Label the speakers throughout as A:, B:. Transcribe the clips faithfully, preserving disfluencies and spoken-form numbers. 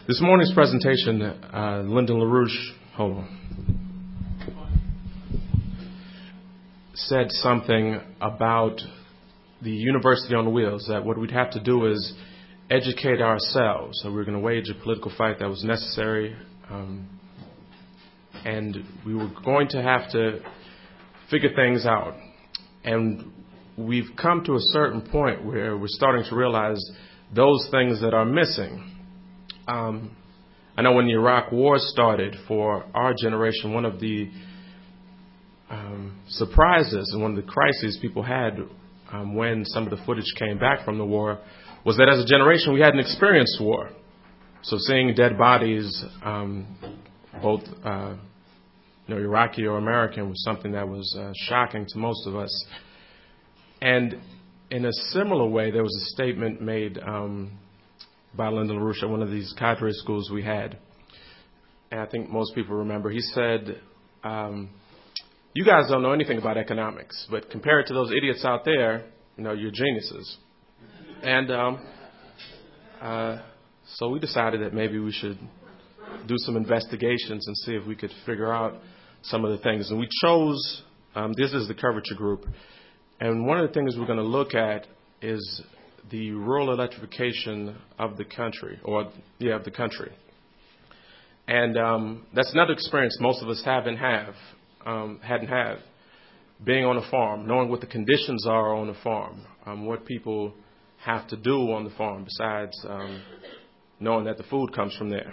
A: This morning's presentation, uh, Lyndon LaRouche, hold on, said something about the University on Wheels, that what we'd have to do is educate ourselves. So we were going to wage a political fight that was necessary, um, and we were going to have to figure things out. And we've come to a certain point where we're starting to realize those things that are missing. Um, I know when the Iraq War started, for our generation, one of the um, surprises and one of the crises people had um, when some of the footage came back from the war was that as a generation we hadn't experienced war. So seeing dead bodies, um, both uh, you know, Iraqi or American, was something that was uh, shocking to most of us. And in a similar way, there was a statement made um, by Lyndon LaRouche at one of these cadre schools we had. And I think most people remember. He said, um, you guys don't know anything about economics, but compared to those idiots out there, you know, you're geniuses. And um, uh, so we decided that maybe we should do some investigations and see if we could figure out some of the things. And we chose, um, this is the Curvature Group, and one of the things we're going to look at is the rural electrification of the country, or yeah, of the country. And um, that's another experience most of us haven't have, um, hadn't have, being on a farm, knowing what the conditions are on a farm, um, what people have to do on the farm besides um, knowing that the food comes from there.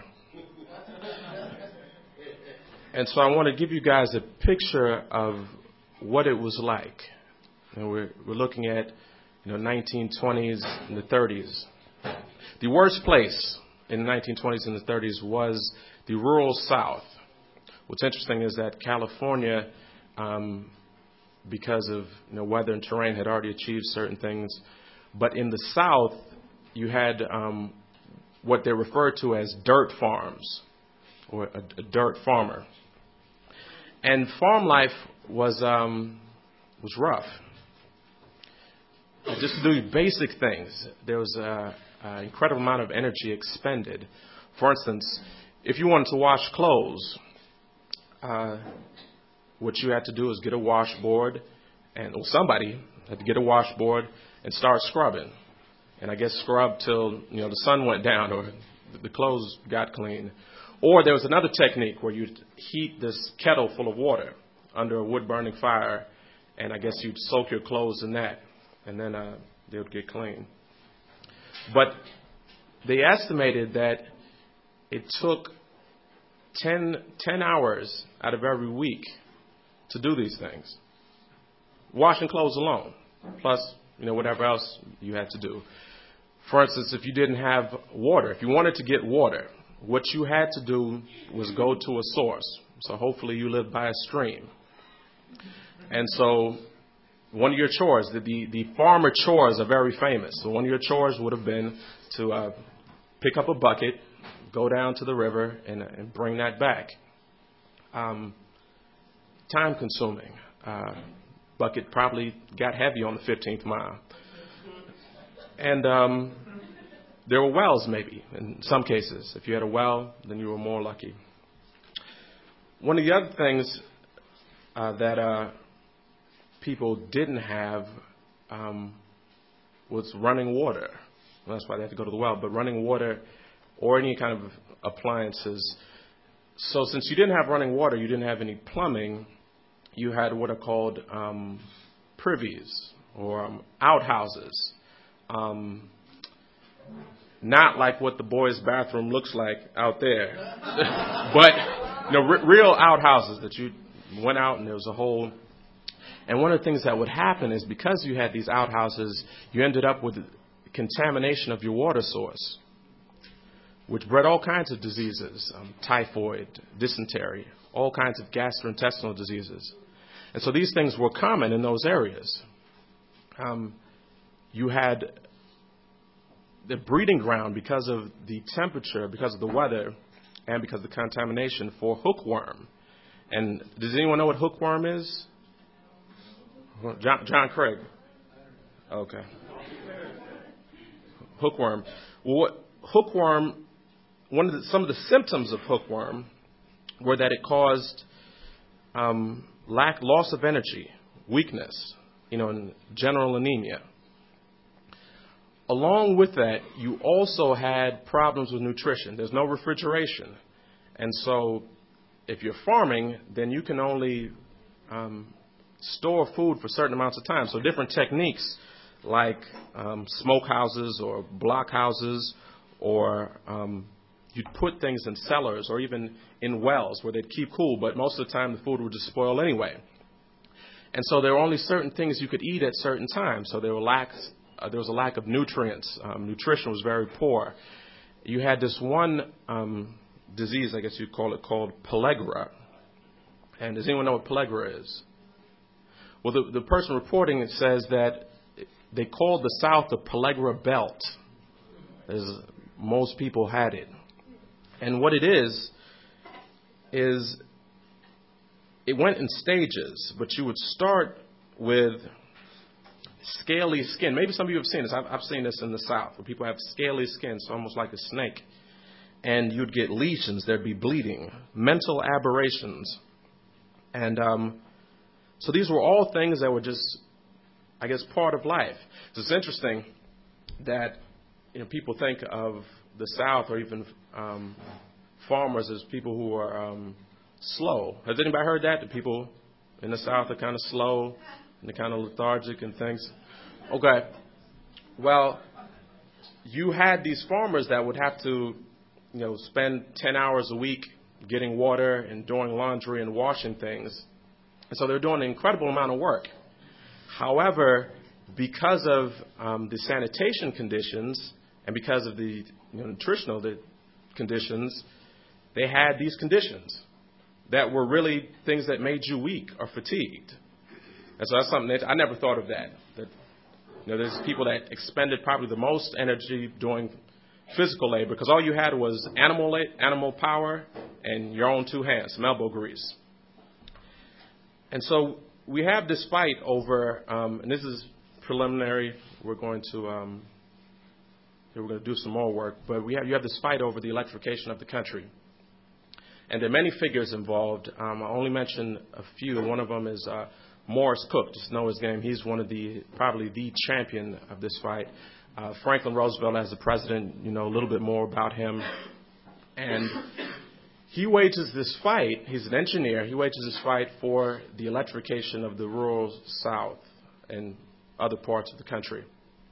A: And so I want to give you guys a picture of what it was like. And we're, we're looking at, you know, nineteen twenties and the thirties. The worst place in the nineteen twenties and the thirties was the rural South. What's interesting is that California, um, because of you know, weather and terrain, had already achieved certain things. But in the South, you had um, what they referred to as dirt farms, or a, a dirt farmer. And farm life was um, was rough. Just to do basic things, there was an incredible amount of energy expended. For instance, if you wanted to wash clothes, uh, what you had to do is get a washboard, and well, somebody had to get a washboard and start scrubbing. And I guess scrub till you know the sun went down or the clothes got clean. Or there was another technique where you'd heat this kettle full of water under a wood-burning fire, and I guess you'd soak your clothes in that. And then uh, they would get clean. But they estimated that it took ten, ten hours out of every week to do these things. Washing clothes alone, plus you know whatever else you had to do. For instance, if you didn't have water, if you wanted to get water, what you had to do was go to a source. So hopefully you lived by a stream. And so one of your chores, the, the, the farmer chores are very famous. So one of your chores would have been to uh, pick up a bucket, go down to the river, and, and bring that back. Um, time consuming. Uh, bucket probably got heavy on the fifteenth mile. And um, there were wells maybe in some cases. If you had a well, then you were more lucky. One of the other things uh, that uh, people didn't have um, was running water. Well, that's why they had to go to the well, but running water or any kind of appliances. So since you didn't have running water, you didn't have any plumbing, you had what are called um, privies or um, outhouses. Um, not like what the boys' bathroom looks like out there, but you know, r- real outhouses that you went out and there was a hole. And one of the things that would happen is because you had these outhouses, you ended up with contamination of your water source, which bred all kinds of diseases, um, typhoid, dysentery, all kinds of gastrointestinal diseases. And so these things were common in those areas. Um, you had the breeding ground because of the temperature, because of the weather, and because of the contamination for hookworm. And does anyone know what hookworm is? John, John Craig. Okay. Hookworm. What hookworm one of the, some of the symptoms of hookworm were that it caused um, lack, loss of energy, weakness, you know, and general anemia. Along with that, you also had problems with nutrition. There's no refrigeration. And so if you're farming, then you can only um, store food for certain amounts of time. So different techniques like um, smoke houses or block houses, or um, you'd put things in cellars or even in wells where they'd keep cool, but most of the time the food would just spoil anyway. And so there were only certain things you could eat at certain times. So there were lacks, uh, there was a lack of nutrients. Um, nutrition was very poor. You had this one um, disease, I guess you'd call it, called pellagra. And does anyone know what pellagra is? Well, the, the person reporting it says that they called the South the pellagra belt, as most people had it. And what it is, is it went in stages, but you would start with scaly skin. Maybe some of you have seen this. I've, I've seen this in the South, where people have scaly skin, so almost like a snake. And you'd get lesions. There'd be bleeding, mental aberrations. And um, so these were all things that were just, I guess, part of life. So it's interesting that, you know, people think of the South or even um, farmers as people who are um, slow. Has anybody heard that? The people in the South are kind of slow and they're kind of lethargic and things. Okay. Well, you had these farmers that would have to, you know, spend ten hours a week getting water and doing laundry and washing things. And so they're doing an incredible amount of work. However, because of um, the sanitation conditions and because of the, you know, nutritional the conditions, they had these conditions that were really things that made you weak or fatigued. And so that's something that I never thought of that. That, you know, there's people that expended probably the most energy doing physical labor because all you had was animal la- animal power and your own two hands, some elbow grease. And so we have this fight over, um, and this is preliminary. We're going to um, we're going to do some more work, but we have you have this fight over the electrification of the country. And there are many figures involved. Um, I only mention a few. One of them is uh, Morris Cook. Just know his name. He's one of the probably the champion of this fight. Uh, Franklin Roosevelt as the president, you know a little bit more about him. And he wages this fight. He's an engineer. He wages this fight for the electrification of the rural South and other parts of the country.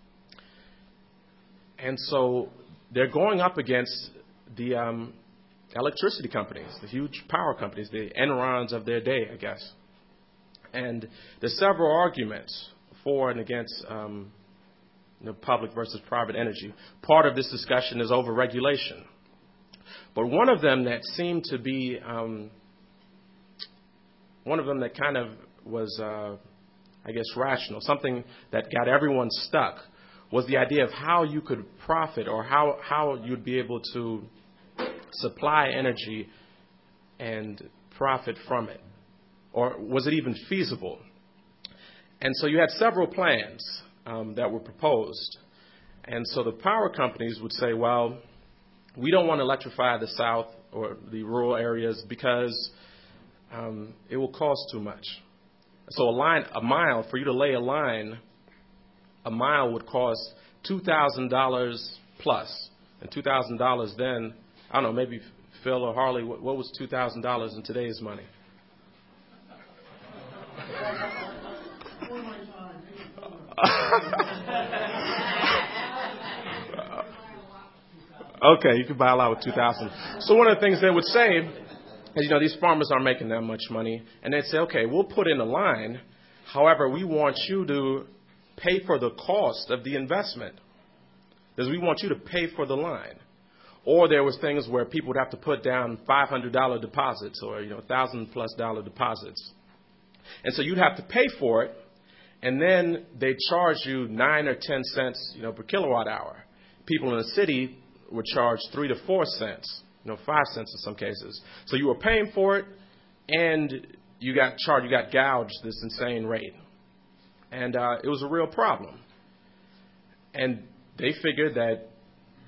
A: And so they're going up against the um, electricity companies, the huge power companies, the Enrons of their day, I guess. And there's several arguments for and against um, you know, public versus private energy. Part of this discussion is overregulation. But one of them that seemed to be, um, one of them that kind of was, uh, I guess, rational, something that got everyone stuck, was the idea of how you could profit or how, how you'd be able to supply energy and profit from it. Or was it even feasible? And so you had several plans um, that were proposed. And so the power companies would say, well, we don't want to electrify the South or the rural areas because um, it will cost too much. So a line, a mile, for you to lay a line, a mile would cost two thousand dollars plus. And two thousand dollars then, I don't know, maybe Phil or Harley, what, what was two thousand dollars in today's money? Okay, you can buy a lot with two thousand dollars. So one of the things they would say is, you know, these farmers aren't making that much money. And they'd say, okay, we'll put in a line. However, we want you to pay for the cost of the investment. Because we want you to pay for the line. Or there was things where people would have to put down five hundred dollars deposits or, you know, one thousand plus dollar deposits. And so you'd have to pay for it. And then they charge you nine or ten cents, you know, per kilowatt hour. People in the city would charge three to four cents, you know, five cents in some cases. So you were paying for it, and you got charged, you got gouged this insane rate, and uh, it was a real problem. And they figured that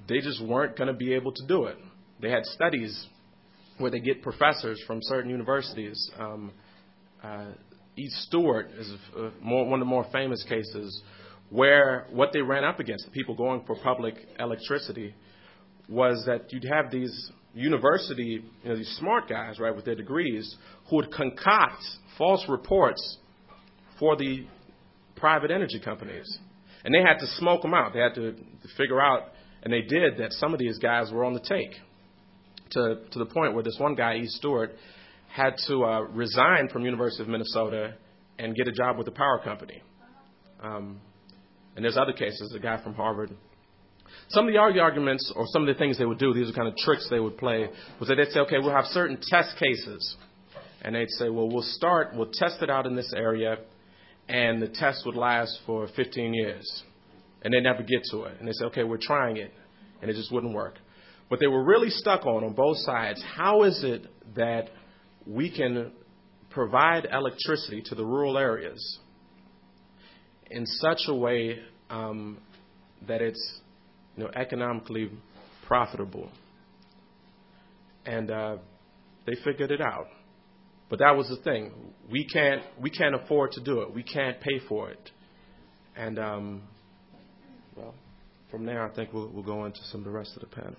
A: they just weren't going to be able to do it. They had studies where they get professors from certain universities. Um, uh, East Stewart is uh, more, one of the more famous cases where what they ran up against, the people going for public electricity, was that you'd have these university, you know, these smart guys, right, with their degrees, who would concoct false reports for the private energy companies. And they had to smoke them out. They had to, to figure out, and they did, that some of these guys were on the take, to, to the point where this one guy, East Stewart, had to uh, resign from University of Minnesota and get a job with the power company. Um, and there's other cases, a guy from Harvard. Some of the arguments, or some of the things they would do, these are kind of tricks they would play, was that they'd say, okay, we'll have certain test cases. And they'd say, well, we'll start, we'll test it out in this area, and the test would last for fifteen years. And they'd never get to it. And they'd say, okay, we're trying it, and it just wouldn't work. But they were really stuck on, on both sides, how is it that we can provide electricity to the rural areas in such a way um, that it's, you know, economically profitable. And uh, they figured it out. But that was the thing. We can't we can't afford to do it. We can't pay for it. And um, well, from there, I think we'll, we'll go into some of the rest of the panel.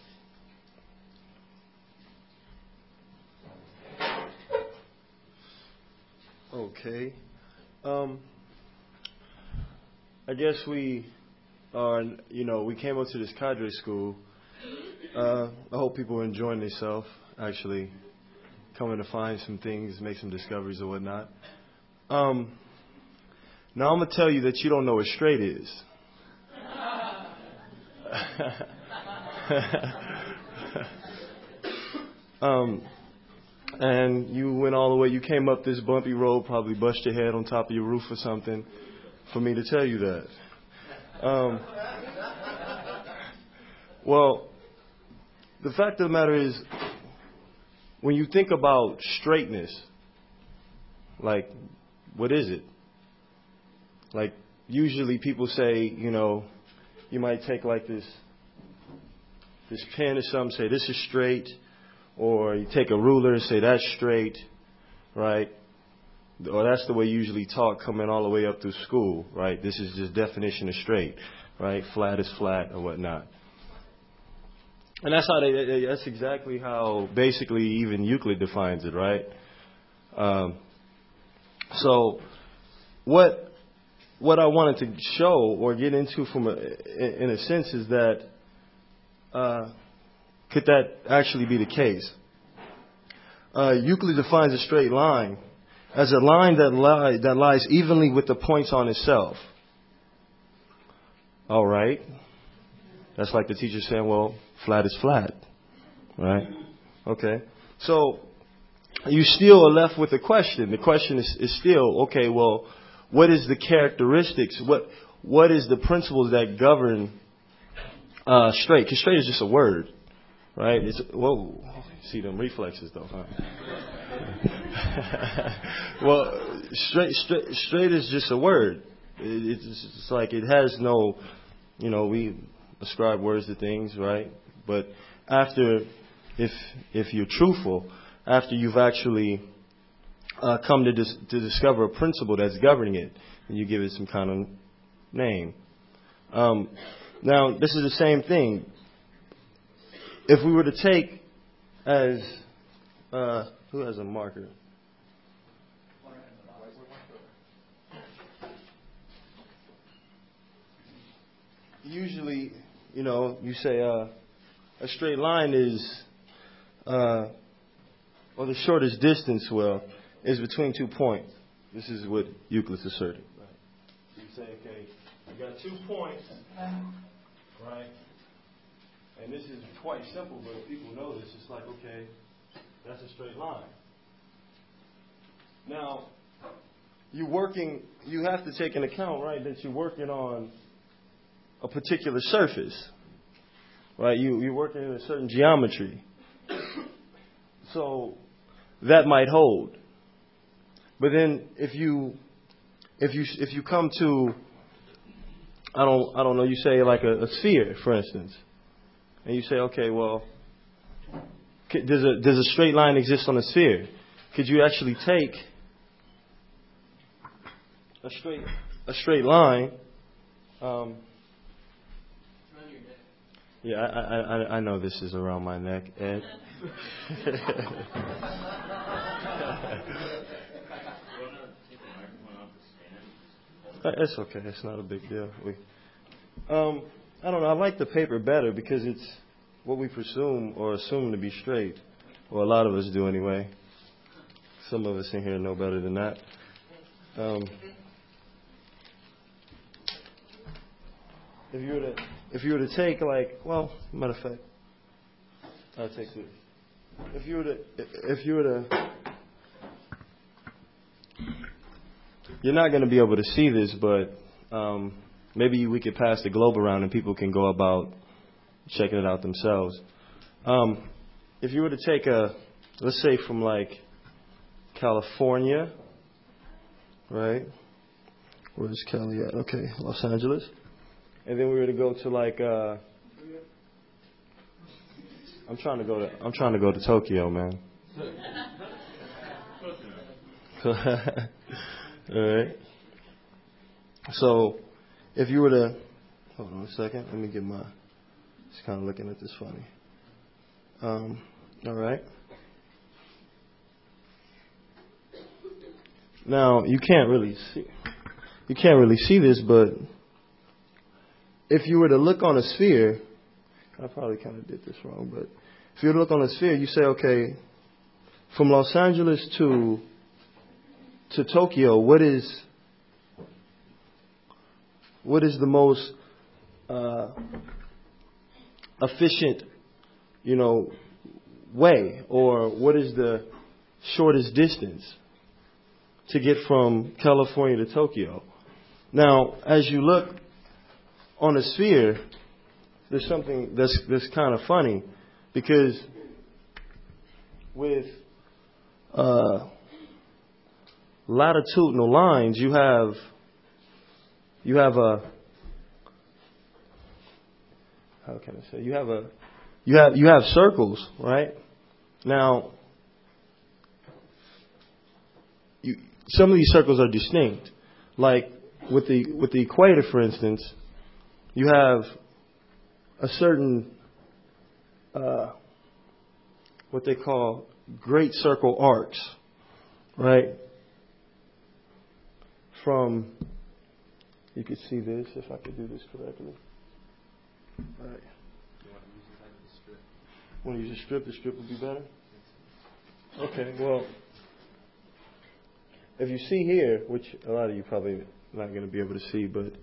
B: Okay. Um, I guess we are, you know, we came up to this cadre school. Uh, I hope people are enjoying themselves, actually coming to find some things, make some discoveries or whatnot. Um, now I'm going to tell you that you don't know what straight is. um, and you went all the way, you came up this bumpy road, probably bust your head on top of your roof or something for me to tell you that. Um, well, the fact of the matter is, when you think about straightness, like, what is it? Like, usually people say, you know, you might take like this, this pen or something, say this is straight, or you take a ruler and say that's straight, right? Or that's the way you usually talk coming all the way up through school, right? This is just definition of straight, right? Flat is flat or whatnot. And that's how they, that's exactly how basically even Euclid defines it, right? Um, so what what I wanted to show or get into from a, in a sense is that uh, could that actually be the case? Uh, Euclid defines a straight line as a line that, li- that lies evenly with the points on itself. All right. That's like the teacher saying, well, flat is flat. Right? Okay. So you still are left with a question. The question is, is still, okay, well, what is the characteristics? What What is the principles that govern uh, straight? Because straight is just a word. Right? It's, whoa. See them reflexes, though, huh? Well, straight, straight, straight is just a word. It, it's, it's like it has no, you know, we ascribe words to things, right? But after, if if you're truthful, after you've actually uh, come to dis- to discover a principle that's governing it, and you give it some kind of name. Um, now, this is the same thing. If we were to take as uh, who has a marker? Usually, you know, you say uh, a straight line is, uh, or the shortest distance, well, is between two points. This is what Euclid asserted. Right? You say, okay, you got two points, right? And this is quite simple, but if people know this, it's like, okay, that's a straight line. Now, you're working, you have to take into account, right, that you're working on a particular surface, right? You, you're working in a certain geometry. So that might hold. But then if you, if you, if you come to, I don't, I don't know, you say like a, a sphere, for instance, and you say, okay, well, does a does a straight line exist on a sphere? Could you actually take a straight a straight line? Um, yeah, I, I I know this is around my neck, Ed. It's okay. It's not a big deal. We, um, I don't know. I like the paper better because it's what we presume or assume to be straight, or a lot of us do anyway. Some of us in here know better than that. Um, if you were to, if you were to take like, well, matter of fact, I'll take it. If you were to, if you were to, you're not going to be able to see this, but um, maybe we could pass the globe around and people can go about checking it out themselves. Um, if you were to take a, let's say from like California, right? Where's Cali at? Okay, Los Angeles. And then we were to go to like, uh, I'm trying to go to, I'm trying to go to Tokyo, man. All right. So, if you were to, hold on a second, let me get my, just kind of looking at this funny. Um, all right. Now, you can't really see, you can't really see this, but if you were to look on a sphere, I probably kind of did this wrong, but if you were to look on a sphere, you say, okay, from Los Angeles to to Tokyo, what is what is the most uh, efficient, you know, way, or what is the shortest distance to get from California to Tokyo? Now, as you look on a sphere, there's something that's that's kind of funny, because with uh, latitudinal lines, you have you have a how can I say you have a you have you have circles, right? Now, you, some of these circles are distinct. Like with the with the equator, for instance, you have a certain uh, what they call great circle arcs, right? From, you could see this if I could do this correctly. All right. Want to use a strip? The strip would be better. Okay. Well, if you see here, which a lot of you probably not going to be able to see, but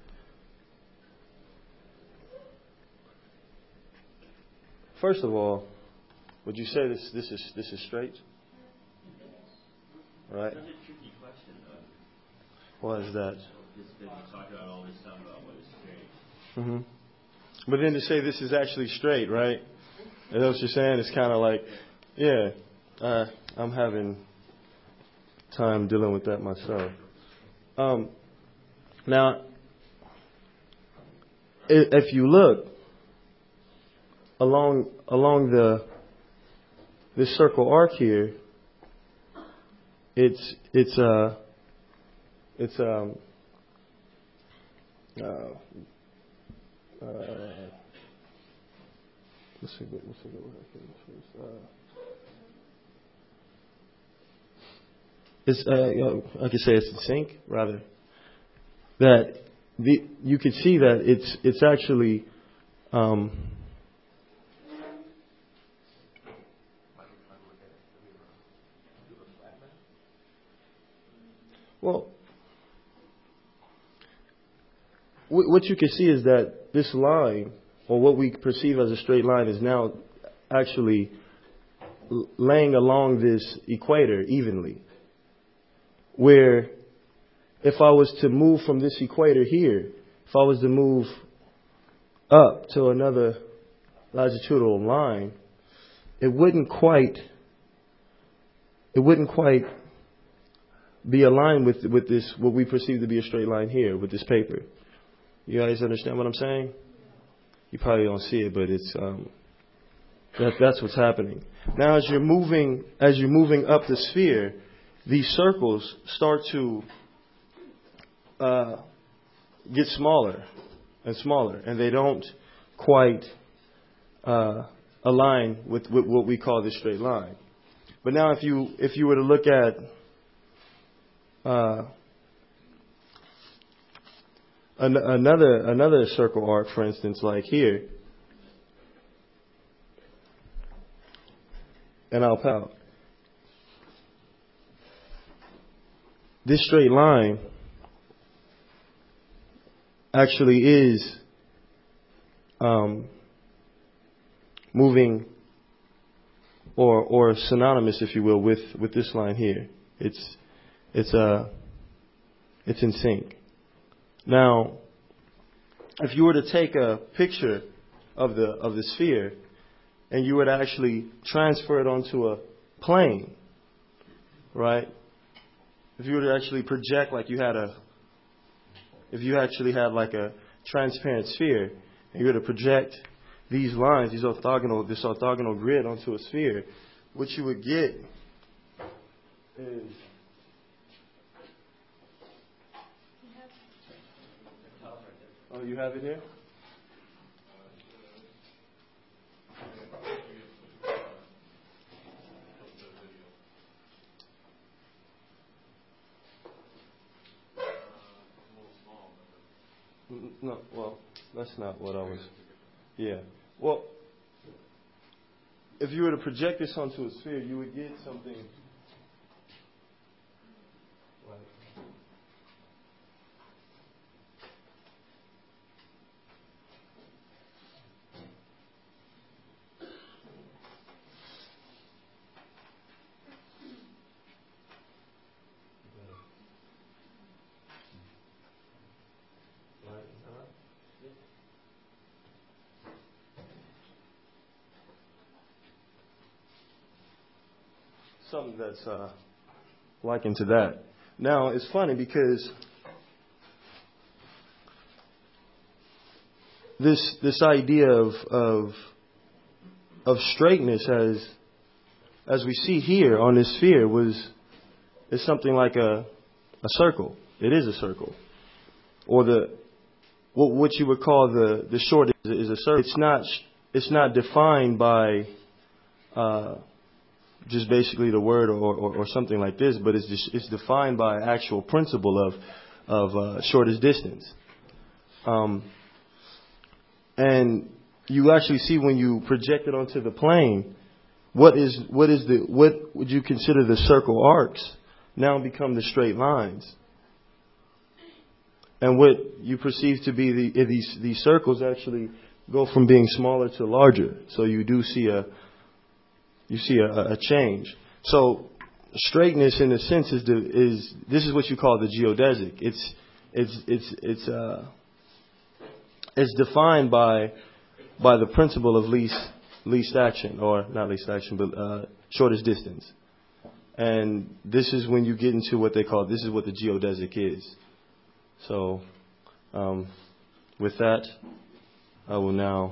B: first of all, would you say this this is this is straight? Right.
C: That's a tricky question, though.
B: Why is that?
C: Just been talking about all this stuff about what is straight.
B: Mm-hmm. But then to say this is actually straight, right? You know what you're saying? It's kind of like, yeah, uh, I'm having time dealing with that myself. Um, now, if you look along along the this circle arc here, it's it's uh it's um uh, uh let's see what let's see what I can first. Uh, it's uh you know, I could say it's in sync rather. That the you could see that it's it's actually um well, what you can see is that this line, or what we perceive as a straight line, is now actually laying along this equator evenly. Where if I was to move from this equator here, if I was to move up to another longitudinal line, it wouldn't quite, it wouldn't quite be aligned with with this, what we perceive to be a straight line here with this paper. You guys understand what I'm saying? You probably don't see it, but it's um, That, that's what's happening. Now, as you're moving, as you're moving up the sphere, these circles start to uh, get smaller and smaller, and they don't quite uh, align with, with what we call the straight line. But now, if you if you were to look at uh, an, another another circle arc, for instance, like here, and I'll pout. This straight line actually is um, moving or or synonymous, if you will, with, with this line here. It's it's uh it's in sync. Now, if you were to take a picture of the of the sphere and you were to actually transfer it onto a plane, right? If you were to actually project like you had a, if you actually had like a transparent sphere, and you were to project these lines, these orthogonal, this orthogonal grid onto a sphere, what you would get is oh, you have it here? No, well, that's not what I was. Yeah. Well, if you were to project this onto a sphere, you would get something like. Something that's uh, likened to that. Now, it's funny because this this idea of of of straightness, as as we see here on this sphere, was is something like a a circle. It is a circle, or the what what you would call the the short is, is a circle. It's not it's not defined by Uh, just basically the word or, or, or something like this, but it's just, it's defined by actual principle of of uh, shortest distance. Um, and you actually see when you project it onto the plane, what is what is the what would you consider the circle arcs now become the straight lines, and what you perceive to be the these these circles actually go from being smaller to larger. So you do see a You see a, a change. So straightness, in a sense, is the, is this is what you call the geodesic. It's it's it's it's uh it's defined by by the principle of least least action, or not least action, but uh, shortest distance. And this is when you get into what they call this is what the geodesic is. So um, with that, I will now.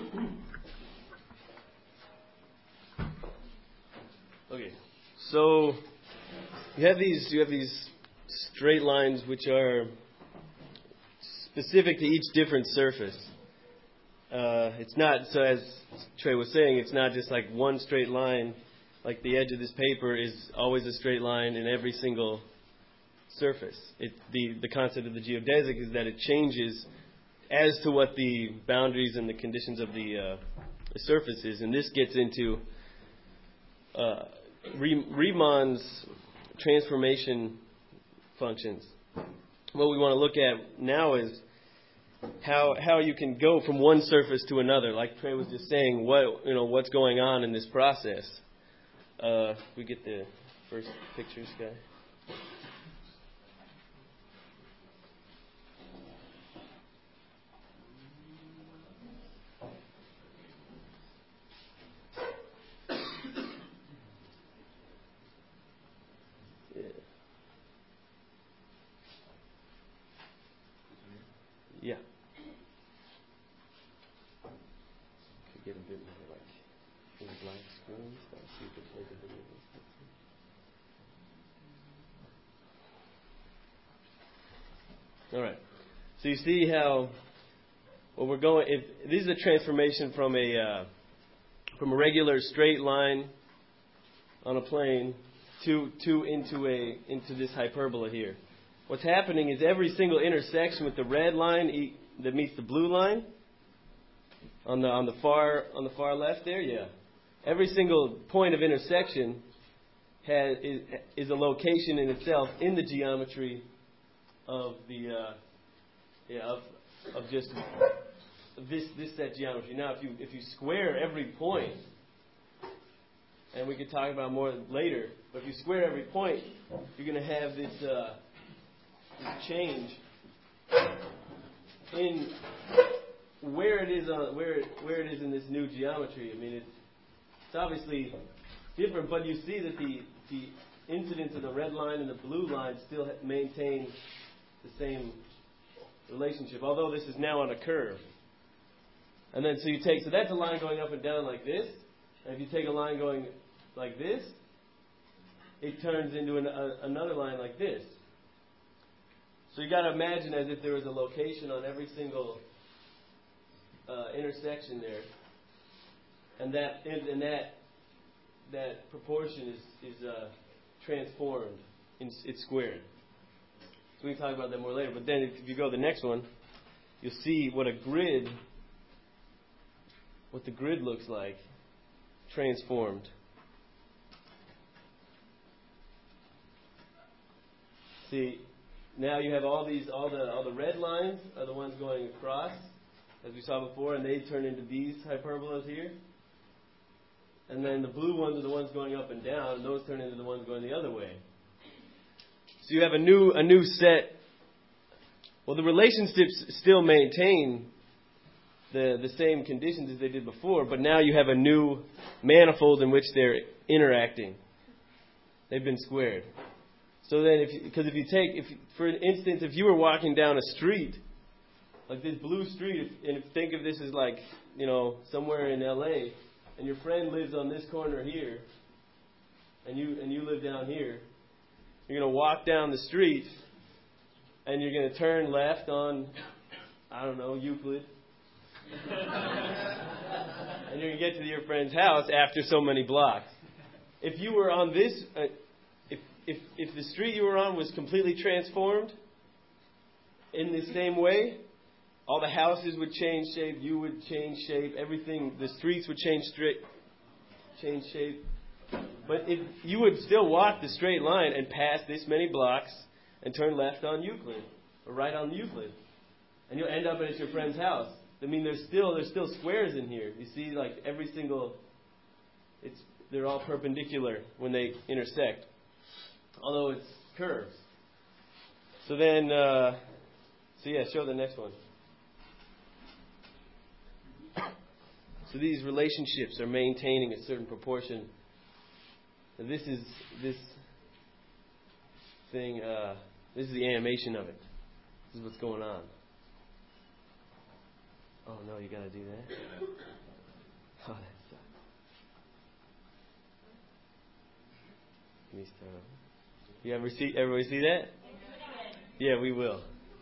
D: Okay, so you have these you have these straight lines which are specific to each different surface. Uh, it's not, so as Trey was saying, it's not just like one straight line, like the edge of this paper is always a straight line in every single surface. It, the, the concept of the geodesic is that it changes as to what the boundaries and the conditions of the, uh, the surface is, and this gets into uh, Riemann's transformation functions. What we want to look at now is how how you can go from one surface to another. Like Trey was just saying, what you know what's going on in this process. Uh, we get the first pictures, guy. Yeah. Could get a bit more like screen. Let's see if it plays a video. All right. So you see how well we're going. If this is a transformation from a uh, from a regular straight line on a plane to to into a into this hyperbola here. What's happening is every single intersection with the red line e- that meets the blue line on the on the far on the far left there, yeah. Every single point of intersection has is, is a location in itself in the geometry of the uh, yeah of of just this this set geometry. Now, if you if you square every point, and we could talk about more later, but if you square every point, you're going to have this, uh, this change in where it is on where it, where it is in this new geometry. I mean, it's it's obviously different, but you see that the the incidence of the red line and the blue line still maintain the same relationship, although this is now on a curve. And then so you take, so that's a line going up and down like this. And if you take a line going like this, it turns into an, a, another line like this. So you got to imagine as if there was a location on every single uh, intersection there, and that and that that proportion is is uh, transformed, in, it's squared. So we can talk about that more later. But then if you go to the next one, you'll see what a grid, what the grid looks like, transformed. See, now you have all these, all the all the red lines are the ones going across, as we saw before, and they turn into these hyperbolas here. And then the blue ones are the ones going up and down, and those turn into the ones going the other way. So you have a new a new set. Well, the relationships still maintain the the same conditions as they did before, but now you have a new manifold in which they're interacting. They've been squared. So then, if because if you take, if for instance, if you were walking down a street, like this blue street, if, and if, think of this as like, you know, somewhere in L A, and your friend lives on this corner here, and you and you live down here, you're going to walk down the street, and you're going to turn left on, I don't know, Euclid. And you're going to get to your friend's house after so many blocks. If you were on this, uh, if, if, if the street you were on was completely transformed in the same way, all the houses would change shape, you would change shape, everything, the streets would change straight, change shape. But if you would still walk the straight line and pass this many blocks and turn left on Euclid or right on Euclid, and you'll end up at your friend's house. I mean, there's still there's still squares in here. You see, like every single, it's they're all perpendicular when they intersect, although it's curves. So then, uh, so yeah, show the next one. So these relationships are maintaining a certain proportion. And this is this thing. Uh, this is the animation of it. This is what's going on. Oh no, you got to do that. Oh, that sucks. Let me start over. You ever see? Everybody see that? Yeah, we will.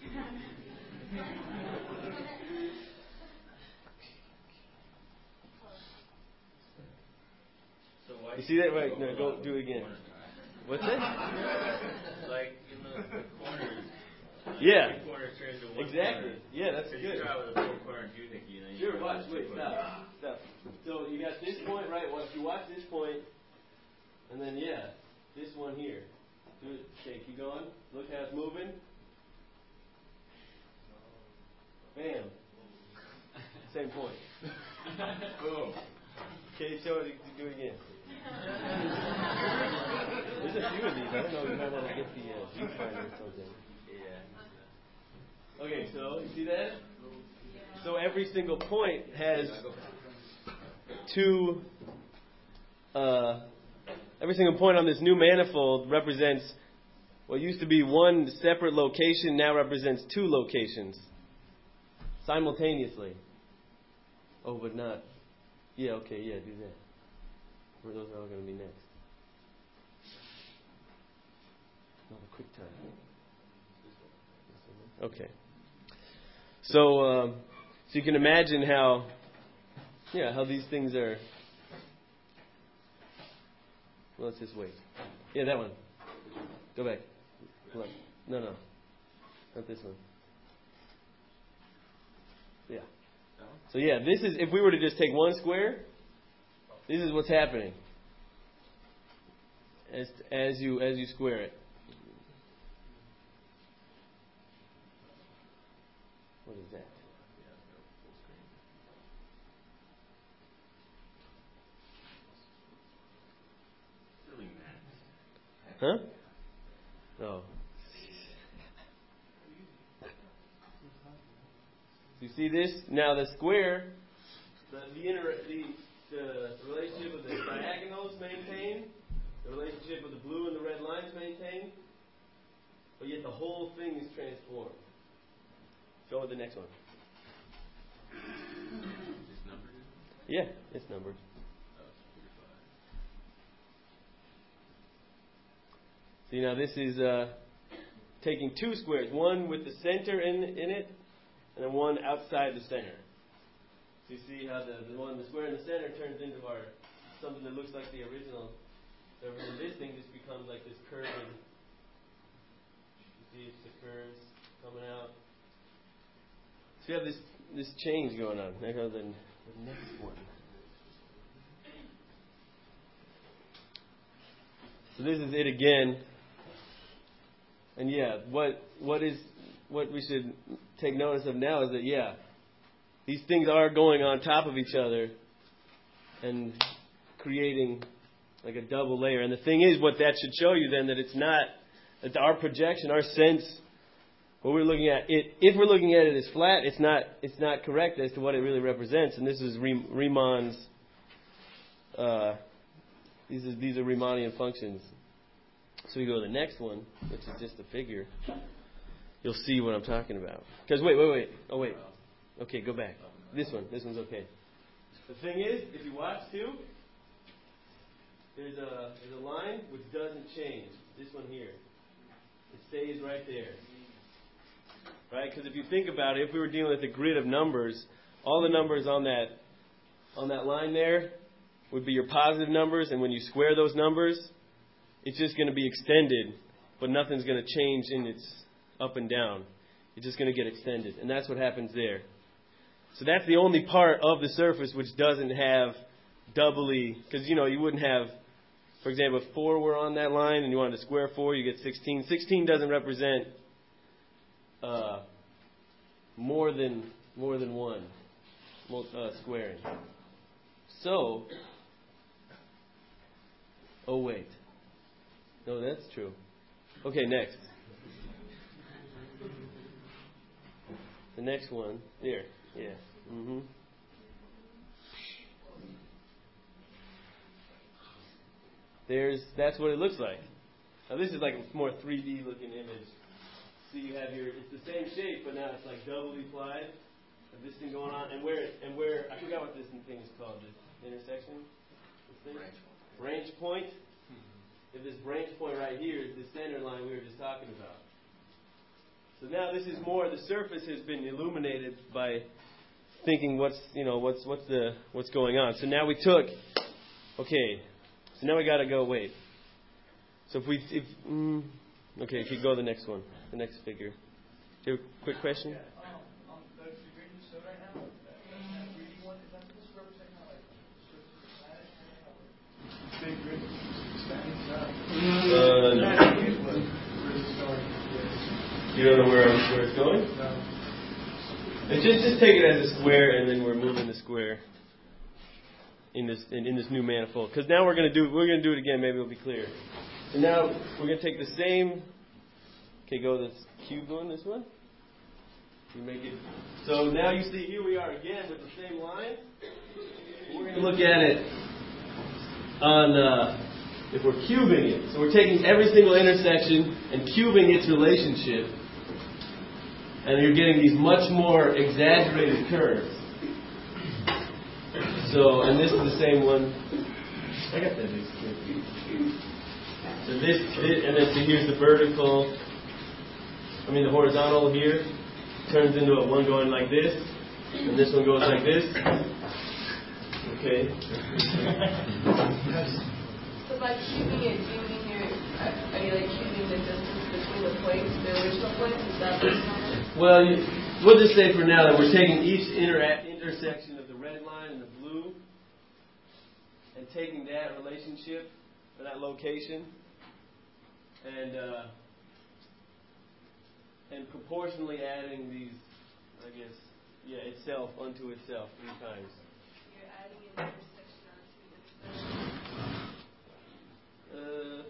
D: You see that? Right. No, go do it again. What's that?
C: Like in the, the corners.
D: Yeah.
C: The corners turn into one
D: Exactly.
C: corner.
D: Yeah, that's
C: So
D: good.
C: you try with a four corner tunic, you know. You
D: Sure,
C: try
D: watch.
C: with
D: Wait,
C: two
D: stop.
C: corners.
D: Stop. So you got this point, right? Watch. You watch this point, and then, yeah, this one here. Do it. Okay, keep going. Look how it's moving. Bam. Same point.
C: Boom.
D: Okay, show it. Do it again. There's a few of these. I don't know if you might want to get the uh, viewfinder or something.
C: Yeah.
D: Okay, so you see that? So every single point has two. Uh, every single point on this new manifold represents what used to be one separate location, now represents two locations simultaneously. Oh, but not. Yeah, okay, yeah, do that. Or those are all going to be next? Not a quick time. Okay. So, um, so you can imagine how, yeah, how these things are. Well, let's just wait. Yeah, that one. Go back. Come on. No, no. Not this one. Yeah. So yeah, this is, if we were to just take one square, this is what's happening as as you as you square it. What is that? Huh? Oh. So you see this? Now the square, the the, inter, the the relationship of the diagonals maintained, the relationship of the blue and the red lines maintained, but yet the whole thing is transformed. Go with the next one.
C: It's numbered?
D: Yeah, it's numbered. See, now this is uh, taking two squares, one with the center in in it, and then one outside the center. So you see how the, the one, the square in the center turns into our something that looks like the original. So this thing just becomes like this curved. You see, it's the curves coming out. So you have this this change going on. Now go to the, the next one. So this is it again. And yeah, what what is what we should take notice of now is that yeah, these things are going on top of each other and creating like a double layer. And the thing is, what that should show you then, that it's not that our projection, our sense, what we're looking at it. If we're looking at it as flat, it's not it's not correct as to what it really represents. And this is Riemann's. Uh, these are these are Riemannian functions. So we go to the next one, which is just a figure. You'll see what I'm talking about. Because wait, wait, wait. Oh, wait. Okay, go back. This one. This one's okay. The thing is, if you watch too, there's a there's a line which doesn't change. This one here. It stays right there. Right? Because if you think about it, if we were dealing with a grid of numbers, all the numbers on that on that line there would be your positive numbers, and when you square those numbers, it's just going to be extended, but nothing's going to change in its up and down. It's just going to get extended. And that's what happens there. So that's the only part of the surface which doesn't have doubly, because, you know, you wouldn't have, for example, if four were on that line and you wanted to square four, you get sixteen. sixteen doesn't represent uh, more than more than one uh, squaring. So, oh, wait. No, that's true. Okay, next. The next one. There. Yeah. Mm-hmm. There's, that's what it looks like. Now this is like a more three D looking image. So you have your, it's the same shape, but now it's like doubly plied. This thing going on, and where, and where, I forgot what this thing is called, this intersection? This thing? Branch point. Branch point. If this branch point right here is the center line we were just talking about. So now this is more, the surface has been illuminated by thinking what's, you know, what's what's the what's going on. So now we took, okay, so now we got to go, wait. So if we, if, mm, okay, if you go to the next one, the next figure. Do you have a quick question?
E: Yeah, um, um, the grid you showed right now, that three D one, is that supposed to represent how, like, surface is flat? Big grid.
D: Uh, no. You don't know where, where it's going?
E: No.
D: It's just just take it as a square, and then we're moving the square in this in, in this new manifold. Because now we're going to do we're going to do it again. Maybe it'll be clear. So now we're going to take the same. Okay, go this cube one. This one. You make it. So now you see here we are again with the same line. We're going to look at it on. Uh, If we're cubing it, so we're taking every single intersection and cubing its relationship, and you're getting these much more exaggerated curves. So, and this is the same one. I got that big screen. So this, this, and then so here's the vertical, I mean the horizontal here, turns into a one going like this, and this one goes like this. Okay.
F: So by cubing it, do you mean you're, are you like cubing the distance between the points, the original points? Is that what you're saying?
D: Well, you, we'll just say for now that we're taking each intera- intersection of the red line and the blue and taking that relationship or that location and uh, and proportionally adding these, I guess, yeah, itself unto itself three times.
F: You're adding an intersection onto the intersection.
D: Uh,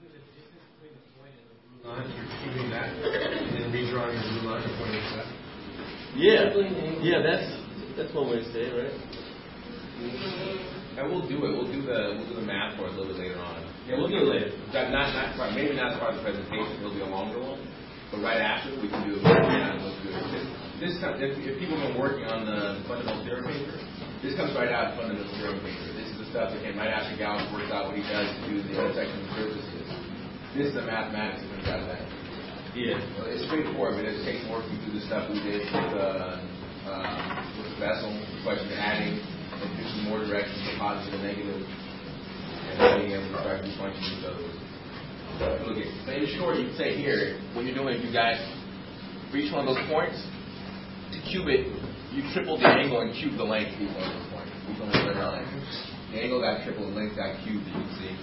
A: Line, you're cubing that, and then redrawing the blue line and pointing to that.
D: yeah, yeah, that's that's one way to say it, right?
G: And we'll do it. We'll do the we'll do the math for it a little bit later on.
D: Yeah, we'll do it later.
G: Not not, not part, maybe not as part of the presentation. It'll be a longer one, but right after we can do it. Yeah, let's do it. This, this comes, if, if people have been working on the fundamental theorem paper, this comes right out of the fundamental theorem paper. This is the stuff that came right after Gauss works out what he does to do the intersection of surfaces. This is the mathematics that comes out of that.
D: Yeah.
G: Well, it's straightforward, but it takes working through the stuff we did with, uh, uh, with the vessel, the question of adding, and do some more directions, the positive and negative, and being able to track these functions with those. Look at, but in short, you can say here, what you're doing, you got, for each one of those points, to cube it, you triple the angle and cube the length of each one of those points. Each one of those red lines. The angle got tripled, the length got cubed, you can see.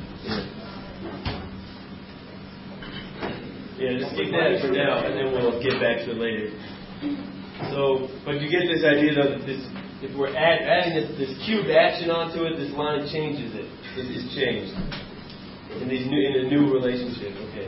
D: Yeah, just keep that for now, and then we'll get back to it later. So, but you get this idea though that this, if we're add, adding this, this cubed action onto it, this line changes it. It is changed in these new in a new relationship. Okay.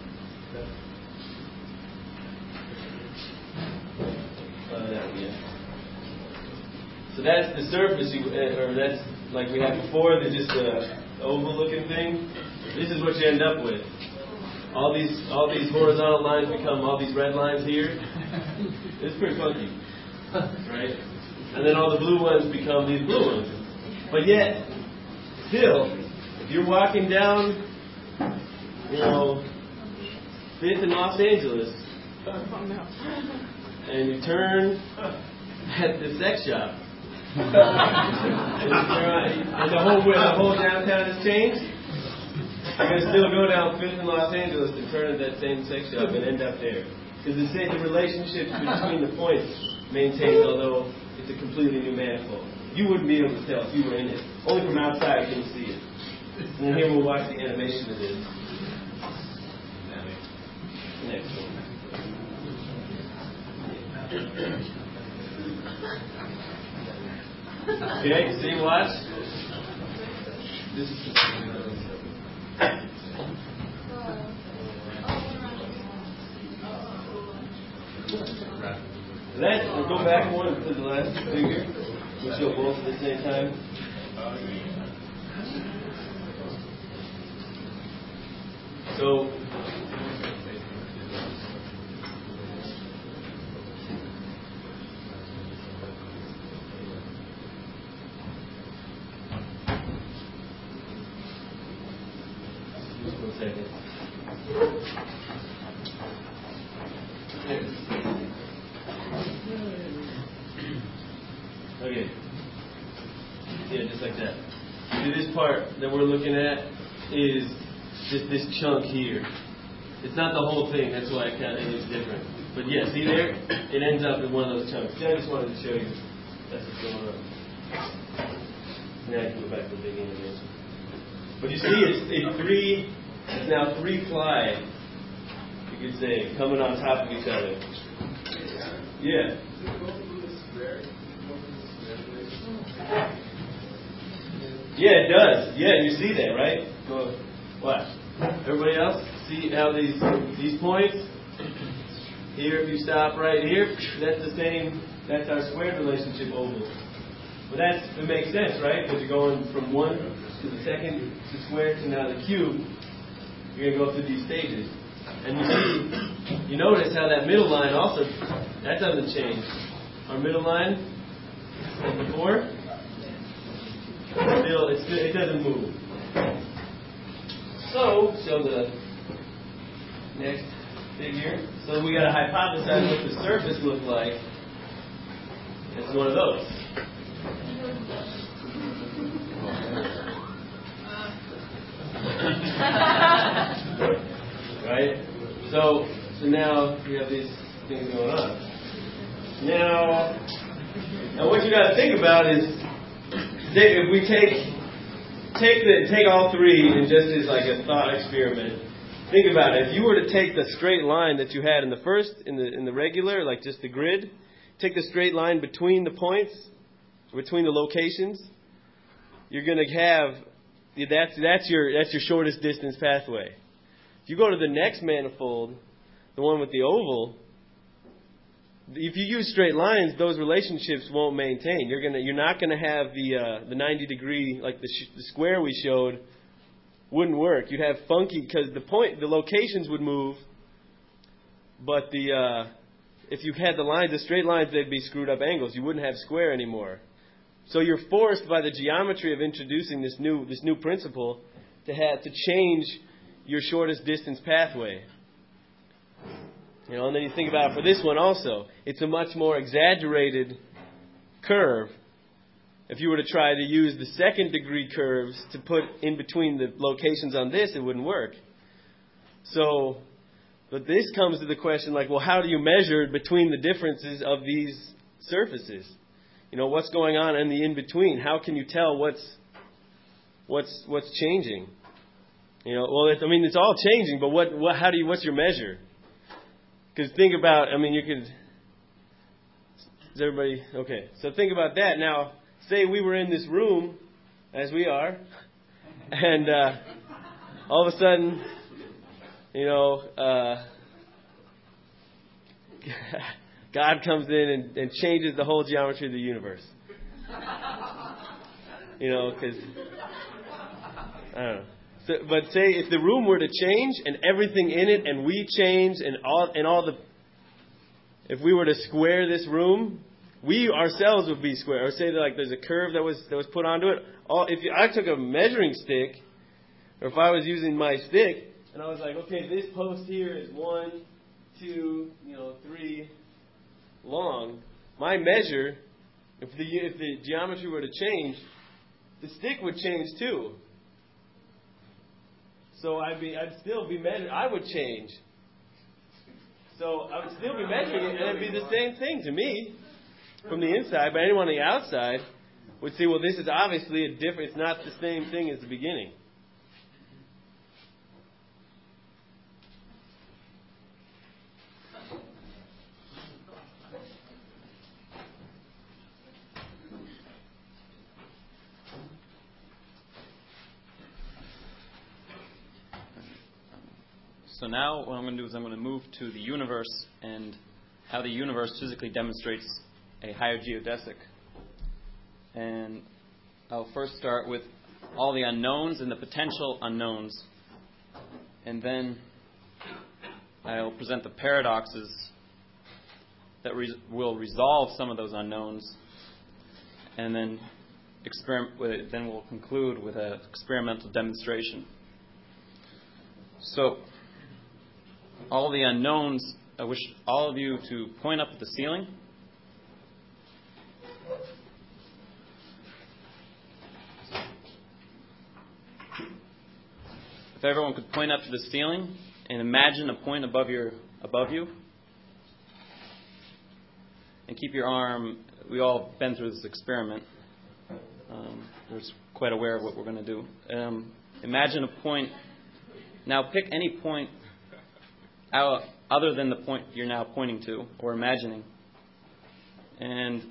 D: Uh, that, yeah. So that's the surface, you, or that's like we had before. The just the oval-looking thing. This is what you end up with. All these all these horizontal lines become all these red lines here. It's pretty funky, right? And then all the blue ones become these blue ones. But yet, still, if you're walking down, you know, Fifth in Los Angeles, and you turn at the sex shop, and, and the whole the whole downtown has changed. You're going to still go down Fifth in Los Angeles and turn at that same sex shop and end up there. Because the same the relationships between the points maintained, although it's a completely new manifold. You wouldn't be able to tell if you were in it. Only from outside you can see it. And then here we'll watch the animation of this. Next one. Okay, see, watch. This is That, we'll go back one to the last figure. We'll show both at the same time. So, just one second. Okay. Yeah, just like that. See, this part that we're looking at is just this chunk here. It's not the whole thing, that's why it kind of is different. But yeah, see there? It ends up in one of those chunks. Yeah, I just wanted to show you that's what's going on. Now I can go back to the big animation. But you see, it's, it's three, it's now three ply, you could say, coming on top of each other. Yeah. Yeah, it does. Yeah, you see that, right? Go, watch. Everybody else, see how these these points here? If you stop right here, that's the same. That's our squared relationship oval. But that's it makes sense, right? Because you're going from one to the second to square to now the cube. You're gonna go through these stages, and you see, you notice how that middle line also that doesn't change. Our middle line, as before. still, it's, it doesn't move. So, show the next figure. So we got to hypothesize what the surface looked like. It's one of those. Right? So, so now we have these things going on. Now, now what you got to think about is, if we take take the take all three and just as like a thought experiment, think about it. If you were to take the straight line that you had in the first, in the in the regular, like just the grid, take the straight line between the points, between the locations, you're going to have that's that's your that's your shortest distance pathway. If you go to the next manifold, the one with the oval, if you use straight lines, those relationships won't maintain. You're gonna you're not gonna have the uh, the ninety degree like the, sh- the square we showed wouldn't work. You'd have funky because the point the locations would move, but the uh, if you had the lines, the straight lines, they'd be screwed up angles. You wouldn't have square anymore. So you're forced by the geometry of introducing this new this new principle to have to change your shortest distance pathway. You know, and then you think about it for this one also. It's a much more exaggerated curve. If you were to try to use the second degree curves to put in between the locations on this, it wouldn't work. So, but this comes to the question like, well, how do you measure between the differences of these surfaces? You know, what's going on in the in-between? How can you tell what's what's what's changing? You know, well, it's, I mean, it's all changing, but what, what how do you what's your measure? Because think about, I mean, you could. Is everybody okay? So think about that. Now, say we were in this room, as we are, and uh, all of a sudden, you know, uh, God comes in and, and changes the whole geometry of the universe. You know, because I don't know. So, but say if the room were to change and everything in it, and we change, and all and all the, if we were to square this room, we ourselves would be square. Or say that like there's a curve that was that was put onto it. All if you, I took a measuring stick, or if I was using my stick, and I was like, okay, this post here is one, two, you know, three long. My measure, if the if the geometry were to change, the stick would change too. So I'd be, I'd still be measuring. I would change. So I would still be measuring it, and it'd be the same thing to me from the inside. But anyone on the outside would see, well, this is obviously a different. It's not the same thing as the beginning.
H: So now what I'm going to do is I'm going to move to the universe and how the universe physically demonstrates a higher geodesic. And I'll first start with all the unknowns and the potential unknowns. And then I'll present the paradoxes that re- will resolve some of those unknowns. And then experiment with it. Then we'll conclude with an experimental demonstration. So, all the unknowns, I wish all of you to point up at the ceiling. If everyone could point up to the ceiling and imagine a point above your above you. And keep your arm, we all been through this experiment. Um, we're quite aware of what we're going to do. Um, imagine a point. Now pick any point out other than the point you're now pointing to or imagining. And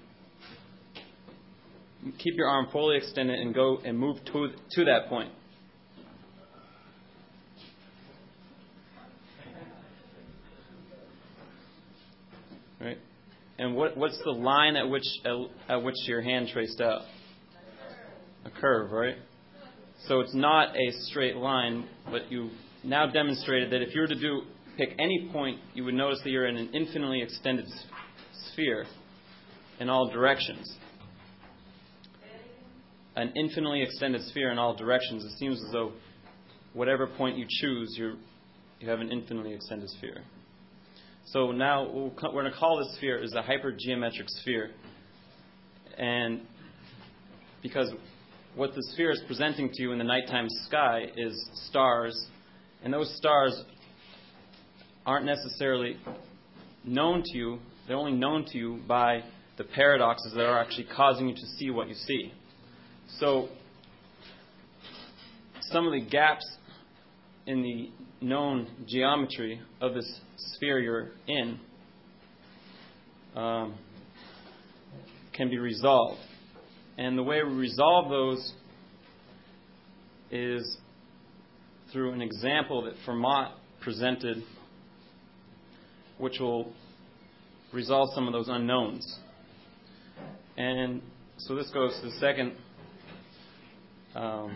H: keep your arm fully extended and go and move to, to that point. Right? And what, what's the line at which at which your hand traced out? A curve, right? So it's not a straight line, but you've now demonstrated that if you were to do pick any point, you would notice that you're in an infinitely extended sphere in all directions. an infinitely extended sphere in all directions, it seems as though whatever point you choose, you're, you have an infinitely extended sphere. So now we'll, we're going to call this sphere is a hypergeometric sphere. And because what the sphere is presenting to you in the nighttime sky is stars, and those stars aren't necessarily known to you. They're only known to you by the paradoxes that are actually causing you to see what you see. So some of the gaps in the known geometry of this sphere you're in um, can be resolved. And the way we resolve those is through an example that Fermat presented, which will resolve some of those unknowns. And so this goes to the second um,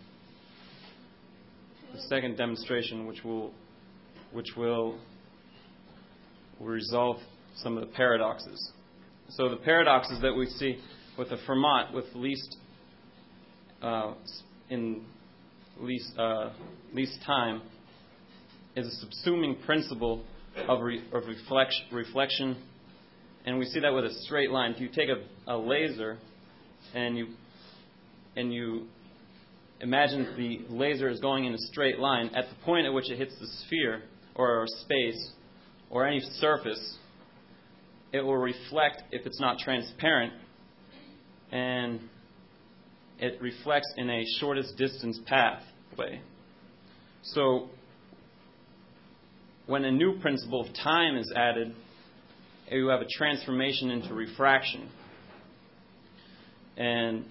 H: the second demonstration, which will which will resolve some of the paradoxes. So the paradoxes that we see with the Fermat, with least uh, in least uh, least time, is a subsuming principle of, re, of reflection, reflection, and we see that with a straight line. If you take a, a laser and you and you imagine the laser is going in a straight line, at the point at which it hits the sphere or space or any surface, it will reflect if it's not transparent, and it reflects in a shortest distance pathway. So when a new principle of time is added, you have a transformation into refraction. And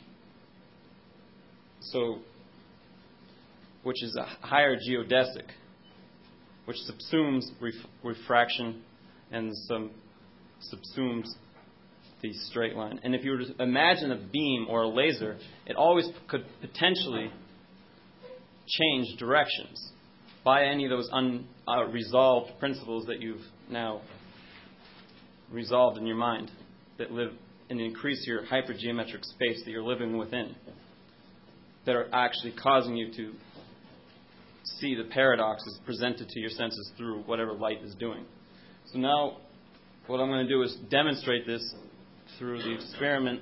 H: so, which is a higher geodesic, which subsumes ref- refraction and some subsumes the straight line. And if you were to imagine a beam or a laser, it always could potentially change directions by any of those unresolved uh, principles that you've now resolved in your mind that live and increase your hypergeometric space that you're living within, that are actually causing you to see the paradoxes presented to your senses through whatever light is doing. So now what I'm going to do is demonstrate this through the experiment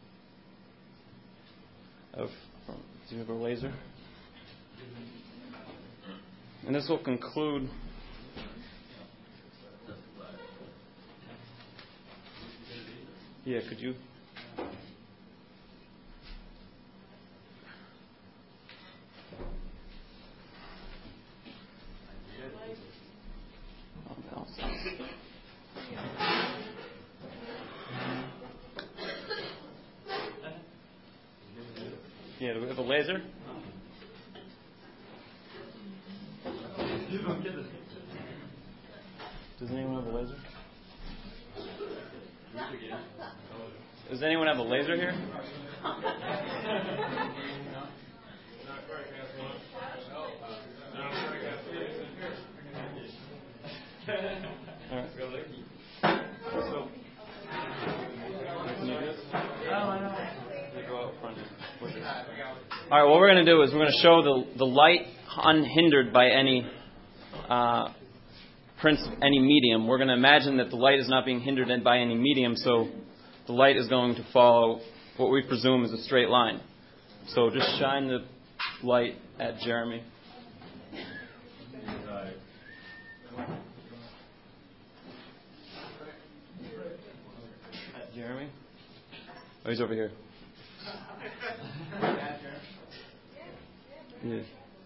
H: of, do you have a laser? And this will conclude Yeah, could you? Yeah, do we have a laser? Does anyone have a laser? Does anyone have a laser here? All right, what we're going to do is we're going to show the the light unhindered by any uh, principle, any medium. We're going to imagine that the light is not being hindered by any medium, so the light is going to follow what we presume is a straight line. So just shine the light at Jeremy. At Jeremy? Oh, he's over here. Yeah.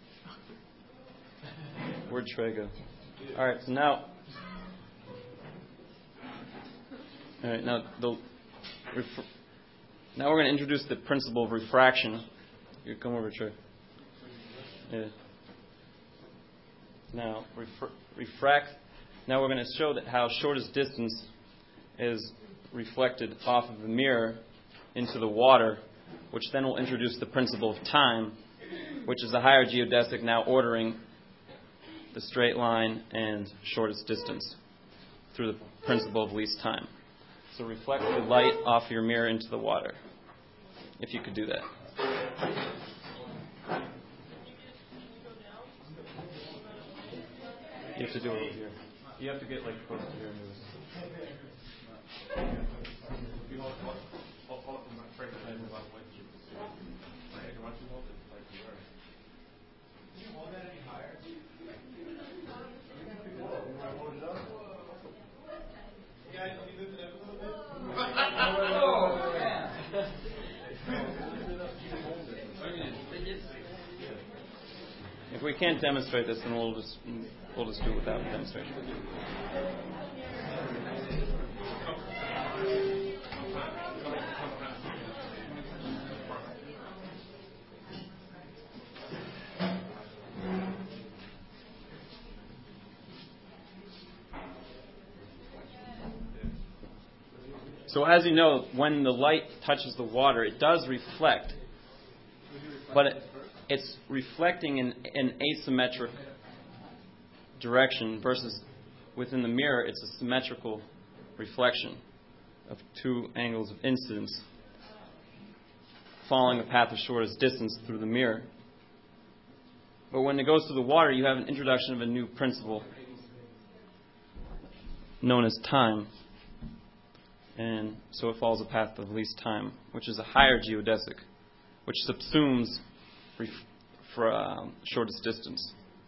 H: Where'd Trey go? All right, so now, all right, now the now we're going to introduce the principle of refraction. You come over, Trey. Yeah. Now refra- refract. Now we're going to show that how shortest distance is reflected off of the mirror into the water, which then will introduce the principle of time, which is a higher geodesic now ordering the straight line and shortest distance through the principle of least time. So reflect the light off your mirror into the water, if you could do that. You have to do it over here. You have to get like close to here and do this. If we can't demonstrate this, then we'll just we'll just do it without a demonstration. So as you know, when the light touches the water, it does reflect, but it, it's reflecting in an asymmetric direction versus within the mirror, it's a symmetrical reflection of two angles of incidence following a path of shortest distance through the mirror. But when it goes through the water, you have an introduction of a new principle known as time. And so it follows a path of least time, which is a higher geodesic, which subsumes ref- for uh, shortest distance.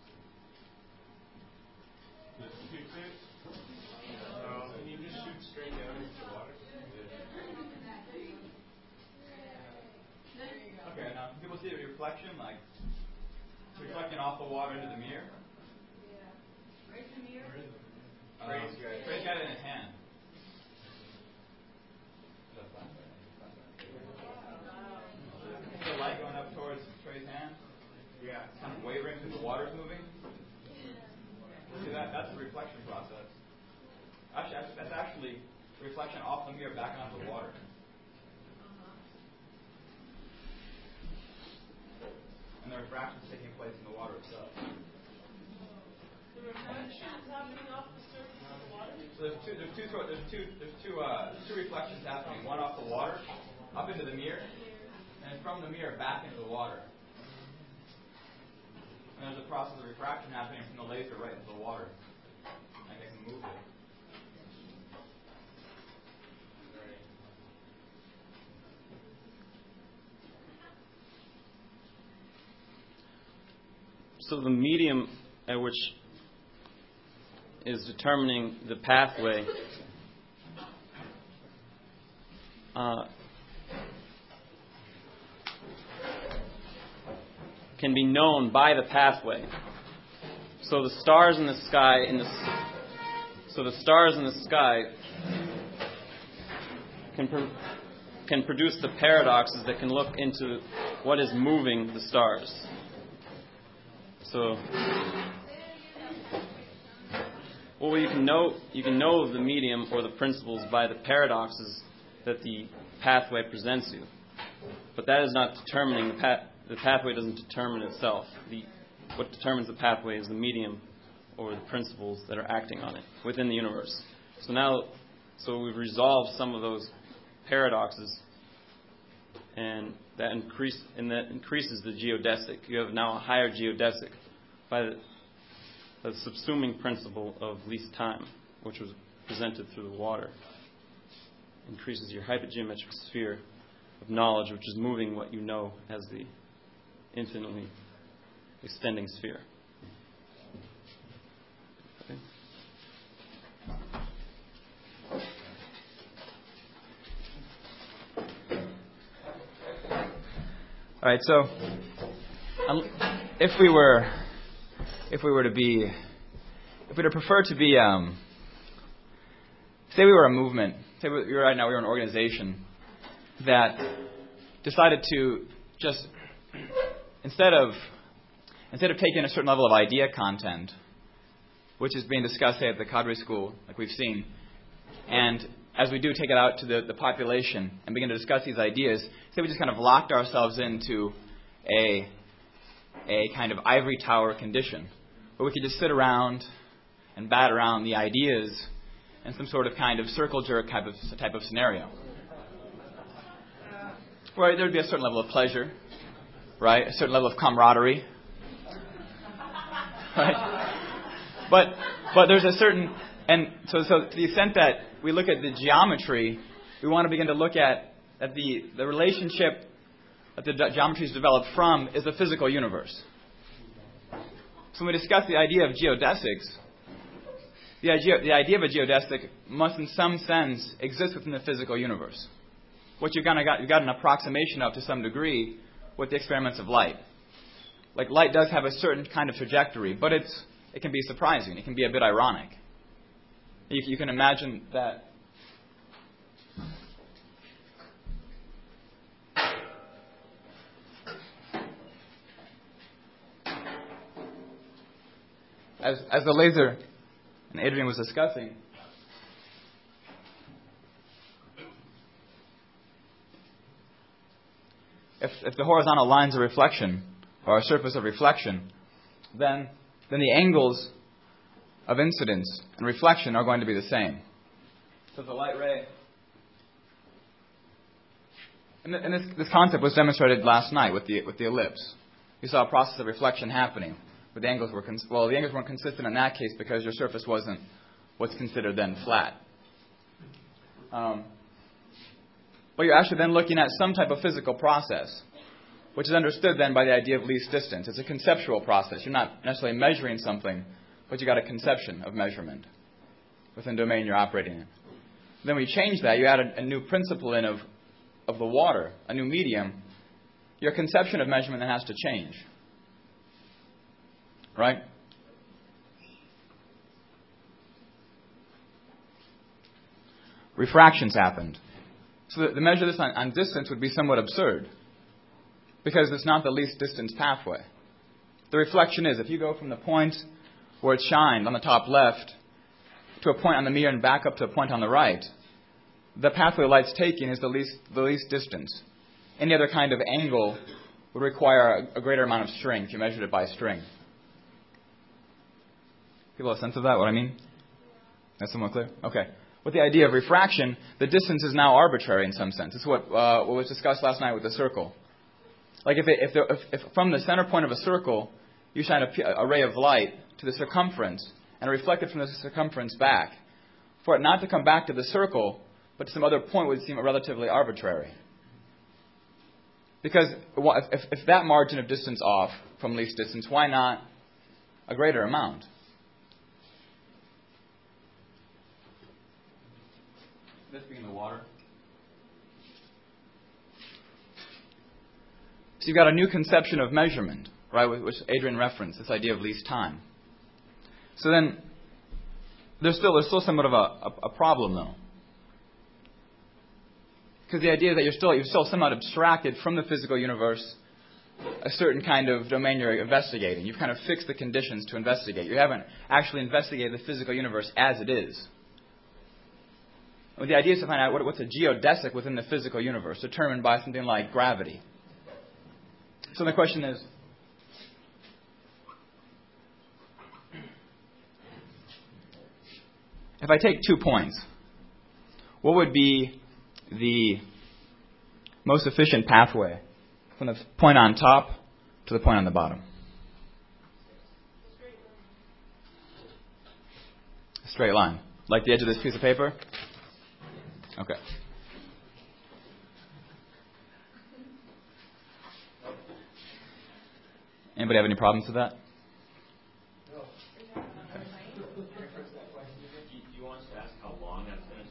I: Okay, now can people see the reflection? Like, it's reflecting off the water into the mirror?
F: Yeah. Right in the mirror?
I: Um, Trey's got it in his hand. The light going up towards Trey's hand? Yeah. It's kind of wavering because the water's moving. See that? That's the reflection process. Actually, that's actually reflection off the mirror back onto the water. And the refraction is taking place in the water itself.
F: The reflection is happening off the surface of the water?
I: So there's two, there's two, there's two, there's two, uh, two reflections happening. One off the water, up into the mirror, and from the mirror back into the water. And there's a process of refraction happening from the laser right into the water. And they can move it.
H: So the medium at which is determining the pathway uh, can be known by the pathway. So the stars in the sky, in the so the stars in the sky can pro- can produce the paradoxes that can look into what is moving the stars. So, well, you can know you can know the medium or the principles by the paradoxes that the pathway presents you, but that is not determining the path. The pathway doesn't determine itself. The, what determines the pathway is the medium or the principles that are acting on it within the universe. So now, so we've resolved some of those paradoxes, and that increase and that increases the geodesic. You have now a higher geodesic by the, the subsuming principle of least time, which was presented through the water. Increases your hypergeometric sphere of knowledge, which is moving what you know as the infinitely extending sphere. Okay.
J: All right. So, um, if we were, if we were to be, if we were to prefer to be, um, say we were a movement, say we were right now we were an organization that decided to just Instead of instead of taking a certain level of idea content, which is being discussed say, at the Cadre School, like we've seen, and as we do take it out to the, the population and begin to discuss these ideas, say we just kind of locked ourselves into a a kind of ivory tower condition, where we could just sit around and bat around the ideas in some sort of kind of circle jerk type of type of scenario. where there would be a certain level of pleasure, right? A certain level of camaraderie, right? But but there's a certain, and so so to the extent that we look at the geometry, we want to begin to look at at the the relationship that the geometry is developed from is the physical universe. So when we discuss the idea of geodesics, the idea, the idea of a geodesic must in some sense exist within the physical universe. What you've kind of got, you've got an approximation of to some degree with the experiments of light. Like light does have a certain kind of trajectory, but it's it can be surprising. It can be a bit ironic. You, you can imagine that. As, as the laser and Adrian was discussing, if, if the horizontal line's a reflection, or a surface of reflection, then, then the angles of incidence and reflection are going to be the same. So the light ray, and, and this, this concept was demonstrated last night with the, with the ellipse. You saw a process of reflection happening. But the angles were cons- well, the angles weren't consistent in that case because your surface wasn't what's considered then flat. Um, but you're actually then looking at some type of physical process, which is understood then by the idea of least distance. It's a conceptual process. You're not necessarily measuring something, but you got a conception of measurement within the domain you're operating in. Then we change that. You add a, a new principle in of of the water, a new medium. Your conception of measurement then has to change. Right? Refractions happened. So the, the measure this on, on distance would be somewhat absurd because it's not the least distance pathway. The reflection is if you go from the point where it shined on the top left to a point on the mirror and back up to a point on the right, the pathway light's taking is the least the least distance. Any other kind of angle would require a, a greater amount of string if you measured it by string. People have a sense of that, what I mean? That's somewhat clear? Okay. With the idea of refraction, the distance is now arbitrary in some sense. It's what uh, what was discussed last night with the circle. Like if, it, if, the, if, if from the center point of a circle, you shine a, a ray of light to the circumference and reflect it from the circumference back, for it not to come back to the circle, but to some other point would seem relatively arbitrary. Because if, if that margin of distance off from least distance, why not a greater amount? This being the water. So you've got a new conception of measurement, right, which Adrian referenced, this idea of least time. So then, there's still there's still somewhat of a, a, a problem, though. Because the idea that you're still you're still somewhat abstracted from the physical universe, a certain kind of domain you're investigating. You've kind of fixed the conditions to investigate. You haven't actually investigated the physical universe as it is. Well, the idea is to find out what, what's a geodesic within the physical universe, determined by something like gravity. So the question is, if I take two points, what would be the most efficient pathway from the point on top to the point on the bottom? A straight line. Like the edge of this piece of paper? Okay. Anybody have any problems with that?
C: No. Okay. Do you want us to ask how long that's going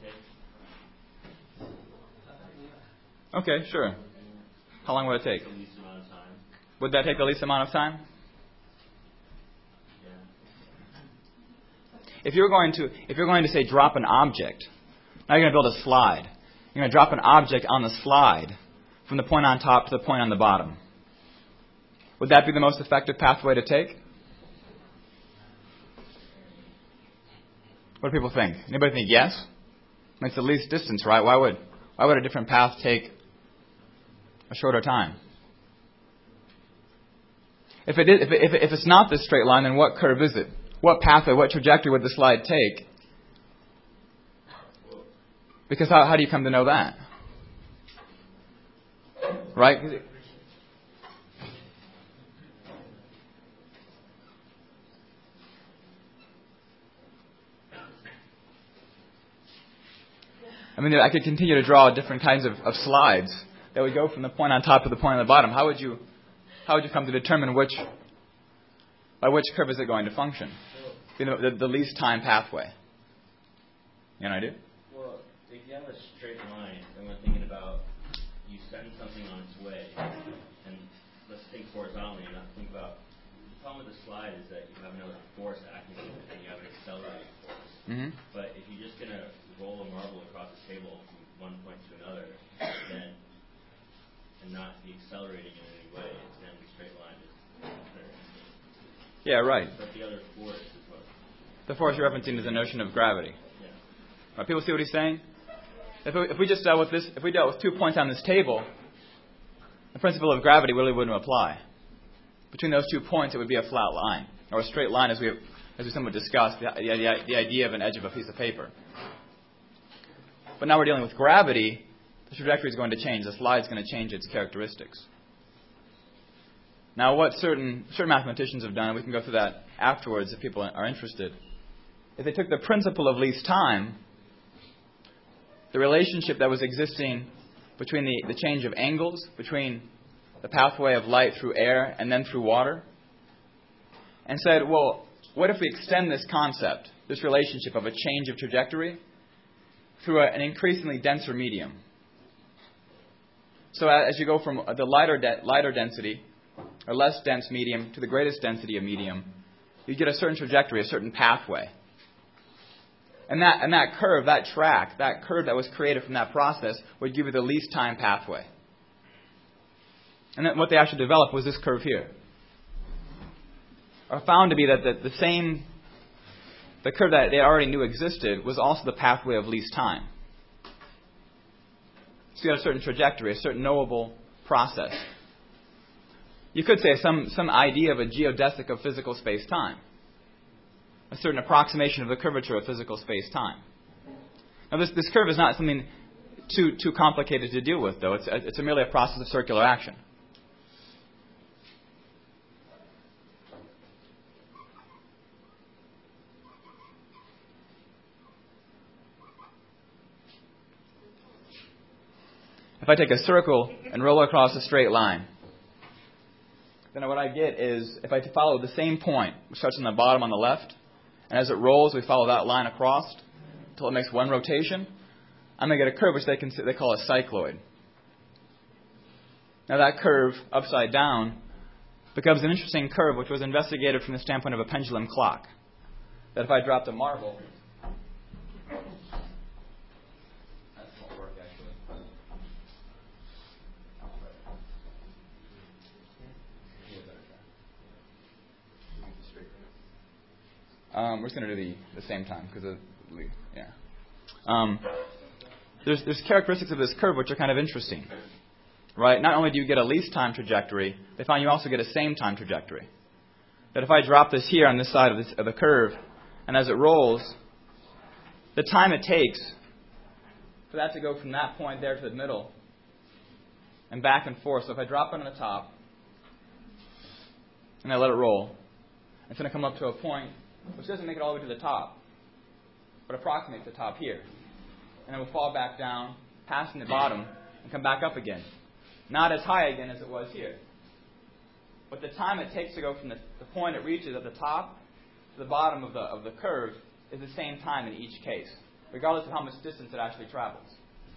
C: to take?
J: Okay, sure. How long would it take?
C: The least amount of time.
J: Would that take the least amount of time?
C: Yeah.
J: If you're going to, if you're going to say drop an object, now you're going to build a slide. You're going to drop an object on the slide from the point on top to the point on the bottom. Would that be the most effective pathway to take? What do people think? Anybody think yes? It's the least distance, right? Why would why would a different path take a shorter time? If it is, if, it, if, it, if it's not this straight line, then what curve is it? What pathway, what trajectory would the slide take? Because how, how do you come to know that? right? I mean, I could continue to draw different kinds of, of slides that would go from the point on top to the point on the bottom. How would you, how would you come to determine which, by which curve is it going to function? You know, the, the least time pathway. You know what I do?
C: Well, if you have a straight line, and we're thinking about you send something on its way, and let's think horizontally, not think about. The problem with the slide is that you have another force acting on it, and you have an accelerating force.
J: Mm-hmm.
C: But if you're just going to roll a marble across the table from one point to another, then and not be accelerating in any way, it's then the straight line is there.
J: Yeah, right.
C: But the other force is what.
J: The force you're referencing is the notion of gravity.
C: Yeah.
J: Right, people see what he's saying? If we, if we just dealt with this, if we dealt with two points on this table, the principle of gravity really wouldn't apply. Between those two points, it would be a flat line, or a straight line, as we as we somewhat discussed, the, the, the idea of an edge of a piece of paper. But now we're dealing with gravity. The trajectory is going to change. The slide is going to change its characteristics. Now, what certain certain mathematicians have done, and we can go through that afterwards if people are interested, is they took the principle of least time, the relationship that was existing between the, the change of angles, between the pathway of light through air and then through water, and said, well, what if we extend this concept, this relationship of a change of trajectory, through a, an increasingly denser medium? So as you go from the lighter de- lighter density, or less dense medium, to the greatest density of medium, you get a certain trajectory, a certain pathway. And that and that curve, that track, that curve that was created from that process would give you the least time pathway. And then what they actually developed was this curve here. Or found to be that the, the same, the curve that they already knew existed was also the pathway of least time. So you had a certain trajectory, a certain knowable process. You could say some, some idea of a geodesic of physical space-time. A certain approximation of the curvature of physical space-time. Now this, this curve is not something too, too complicated to deal with, though. It's, it's merely a process of circular action. If I take a circle and roll across a straight line, then what I get is, if I follow the same point, which starts on the bottom on the left, and as it rolls, we follow that line across until it makes one rotation, I'm going to get a curve which they, can, they call a cycloid. Now that curve, upside down, becomes an interesting curve which was investigated from the standpoint of a pendulum clock. That if I dropped a marble... Um, we're just going to do the, the same time because yeah. Um, there's there's characteristics of this curve which are kind of interesting, right? Not only do you get a least time trajectory, they find you also get a same time trajectory. That if I drop this here on this side of, this, of the curve, and as it rolls, the time it takes for that to go from that point there to the middle and back and forth. So if I drop it on the top and I let it roll, it's going to come up to a point which doesn't make it all the way to the top, but approximates the top here. And it will fall back down, passing the bottom, and come back up again. Not as high again as it was here. But the time it takes to go from the, the point it reaches at the top to the bottom of the, of the curve is the same time in each case, regardless of how much distance it actually travels.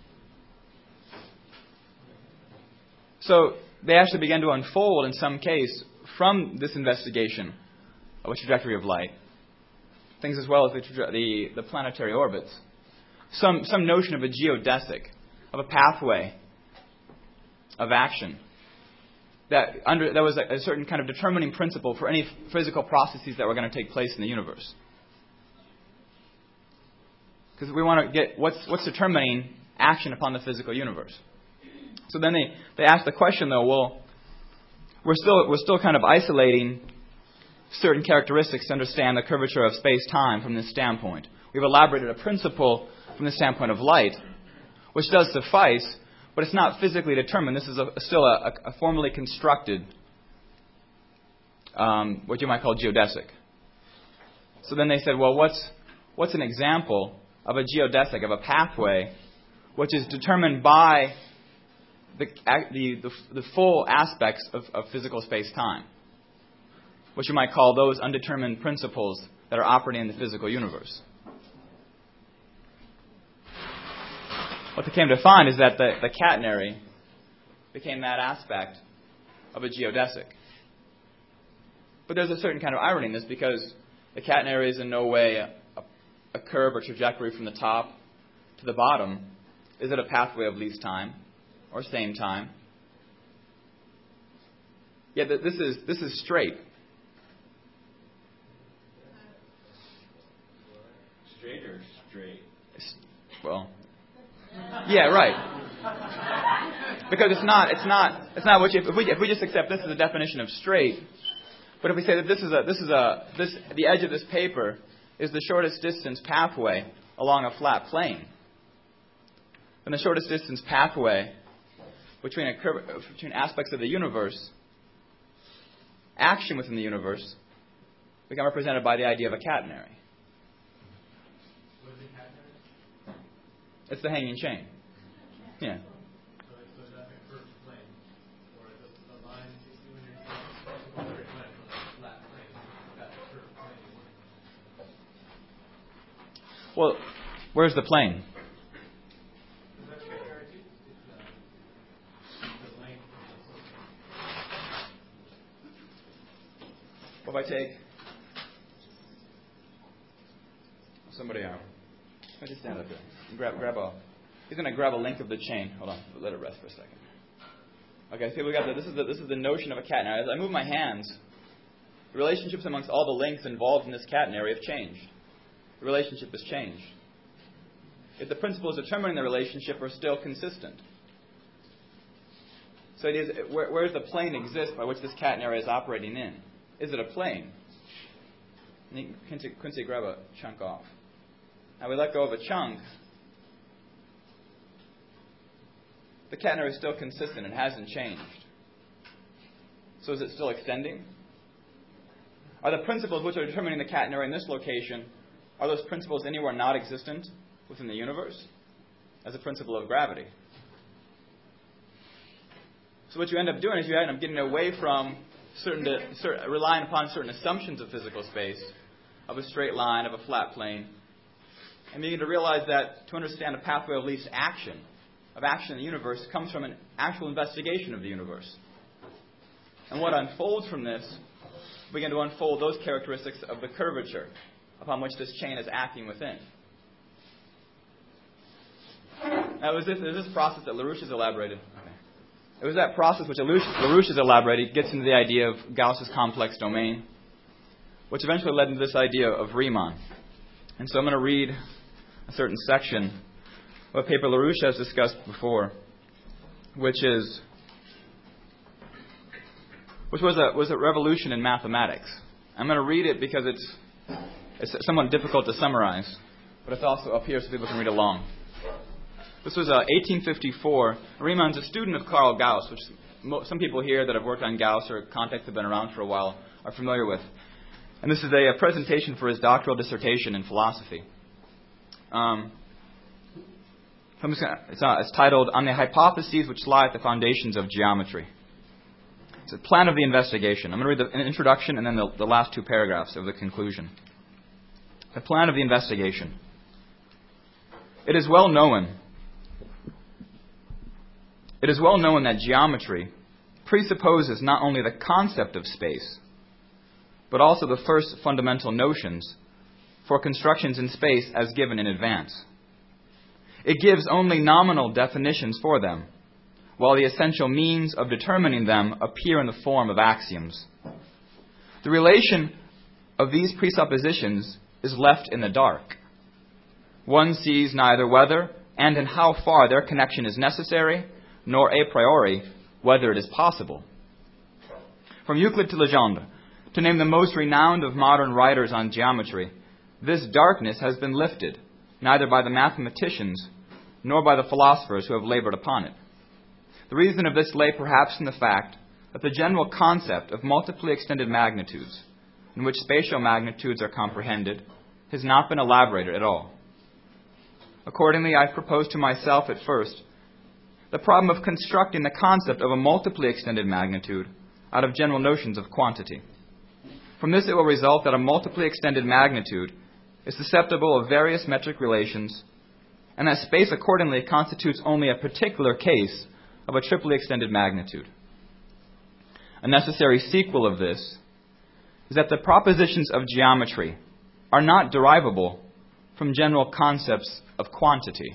J: So they actually began to unfold, in some case, from this investigation of a trajectory of light, things as well as the, the, the planetary orbits, some, some notion of a geodesic, of a pathway of action that, under, that was a, a certain kind of determining principle for any physical processes that were going to take place in the universe. Because we want to get what's, what's determining action upon the physical universe. So then they, they ask the question, though, well, we're still we're still kind of isolating certain characteristics to understand the curvature of space-time from this standpoint. We've elaborated a principle from the standpoint of light, which does suffice, but it's not physically determined. This is a, still a, a formally constructed, um, what you might call geodesic. So then they said, well, what's what's an example of a geodesic, of a pathway, which is determined by the the, the, the full aspects of, of physical space-time, what you might call those undetermined principles that are operating in the physical universe. What they came to find is that the, the catenary became that aspect of a geodesic. But there's a certain kind of irony in this, because the catenary is in no way a, a, a curve or trajectory from the top to the bottom. Is it a pathway of least time or same time? Yet this is this is straight.
C: Straight or straight?
J: Well, yeah, right. Because it's not it's not it's not what you, if we if we just accept this as a definition of straight, but if we say that this is a this is a this the edge of this paper is the shortest distance pathway along a flat plane, then the shortest distance pathway between a curve, between aspects of the universe, action within the universe, become represented by the idea of a catenary.
E: What is a catenary?
J: It's the hanging chain. Yeah.
E: So, so is that a curved plane? Or the, the line, you see when you're supposed to went from a flat plane, that's a curved plane.
J: Well, where's the plane?
E: Is that catenary too? It's uh, the length of the
J: What if I take somebody out? I just stand up here. Grab, grab a. He's going to grab a link of the chain. Hold on, let it rest for a second. Okay, see, we got the, this is the this is the notion of a catenary. As I move my hands, the relationships amongst all the links involved in this catenary have changed. The relationship has changed. If the principles determining the relationship are still consistent. So it is, where, where does the plane exist by which this catenary is operating in? Is it a plane? Quincy, Quincy, grab a chunk off. Now we let go of a chunk. The catenary is still consistent. It hasn't changed. So is it still extending? Are the principles which are determining the catenary in this location, are those principles anywhere not existent within the universe? As a principle of gravity. So what you end up doing is you end up getting away from certain, certain relying upon certain assumptions of physical space, of a straight line, of a flat plane, and begin to realize that to understand a pathway of least action, of action in the universe, comes from an actual investigation of the universe. And what unfolds from this, begin to unfold those characteristics of the curvature upon which this chain is acting within. Now, it was this, it was this process that LaRouche has elaborated. Okay. It was that process which LaRouche has elaborated, gets into the idea of Gauss's complex domain, which eventually led into this idea of Riemann. And so I'm going to read a certain section of a paper LaRouche has discussed before, which is which was a was a revolution in mathematics. I'm going to read it because it's it's somewhat difficult to summarize, but it's also up here so people can read along. This was uh, eighteen fifty-four. Riemann's a student of Carl Gauss, which mo- some people here that have worked on Gauss or contacts have been around for a while are familiar with. And this is a, a presentation for his doctoral dissertation in philosophy. Um, I'm just gonna, it's, uh, it's titled, On the Hypotheses Which Lie at the Foundations of Geometry. It's a plan of the investigation. I'm going to read the, an introduction and then the, the last two paragraphs of the conclusion. The plan of the investigation. It is well known It is well known that geometry presupposes not only the concept of space, but also the first fundamental notions for constructions in space as given in advance. It gives only nominal definitions for them, while the essential means of determining them appear in the form of axioms. The relation of these presuppositions is left in the dark. One sees neither whether and in how far their connection is necessary, nor a priori whether it is possible. From Euclid to Legendre, to name the most renowned of modern writers on geometry, this darkness has been lifted, neither by the mathematicians nor by the philosophers who have labored upon it. The reason of this lay perhaps in the fact that the general concept of multiply extended magnitudes, in which spatial magnitudes are comprehended, has not been elaborated at all. Accordingly, I proposed to myself at first the problem of constructing the concept of a multiply extended magnitude out of general notions of quantity. From this it will result that a multiply extended magnitude is susceptible of various metric relations, and that space accordingly constitutes only a particular case of a triply extended magnitude. A necessary sequel of this is that the propositions of geometry are not derivable from general concepts of quantity.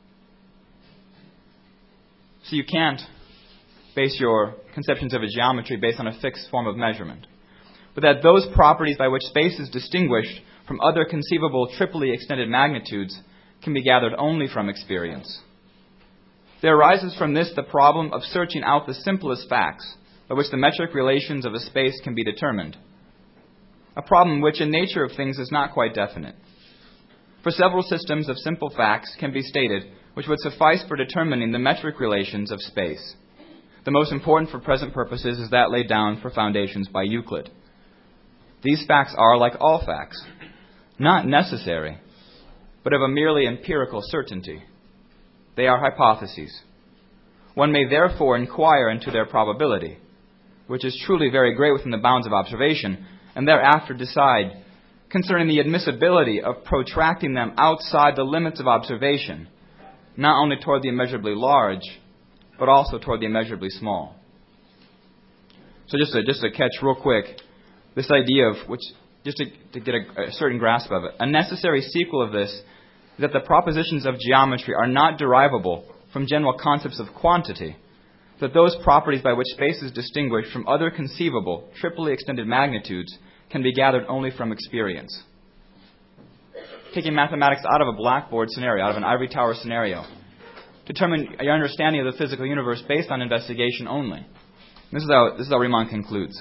J: So you can't base your conceptions of a geometry based on a fixed form of measurement, but that those properties by which space is distinguished from other conceivable triply extended magnitudes can be gathered only from experience. There arises from this the problem of searching out the simplest facts by which the metric relations of a space can be determined, a problem which in nature of things is not quite definite. For several systems of simple facts can be stated which would suffice for determining the metric relations of space. The most important for present purposes is that laid down for foundations by Euclid. These facts are, like all facts, not necessary, but of a merely empirical certainty. They are hypotheses. One may therefore inquire into their probability, which is truly very great within the bounds of observation, and thereafter decide concerning the admissibility of protracting them outside the limits of observation, not only toward the immeasurably large, but also toward the immeasurably small. So just to, just to catch real quick, this idea of, which just to, to get a, a certain grasp of it, a necessary sequel of this is that the propositions of geometry are not derivable from general concepts of quantity, that those properties by which space is distinguished from other conceivable, triply extended magnitudes can be gathered only from experience. Taking mathematics out of a blackboard scenario, out of an ivory tower scenario, determine your understanding of the physical universe based on investigation only. This is how, this is how Riemann concludes.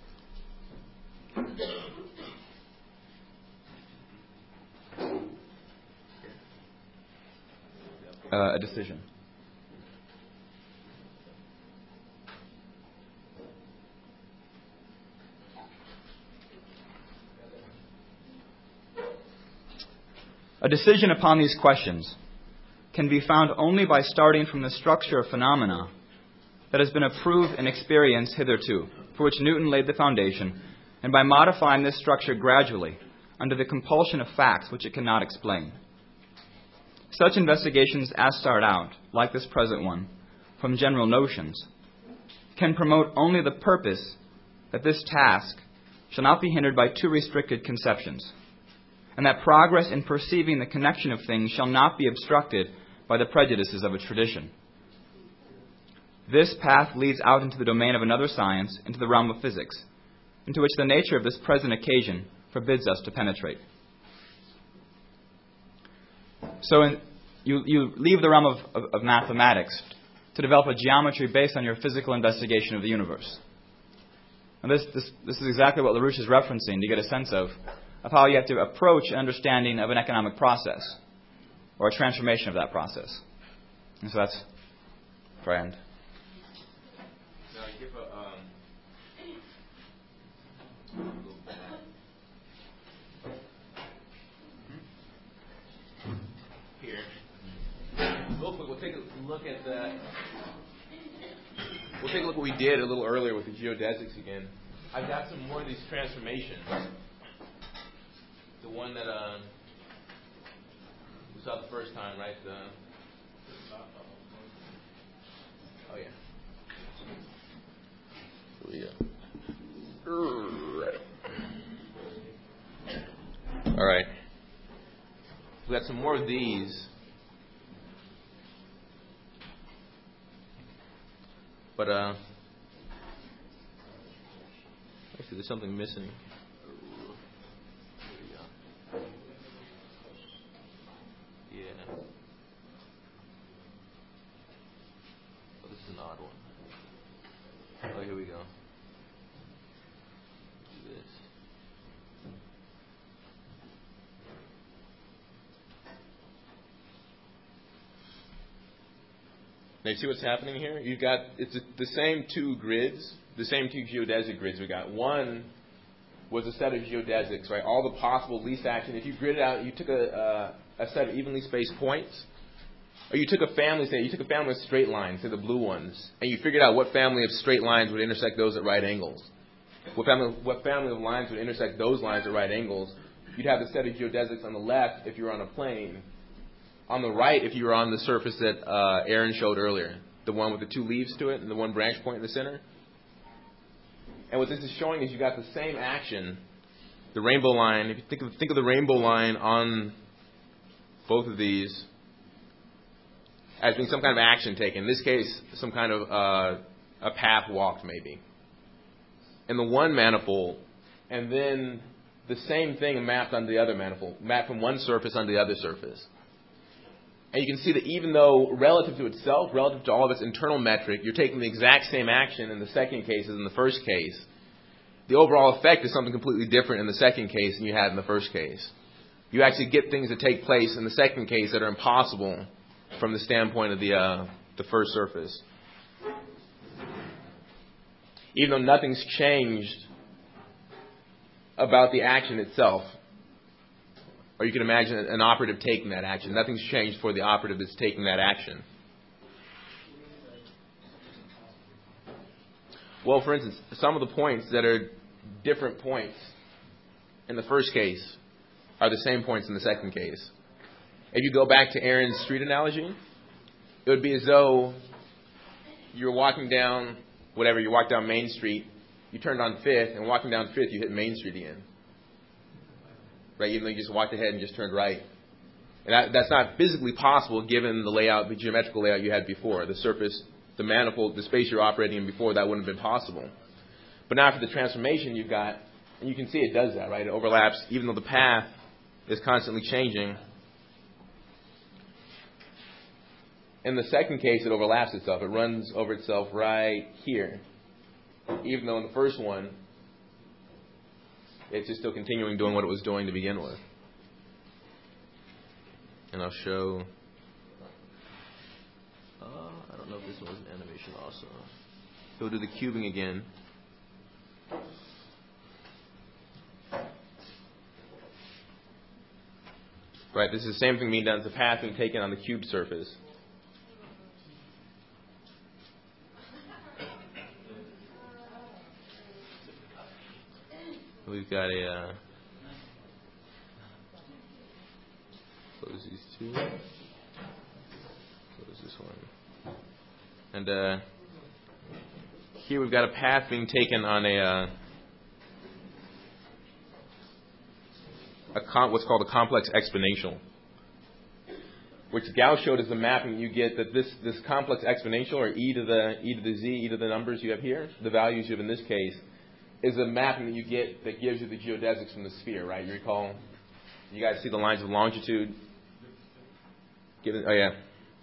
J: Uh, a decision. A decision upon these questions can be found only by starting from the structure of phenomena that has been approved in experience hitherto, for which Newton laid the foundation, and by modifying this structure gradually under the compulsion of facts which it cannot explain. Such investigations as start out, like this present one, from general notions, can promote only the purpose that this task shall not be hindered by too restricted conceptions, and that progress in perceiving the connection of things shall not be obstructed by the prejudices of a tradition. This path leads out into the domain of another science, into the realm of physics, into which the nature of this present occasion forbids us to penetrate. So in, you, you leave the realm of, of, of mathematics to develop a geometry based on your physical investigation of the universe. And this, this, this is exactly what LaRouche is referencing to get a sense of, of how you have to approach an understanding of an economic process or a transformation of that process. And so that's for end.
G: Now, you give a, um, here. Real quick, we'll take a look at that. We'll take a look at what we did a little earlier with the geodesics again. I've got some more of these transformations. The one that uh, we saw the first time, right? The, oh, yeah. Here we go. All right. We got some more of these. But, uh, actually, there's something missing. Yeah. Oh, this is an odd one. Oh, here we go. Do this. Now, you see what's happening here? You've got, it's the same two grids, the same two geodesic grids we got. One was a set of geodesics, right? All the possible least action. If you grid it out, you took a, a, a set of evenly spaced points, or you took a family, say, you took a family of straight lines, say the blue ones, and you figured out what family of straight lines would intersect those at right angles. What family, what family of lines would intersect those lines at right angles? You'd have the set of geodesics on the left if you were on a plane. On the right, if you were on the surface that uh, Aaron showed earlier, the one with the two leaves to it and the one branch point in the center. And what this is showing is you got the same action, the rainbow line. If you think of think of the rainbow line on both of these as being some kind of action taken. In this case, some kind of uh, a path walked, maybe. In the one manifold, and then the same thing mapped onto the other manifold, mapped from one surface onto the other surface. And you can see that even though relative to itself, relative to all of its internal metric, you're taking the exact same action in the second case as in the first case, the overall effect is something completely different in the second case than you had in the first case. You actually get things that take place in the second case that are impossible from the standpoint of the uh, the first surface. Even though nothing's changed about the action itself. Or you can imagine an operative taking that action. Nothing's changed for the operative that's taking that action. Well, for instance, some of the points that are different points in the first case are the same points in the second case. If you go back to Aaron's street analogy, it would be as though you were walking down, whatever, you walked down Main Street, you turned on Fifth, and walking down Fifth, you hit Main Street again. Right, even though you just walked ahead and just turned right. And that, that's not physically possible given the layout, the geometrical layout you had before. The surface, the manifold, the space you're operating in before, that wouldn't have been possible. But now after the transformation you've got, and you can see it does that, right? It overlaps, even though the path is constantly changing. In the second case, it overlaps itself. It runs over itself right here. Even though in the first one, it's just still continuing doing what it was doing to begin with. And I'll show... Uh, I don't know if this one was an animation also. Go to the cubing again. Right, this is the same thing being done. It's a path being taken on the cube surface. We've got a, uh, close these two, close this one. And uh, here we've got a path being taken on a, uh, a com- what's called a complex exponential, which Gauss showed as the mapping you get that this, this complex exponential, or e to the e to the z, e to the numbers you have here, the values you have in this case, is a mapping that you get that gives you the geodesics from the sphere, right? You recall, you guys see the lines of longitude? Give it, oh, yeah.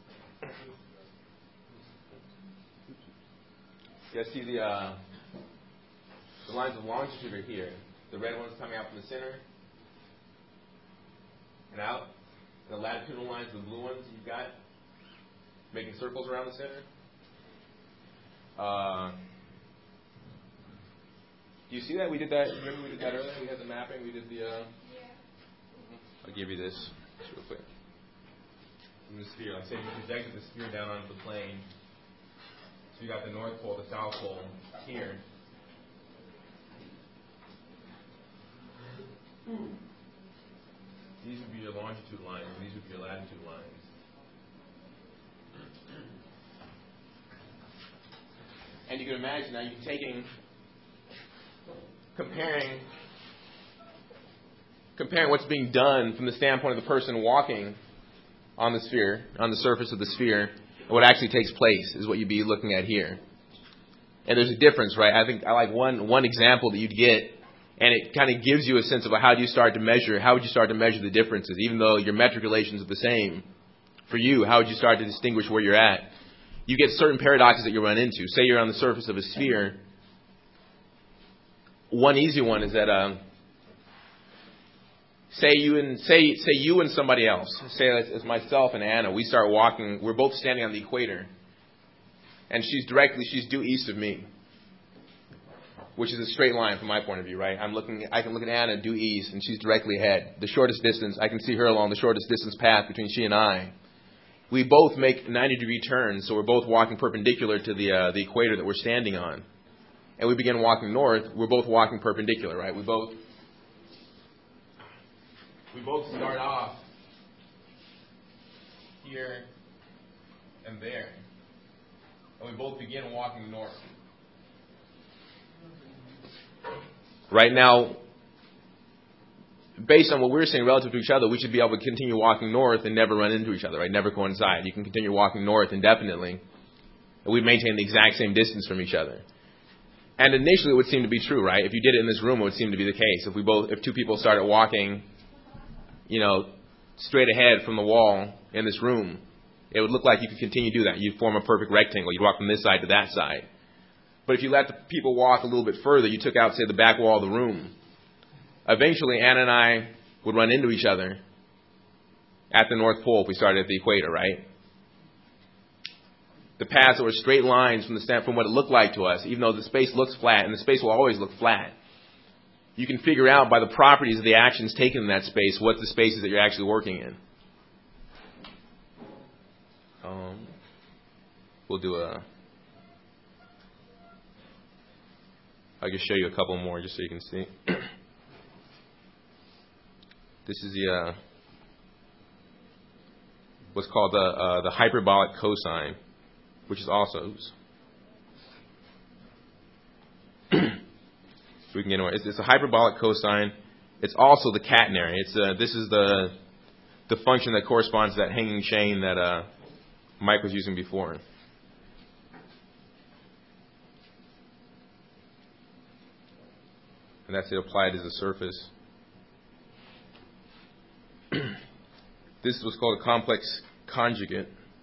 G: You guys see the, uh, the lines of longitude are here. The red ones coming out from the center and out. The latitudinal lines, the blue ones you've got, making circles around the center. Uh, Do you see that? We did that. Remember we did that earlier? We had the mapping. We did the... Uh, yeah. I'll give you this just real quick. From the sphere. Like, say you projected the sphere down onto the plane. So you got the North Pole, the South Pole here. These would be your longitude lines, and these would be your latitude lines. And you can imagine now you're taking... Comparing, comparing what's being done from the standpoint of the person walking on the sphere, on the surface of the sphere, and what actually takes place is what you'd be looking at here. And there's a difference, right? I think I like one one example that you'd get, and it kind of gives you a sense of how do you start to measure, how would you start to measure the differences, even though your metric relations are the same. For you, how would you start to distinguish where you're at? You get certain paradoxes that you run into. Say you're on the surface of a sphere. One easy one is that, uh, say you and say say you and somebody else, say as, as myself and Anna, we start walking. We're both standing on the equator, and she's directly, she's due east of me, which is a straight line from my point of view, right? I'm looking, I can look at Anna due east, and she's directly ahead. The shortest distance, I can see her along the shortest distance path between she and I. We both make ninety degree turns, so we're both walking perpendicular to the uh, the equator that we're standing on. And we begin walking north, we're both walking perpendicular, right? We both we both start off here and there. And we both begin walking north. Right now, based on what we're saying relative to each other, we should be able to continue walking north and never run into each other, right? Never coincide. You can continue walking north indefinitely, and we maintain the exact same distance from each other. And initially, it would seem to be true, right? If you did it in this room, it would seem to be the case. If we both, if two people started walking, you know, straight ahead from the wall in this room, it would look like you could continue to do that. You'd form a perfect rectangle. You'd walk from this side to that side. But if you let the people walk a little bit further, you took out, say, the back wall of the room. Eventually, Anna and I would run into each other at the North Pole if we started at the equator, right? The paths that were straight lines from the stand, from what it looked like to us, even though the space looks flat, and the space will always look flat. You can figure out by the properties of the actions taken in that space what the spaces that you're actually working in. Um, we'll do a... I'll just show you a couple more just so you can see. This is the uh, what's called the uh, the hyperbolic cosine, which is also oops. we can get more. It's, it's a hyperbolic cosine. It's also the catenary. It's uh, this is the the function that corresponds to that hanging chain that uh, Mike was using before. And that's it applied as a surface. This is what's called a complex conjugate.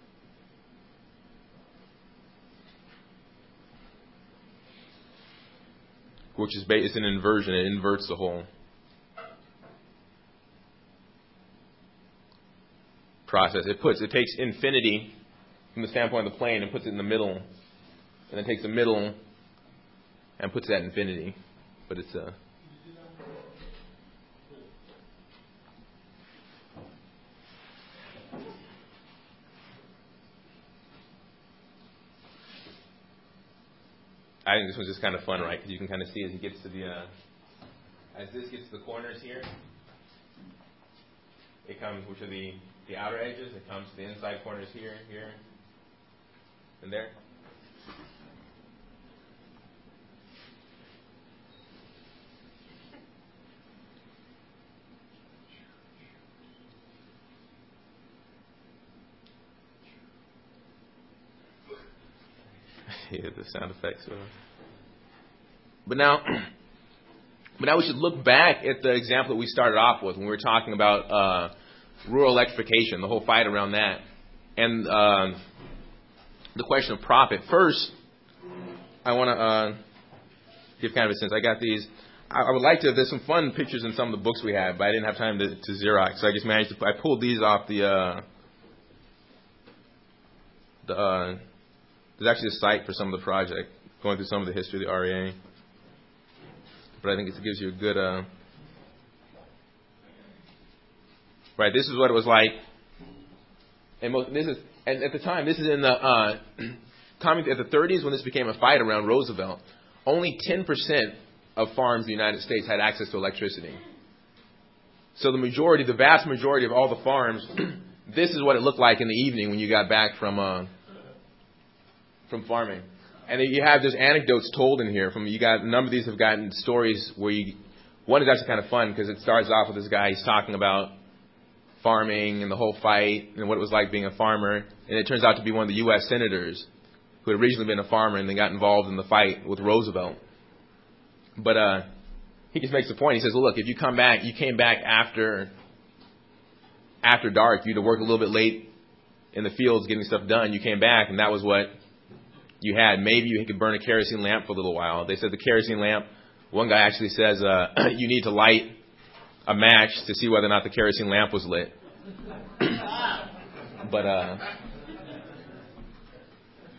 G: Which is ba- it's an inversion. It inverts the whole process. It puts it takes infinity from the standpoint of the plane and puts it in the middle, and then takes the middle and puts it at infinity. But it's a I think this one's just kind of fun, right? Because you can kind of see as he gets to the, uh, as this gets to the corners here, it comes, which are the, the outer edges, it comes to the inside corners here, here, and there. Yeah, the sound effects. But now, but now we should look back at the example that we started off with when we were talking about uh, rural electrification, the whole fight around that, and uh, the question of profit. First, I want to uh, give kind of a sense. I got these. I, I would like to. There's some fun pictures in some of the books we had, but I didn't have time to, to Xerox, so I just managed to. I pulled these off the. Uh, the uh, There's actually a site for some of the project, going through some of the history of the R E A. But I think it gives you a good... Uh, right, this is what it was like. And most, this is, and at the time, this is in the... Uh, coming at the thirties, when this became a fight around Roosevelt, only ten percent of farms in the United States had access to electricity. So the majority, the vast majority of all the farms, this is what it looked like in the evening when you got back from... Uh, from farming. And you have those anecdotes told in here. From you got a number of these have gotten stories where you, one is actually kind of fun because it starts off with this guy, he's talking about farming and the whole fight and what it was like being a farmer. And it turns out to be one of the U S senators who had originally been a farmer and then got involved in the fight with Roosevelt. But uh, he just makes the point. He says, well, look, if you come back, you came back after after dark, you'd have worked a little bit late in the fields getting stuff done. You came back and that was what you had. Maybe you could burn a kerosene lamp for a little while. They said the kerosene lamp, one guy actually says uh, you need to light a match to see whether or not the kerosene lamp was lit. But uh,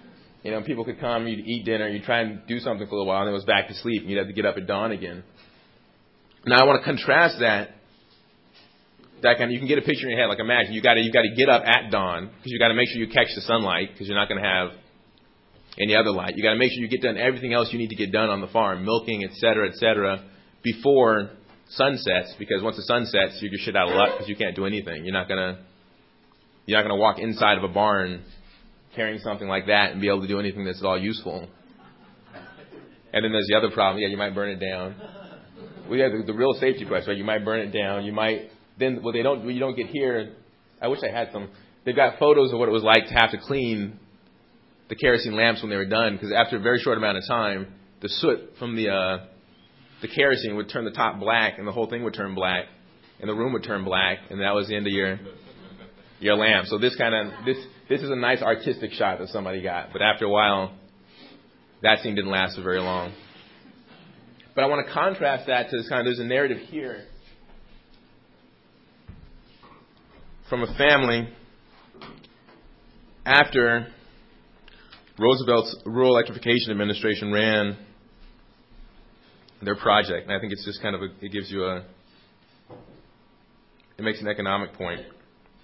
G: You know, people could come, you'd eat dinner, you'd try and do something for a little while, and then it was back to sleep, and you'd have to get up at dawn again. Now, I want to contrast that. That kind of, you can get a picture in your head. Like, imagine you got to you got to get up at dawn because you got to make sure you catch the sunlight because you're not going to have any other light. You got to make sure you get done everything else you need to get done on the farm, milking, et cetera, et cetera, before sunsets. Because once the sun sets, you're shit out of luck because you can't do anything. You're not gonna you're not gonna walk inside of a barn carrying something like that and be able to do anything that's at all useful. And then there's the other problem. Yeah, you might burn it down. We have the, the real safety question, right? You might burn it down. You might. Then what they don't, what you don't get here, I wish I had some. They've got photos of what it was like to have to clean the kerosene lamps when they were done, because after a very short amount of time, the soot from the uh, the kerosene would turn the top black, and the whole thing would turn black, and the room would turn black, and that was the end of your your lamp. So this kind of this this is a nice artistic shot that somebody got, but after a while, that scene didn't last for very long. But I want to contrast that to this kind of there's a narrative here from a family after Roosevelt's Rural Electrification Administration ran their project. And I think it's just kind of a, it gives you a, it makes an economic point. It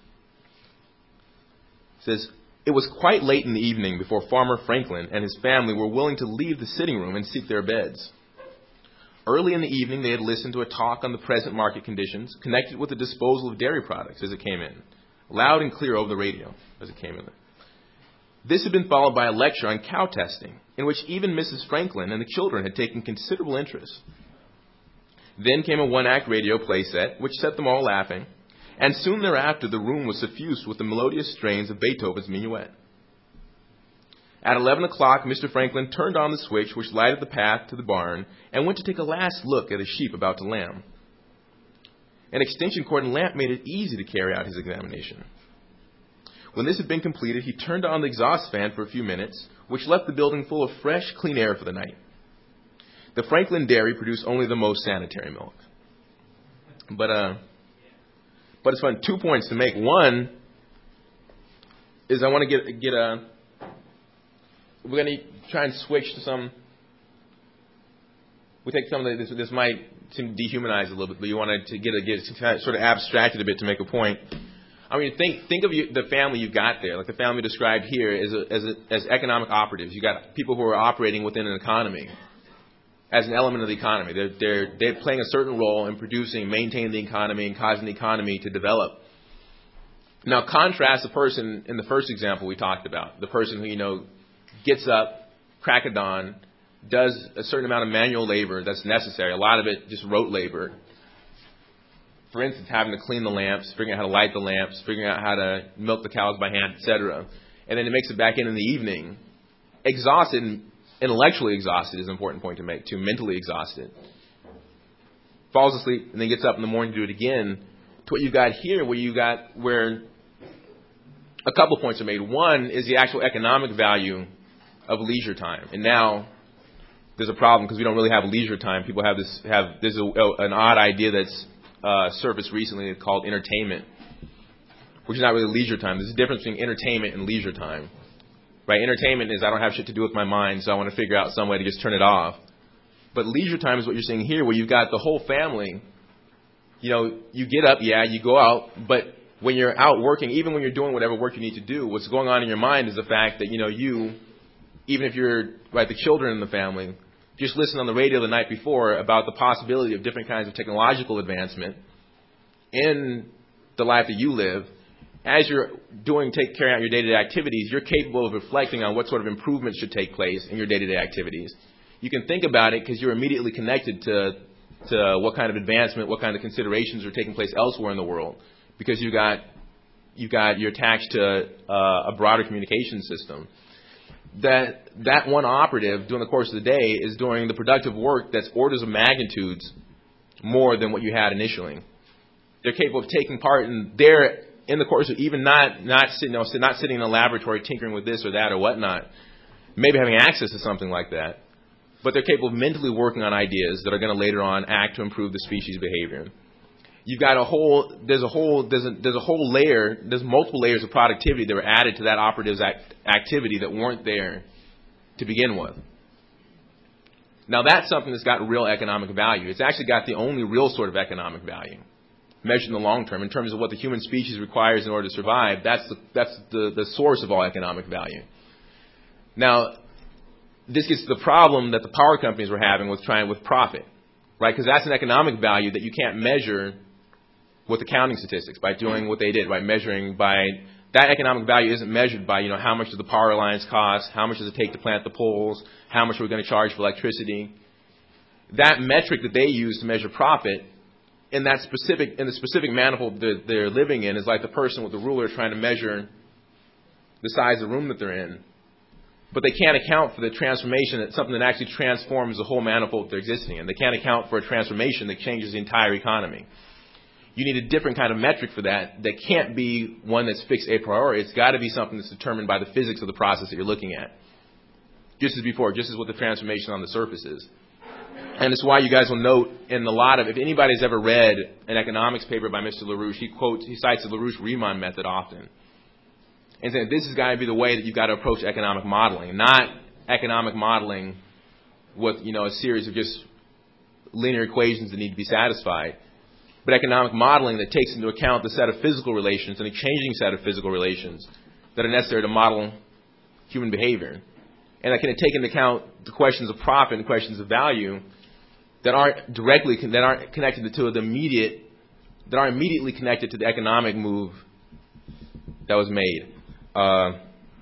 G: says, it was quite late in the evening before Farmer Franklin and his family were willing to leave the sitting room and seek their beds. Early in the evening, they had listened to a talk on the present market conditions connected with the disposal of dairy products as it came in, loud and clear over the radio as it came in. This had been followed by a lecture on cow testing, in which even Missus Franklin and the children had taken considerable interest. Then came a one-act radio playset, which set them all laughing, and soon thereafter the room was suffused with the melodious strains of Beethoven's Minuet. At eleven o'clock, Mister Franklin turned on the switch which lighted the path to the barn and went to take a last look at a sheep about to lamb. An extension cord and lamp made it easy to carry out his examination. When this had been completed, he turned on the exhaust fan for a few minutes, which left the building full of fresh, clean air for the night. The Franklin dairy produced only the most sanitary milk. But, uh, but it's fun. Two points to make. One is I want to get, get a, we're going to try and switch to some, we take some of the, this, this might seem dehumanized a little bit, but you wanted to get a, get to sort of abstract it a bit to make a point. I mean, think think of you, the family you've got there, like the family described here as a, as a, as economic operatives. You got people who are operating within an economy as an element of the economy. They're they're they're playing a certain role in producing, maintaining the economy, and causing the economy to develop. Now, contrast the person in the first example we talked about, the person who you know gets up, crack of dawn, does a certain amount of manual labor that's necessary. A lot of it just rote labor. For instance, having to clean the lamps, figuring out how to light the lamps, figuring out how to milk the cows by hand, et cetera. And then it makes it back in in the evening. Exhausted, intellectually exhausted is an important point to make, too. Mentally exhausted. Falls asleep and then gets up in the morning to do it again. To what you've got here, where you got where a couple points are made. One is the actual economic value of leisure time. And now there's a problem because we don't really have leisure time. People have this have there's a, an odd idea that's Uh, surfaced recently called entertainment, which is not really leisure time. There's a difference between entertainment and leisure time, right? Entertainment is I don't have shit to do with my mind, so I want to figure out some way to just turn it off. But leisure time is what you're seeing here, where you've got the whole family. You know, you get up, yeah, you go out, but when you're out working, even when you're doing whatever work you need to do, what's going on in your mind is the fact that, you know, you, even if you're, right, the children in the family, just listen on the radio the night before about the possibility of different kinds of technological advancement in the life that you live. As you're doing, take carrying out your day-to-day activities, you're capable of reflecting on what sort of improvements should take place in your day-to-day activities. You can think about it because you're immediately connected to to what kind of advancement, what kind of considerations are taking place elsewhere in the world, because you got you got you're attached to uh, a broader communication system. That that one operative during the course of the day is doing the productive work that's orders of magnitudes more than what you had initially. They're capable of taking part in they're in the course of even not not sitting you know, not sitting in a laboratory tinkering with this or that or whatnot, maybe having access to something like that, but they're capable of mentally working on ideas that are going to later on act to improve the species' behavior. You've got a whole there's a whole there's a, there's a whole layer there's multiple layers of productivity that were added to that operative's act, activity that weren't there
K: to begin with. Now, that's something that's got real economic value. It's actually got the only real sort of economic value, measured in the long term, in terms of what the human species requires in order to survive. That's the, that's the, the source of all economic value. Now, this gets to the problem that the power companies were having with trying with profit, right? Because that's an economic value that you can't measure with accounting statistics by doing what they did, by measuring by that economic value isn't measured by, you know, how much do the power lines cost, how much does it take to plant the poles, how much are we going to charge for electricity. That metric that they use to measure profit in that specific in the specific manifold that they're living in is like the person with the ruler trying to measure the size of the room that they're in. But they can't account for the transformation, that something that actually transforms the whole manifold that they're existing in. They can't account for a transformation that changes the entire economy. You need a different kind of metric for that that can't be one that's fixed a priori. It's got to be something that's determined by the physics of the process that you're looking at. Just as before, just as what the transformation on the surface is. And it's why you guys will note in a lot of, if anybody's ever read an economics paper by Mister LaRouche, he quotes, he cites the LaRouche-Riemann method often. And saying this has got to be the way that you've got to approach economic modeling, not economic modeling with, you know, a series of just linear equations that need to be satisfied, but economic modeling that takes into account the set of physical relations and a changing set of physical relations that are necessary to model human behavior. And that can take into account the questions of profit and questions of value that aren't directly, that aren't connected to the immediate, that aren't immediately connected to the economic move that was made. Uh,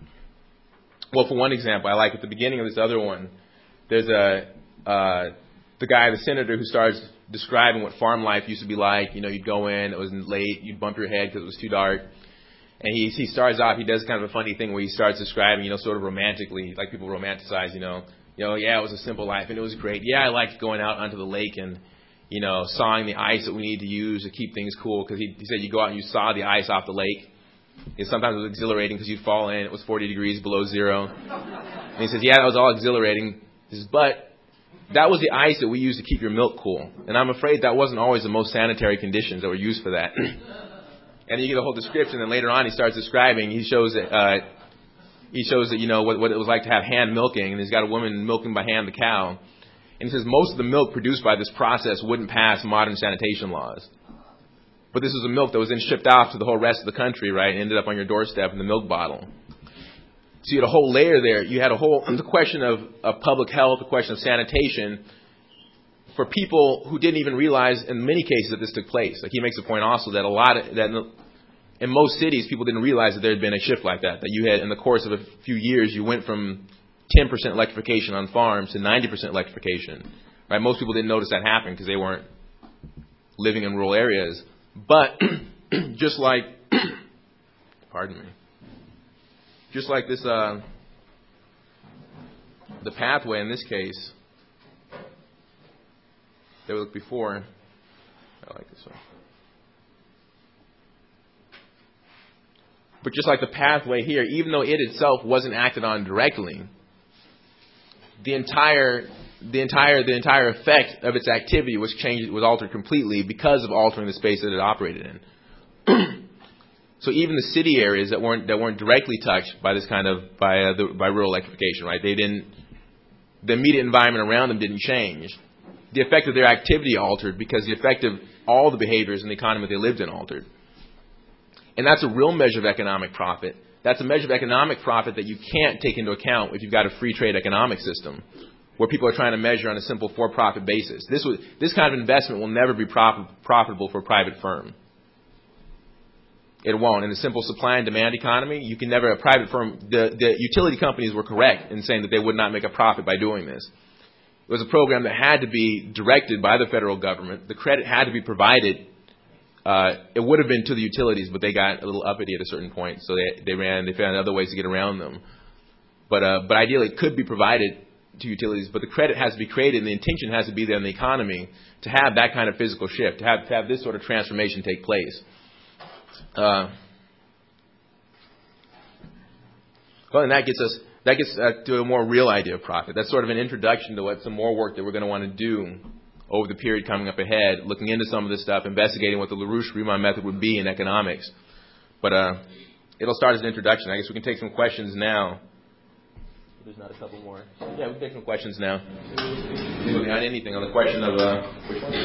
K: well, for one example, I like at the beginning of this other one, there's a, uh, the guy, the senator who starts describing what farm life used to be like. You know, you'd go in, it was late, you'd bump your head because it was too dark. And he he starts off, he does kind of a funny thing where he starts describing, you know, sort of romantically, like people romanticize, you know, you know, yeah, it was a simple life and it was great. Yeah, I liked going out onto the lake and, you know, sawing the ice that we need to use to keep things cool. Because he, he said you go out and you saw the ice off the lake. And sometimes it was exhilarating because you'd fall in, it was forty degrees below zero. And he says, yeah, that was all exhilarating. He says, but that was the ice that we used to keep your milk cool. And I'm afraid that wasn't always the most sanitary conditions that were used for that. And then you get a whole description, and later on he starts describing, he shows that, uh, he shows that, you know, what, what it was like to have hand milking, and he's got a woman milking by hand the cow. And he says most of the milk produced by this process wouldn't pass modern sanitation laws. But this was a milk that was then shipped off to the whole rest of the country, right, and ended up on your doorstep in the milk bottle. So you had a whole layer there. You had a whole, the question of, of public health, the question of sanitation, for people who didn't even realize in many cases that this took place. Like he makes a point also that a lot of, that in, the, in most cities, people didn't realize that there had been a shift like that. That you had, in the course of a few years, you went from ten percent electrification on farms to ninety percent electrification. Right? Most people didn't notice that happen because they weren't living in rural areas. But just like, pardon me, just like this, uh, the pathway in this case that we looked before, I like this one. But just like the pathway here, even though it itself wasn't acted on directly, the entire, the entire, the entire effect of its activity was changed, was altered completely because of altering the space that it operated in. So even the city areas that weren't that weren't directly touched by this kind of by uh, the, by rural electrification, right? They didn't. The immediate environment around them didn't change. The effect of their activity altered because the effect of all the behaviors in the economy they lived in altered. And that's a real measure of economic profit. That's a measure of economic profit that you can't take into account if you've got a free trade economic system where people are trying to measure on a simple for-profit basis. This was, this kind of investment will never be prof- profitable for a private firm. It won't. In a simple supply and demand economy, you can never, a private firm, the, the utility companies were correct in saying that they would not make a profit by doing this. It was a program that had to be directed by the federal government. The credit had to be provided. Uh, it would have been to the utilities, but they got a little uppity at a certain point, so they they ran, they found other ways to get around them. But uh, but ideally, it could be provided to utilities, but the credit has to be created, and the intention has to be there in the economy to have that kind of physical shift, to have to have this sort of transformation take place. Uh, well, and that gets us that gets uh, to a more real idea of profit. That's sort of an introduction to what some more work that we're going to want to do over the period coming up ahead, looking into some of this stuff, investigating what the LaRouche-Riemann method would be in economics. But uh, it'll start as an introduction. I guess we can take some questions now there's not a couple more. Yeah, we can take some questions now. Anybody got anything on the question of uh, which one?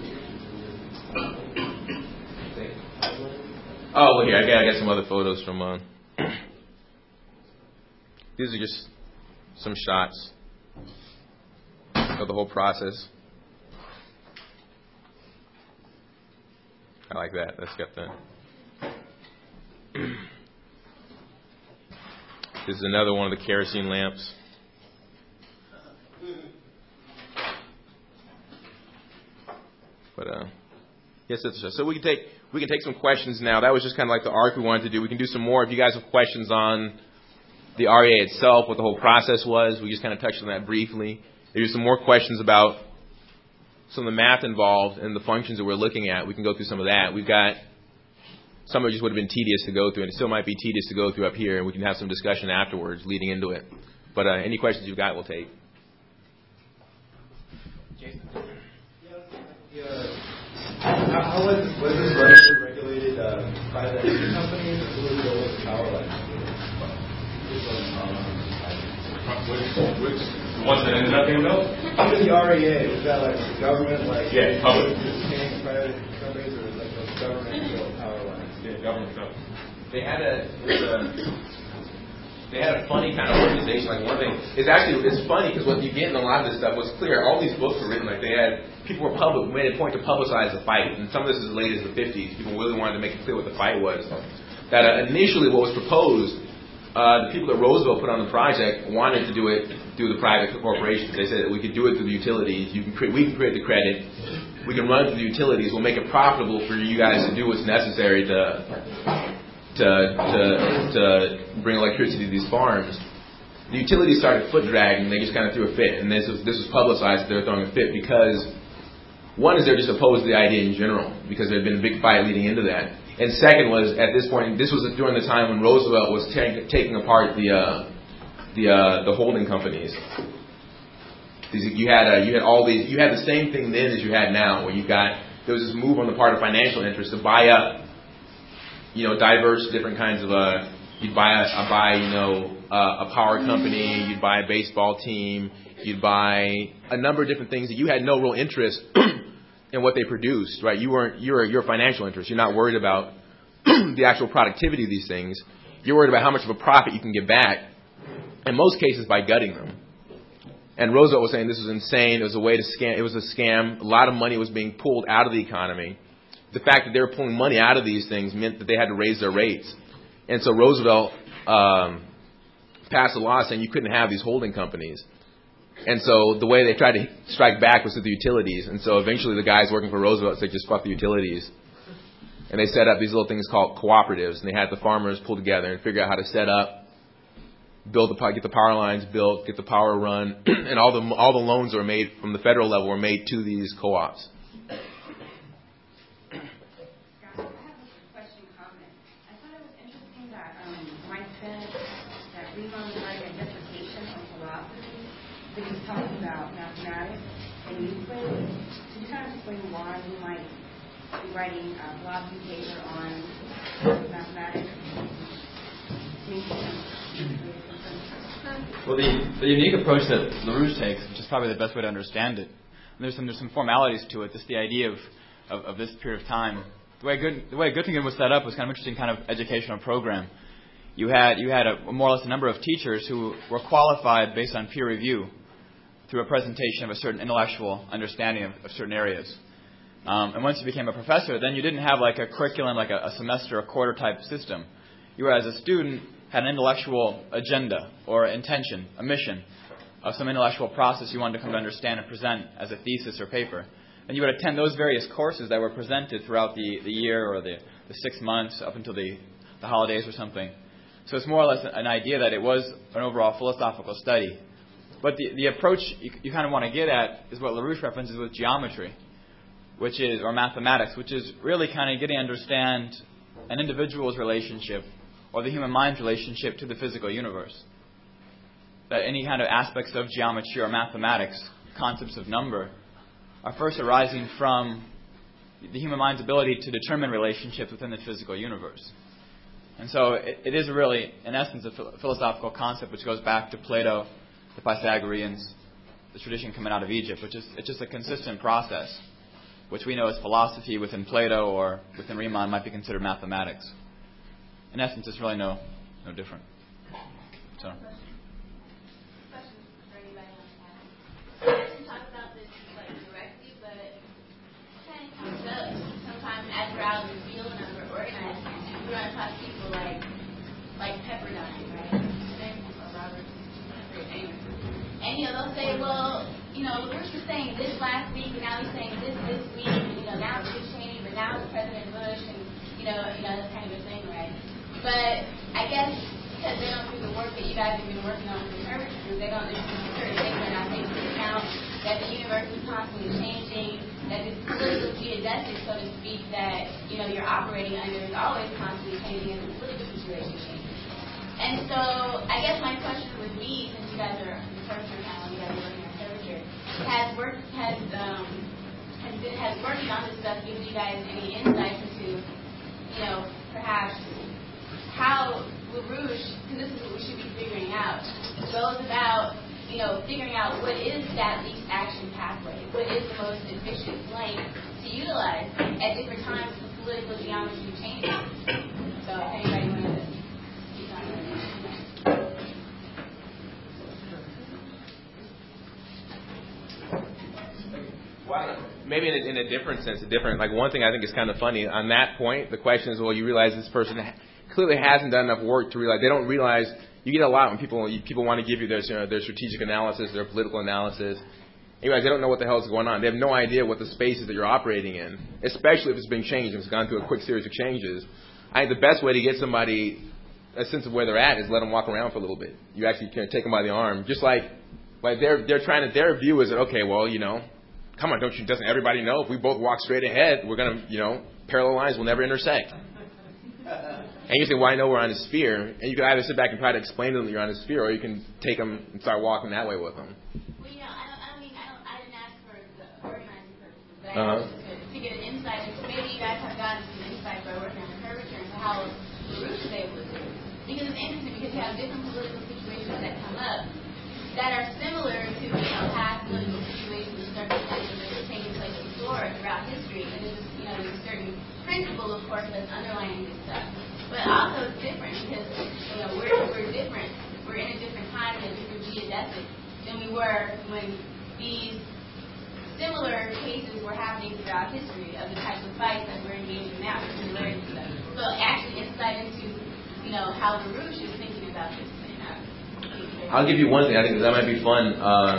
K: Oh, well, here I got I got some other photos from. Uh, these are just some shots of the whole process. I like that. That's got the. This is another one of the kerosene lamps. But uh, yes, it's, so we can take we can take some questions now. That was just kind of like the arc we wanted to do. We can do some more if you guys have questions on the R E A itself, what the whole process was. We just kind of touched on that briefly. There's some more questions about some of the math involved and the functions that we're looking at. We can go through some of that. We've got some of it just would have been tedious to go through, and it still might be tedious to go through up here, and we can have some discussion afterwards leading into it. But uh, any questions you've got, we'll take. Jason?
E: Yeah. How, how was, was this Russia regulated uh, private energy companies, or who was building the power lines?
A: Which, which, the ones that ended up being built?
E: Even the R E A, was that like the government, like,
A: yeah, public.
E: paying private companies, or was like the government built power lines?
A: Yeah, government stuff.
K: They had a, a they had a funny kind of organization. Like one thing, it's actually it's funny because what you get in a lot of this stuff was clear. All these books were written like they had people were public made a point to publicize the fight, and some of this is as late as the fifties. People really wanted to make it clear what the fight was. That uh, initially what was proposed, uh, the people that Roosevelt put on the project wanted to do it through the private corporations. They said that we could do it through the utilities. You can create, we can create the credit. We can run through the utilities. We'll make it profitable for you guys to do what's necessary to to to, to bring electricity to these farms. The utilities started foot dragging. They just kind of threw a fit, and this was this was publicized that they were throwing a fit because one is they're just opposed to the idea in general because there had been a big fight leading into that, and second was at this point this was during the time when Roosevelt was t- taking apart the uh, the uh, the holding companies. You had uh, you had all these. You had the same thing then as you had now, where you got there was this move on the part of financial interests to buy up, you know, diverse different kinds of. Uh, you'd buy a, a buy you know uh, a power company. You'd buy a baseball team. You'd buy a number of different things that you had no real interest in what they produced. Right? You weren't. You're you're a financial interest. You're not worried about the actual productivity of these things. You're worried about how much of a profit you can get back. In most cases, by gutting them. And Roosevelt was saying this was insane. It was a way to scam. It was a scam. A lot of money was being pulled out of the economy. The fact that they were pulling money out of these things meant that they had to raise their rates. And so Roosevelt um, passed a law saying you couldn't have these holding companies. And so the way they tried to strike back was with the utilities. And so eventually the guys working for Roosevelt said, just fuck the utilities. And they set up these little things called cooperatives. And they had the farmers pull together and figure out how to set up, build the get the power lines built, get the power run, and all the all the loans were made from the federal level were made to these co-ops.
L: I have a question, comment. I thought it was interesting that um, Mike said that Riemann was writing a dissertation on philosophy, but he was talking about mathematics and Euclid. Could you kind of explain why he might be writing a philosophy paper on mathematics?
J: Well, the, the unique approach that LaRouche takes, which is probably the best way to understand it, and there's some there's some formalities to it. Just the idea of, of, of this period of time. The way Good, the way Göttingen was set up was kind of interesting, kind of educational program. You had you had a, more or less a number of teachers who were qualified based on peer review through a presentation of a certain intellectual understanding of, of certain areas. Um, and once you became a professor, then you didn't have like a curriculum, like a, a semester, a quarter type system. You were, as a student, had an intellectual agenda or intention, a mission of some intellectual process you wanted to come to understand and present as a thesis or paper. And you would attend those various courses that were presented throughout the, the year or the, the six months up until the, the holidays or something. So it's more or less an idea that it was an overall philosophical study. But the, the approach you, you kind of want to get at is what LaRouche references with geometry, which is, or mathematics, which is really kind of getting to understand an individual's relationship or the human mind's relationship to the physical universe. That any kind of aspects of geometry or mathematics, concepts of number, are first arising from the human mind's ability to determine relationships within the physical universe. And so it, it is really, in essence, a philosophical concept which goes back to Plato, the Pythagoreans, the tradition coming out of Egypt, which is it's just a consistent process, which we know as philosophy within Plato or within Riemann might be considered mathematics. In essence, it's really no no different. So.
M: As we're out in the field and as we're organizing, we run across people like like Pepperdine, right? Or Robert, and you know they'll say, well, you know, LaRouche was saying this last week, and now he's saying this this week, and you know now it's Cheney, but now it's President Bush, and you know, you know that's kind of a thing, right? But I guess because they don't do the work that you guys have been working on with the curvature group, they don't do certain things that I think account that the universe is constantly changing. That this political geodesic, so to speak, that you know you're operating under is always constantly changing as the political situation changes. And so, I guess my question would be, since you guys are on the curvature panel, you guys are working on curvature, has work has um has been has working on this stuff given you guys any insights into, you know, perhaps how LaRouche, because this is what we should be figuring out, goes about, you know, figuring out what is that least action pathway, what is the most efficient lane to utilize at different times the political geometry changes. So if anybody wanted to speak on that.
K: Well, maybe in a, in a different sense, a different, like one thing I think is kind of funny, on that point, the question is, well, you realize this person ha- clearly hasn't done enough work to realize, they don't realize. You get a lot when people people want to give you their you know, their strategic analysis, their political analysis. Anyways, they don't know what the hell is going on. They have no idea what the space is that you're operating in, especially if it's being changed. If it's gone through a quick series of changes. I think the best way to get somebody a sense of where they're at is let them walk around for a little bit. You actually can take them by the arm, just like like they're they're trying to. Their view is that okay, well, you know, come on, don't you? Doesn't everybody know if we both walk straight ahead, we're gonna you know parallel lines will never intersect. And you say, well, I know we're on a sphere. And you can either sit back and try to explain to them that you're on a sphere, or you can take them and start walking that way with them.
M: Well, you know, I don't, I don't mean, I, don't, I didn't ask for the organizing purposes, but
K: Uh-huh.
M: I asked to, to get an insight. And so maybe you guys have gotten some insight by working on the curvature into how LaRouche is able to do it. Because it's interesting because you have different political situations that come up that are similar to, you know, past political situations and circumstances that have taken place before throughout history. And there's, you know, there's a certain principle, of course, that's underlying this stuff. But also it's different because, you know, we're, we're different. We're in a different time and a different geodesic than we were when these similar cases were happening throughout history of the types of fights that we're engaged in now, similarities and stuff. So actually insight into, you know, how LaRouche is thinking about this thing.
K: I'll give you one thing. I think that might be fun. Um,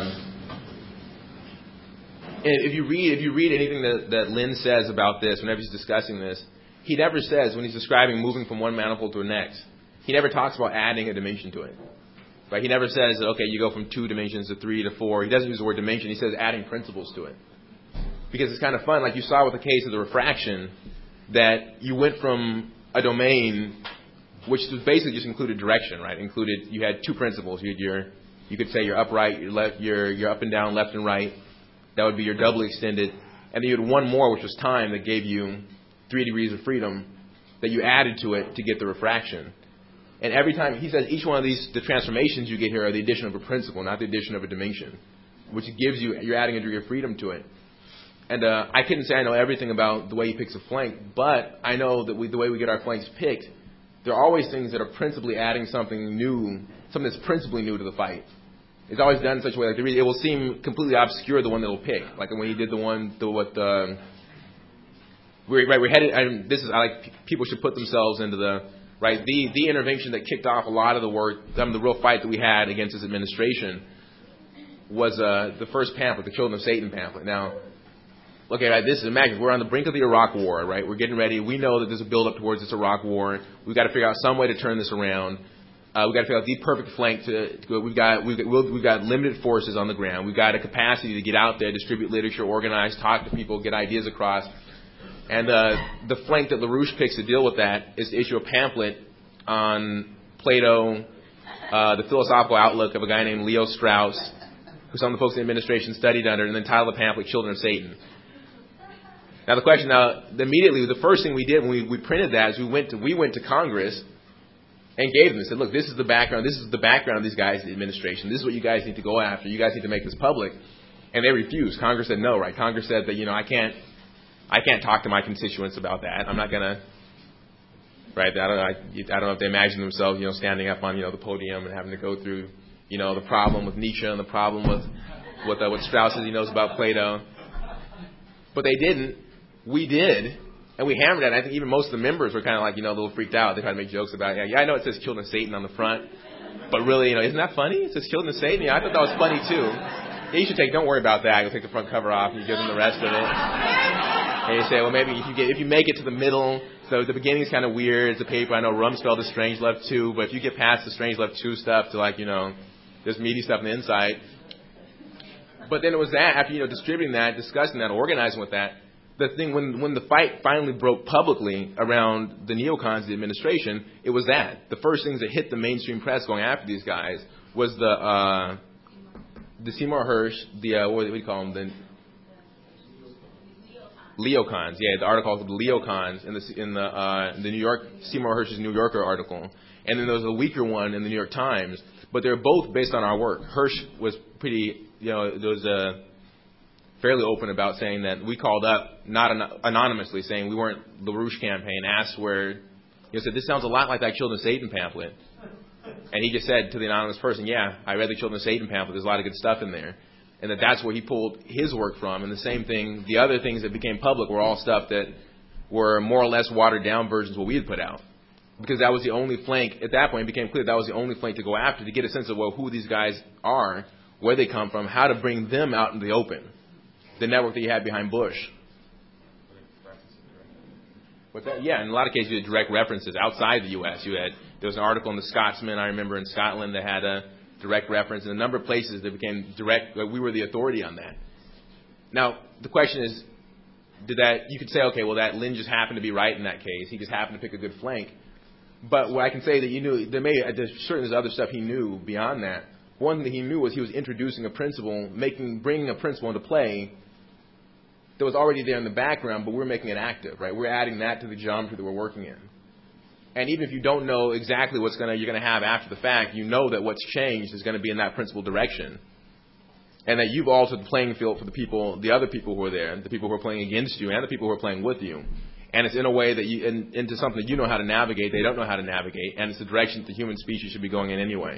K: if you read if you read anything that, that Lynn says about this, whenever he's discussing this, he never says when he's describing moving from one manifold to the next, he never talks about adding a dimension to it. Right? He never says, okay, you go from two dimensions to three to four. He doesn't use the word dimension. He says adding principles to it. Because it's kind of fun, like you saw with the case of the refraction, that you went from a domain which was basically just included direction, right? Included, you had two principles. You had your, you could say your upright, your left, your your up and down, left and right. That would be your doubly extended. And then you had one more, which was time, that gave you three degrees of freedom that you added to it to get the refraction. And every time, he says each one of these, the transformations you get here are the addition of a principle, not the addition of a dimension, which gives you, you're adding a degree of freedom to it. And uh, I couldn't say I know everything about the way he picks a flank, but I know that we, the way we get our flanks picked, there are always things that are principally adding something new, something that's principally new to the fight. It's always done in such a way, like the, it will seem completely obscure, the one that will pick. Like when he did the one, the what the... We're, right, we're headed. I, this is I like people should put themselves into the right. The the intervention that kicked off a lot of the work, some of the real fight that we had against this administration was uh, the first pamphlet, the Children of Satan pamphlet. Now, okay, right. This is imagine we're on the brink of the Iraq War, right? We're getting ready. We know that there's a build up towards this Iraq War. We've got to figure out some way to turn this around. Uh, we've got to figure out the perfect flank to, to go. We've got we've got, we've got limited forces on the ground. We've got a capacity to get out there, distribute literature, organize, talk to people, get ideas across. And uh, the flank that LaRouche picks to deal with that is to issue a pamphlet on Plato, uh, the philosophical outlook of a guy named Leo Strauss, who some of the folks in the administration studied under, and then title the pamphlet Children of Satan. Now the question, now immediately the first thing we did when we, we printed that is we went to we went to Congress and gave them and said, look, this is the background. This is the background of these guys in the administration. This is what you guys need to go after. You guys need to make this public. And they refused. Congress said no, right? Congress said that, you know, I can't, I can't talk to my constituents about that. I'm not going to, right? I don't know. I, I don't know if they imagine themselves, you know, standing up on, you know, the podium and having to go through, you know, the problem with Nietzsche and the problem with, with uh, what Strauss says he knows about Plato. But they didn't. We did. And we hammered it. I think even most of the members were kind of like, you know, a little freaked out. They tried to make jokes about, yeah, yeah, I know it says children of Satan on the front. But really, you know, isn't that funny? It says children of Satan. Yeah, I thought that was funny too. Yeah, you should take, don't worry about that. You'll take the front cover off and you give them the rest of it. And you say, well, maybe if you get, if you make it to the middle, so the beginning's kind of weird. It's a paper. I know Rumsfeld is Strangelove two, but if you get past the Strangelove two stuff to like, you know, there's meaty stuff on the inside. But then it was that, after, you know, distributing that, discussing that, organizing with that, the thing, when, when the fight finally broke publicly around the neocons, the administration, it was that. The first things that hit the mainstream press going after these guys was the, uh, the Seymour Hersh, the, uh, what do we call them? The Leocons. Yeah, the article called the Leocons in the, in the, uh, the New York, Seymour Hersh's New Yorker article. And then there was a weaker one in the New York Times. But they're both based on our work. Hersh was pretty, you know, there was a, fairly open about saying that we called up, not an- anonymously, saying we weren't LaRouche campaign, asked where, you know, said, this sounds a lot like that Children of Satan pamphlet. And he just said to the anonymous person, yeah, I read the Children of Satan pamphlet, there's a lot of good stuff in there. And that that's where he pulled his work from. And the same thing, the other things that became public were all stuff that were more or less watered down versions of what we had put out. Because that was the only flank, at that point it became clear that was the only flank to go after, to get a sense of, well, who these guys are, where they come from, how to bring them out into the open. The network that you had behind Bush. What's that? Yeah, in a lot of cases you had direct references outside the U S. You had, there was an article in the Scotsman, I remember, in Scotland that had a direct reference. In a number of places that became direct, like we were the authority on that. Now, the question is, did that, you could say, okay, well, that Lynn just happened to be right in that case. He just happened to pick a good flank. But what I can say that you knew, there may, there's certainly there's other stuff he knew beyond that. One thing he knew was he was introducing a principle, making, bringing a principle into play that was already there in the background, but we're making it active, right? We're adding that to the geometry that we're working in. And even if you don't know exactly what's gonna you're gonna have after the fact, you know that what's changed is going to be in that principal direction, and that you've altered the playing field for the people, the other people who are there, the people who are playing against you, and the people who are playing with you. And it's in a way that you in, into something that you know how to navigate, they don't know how to navigate, and it's the direction that the human species should be going in anyway.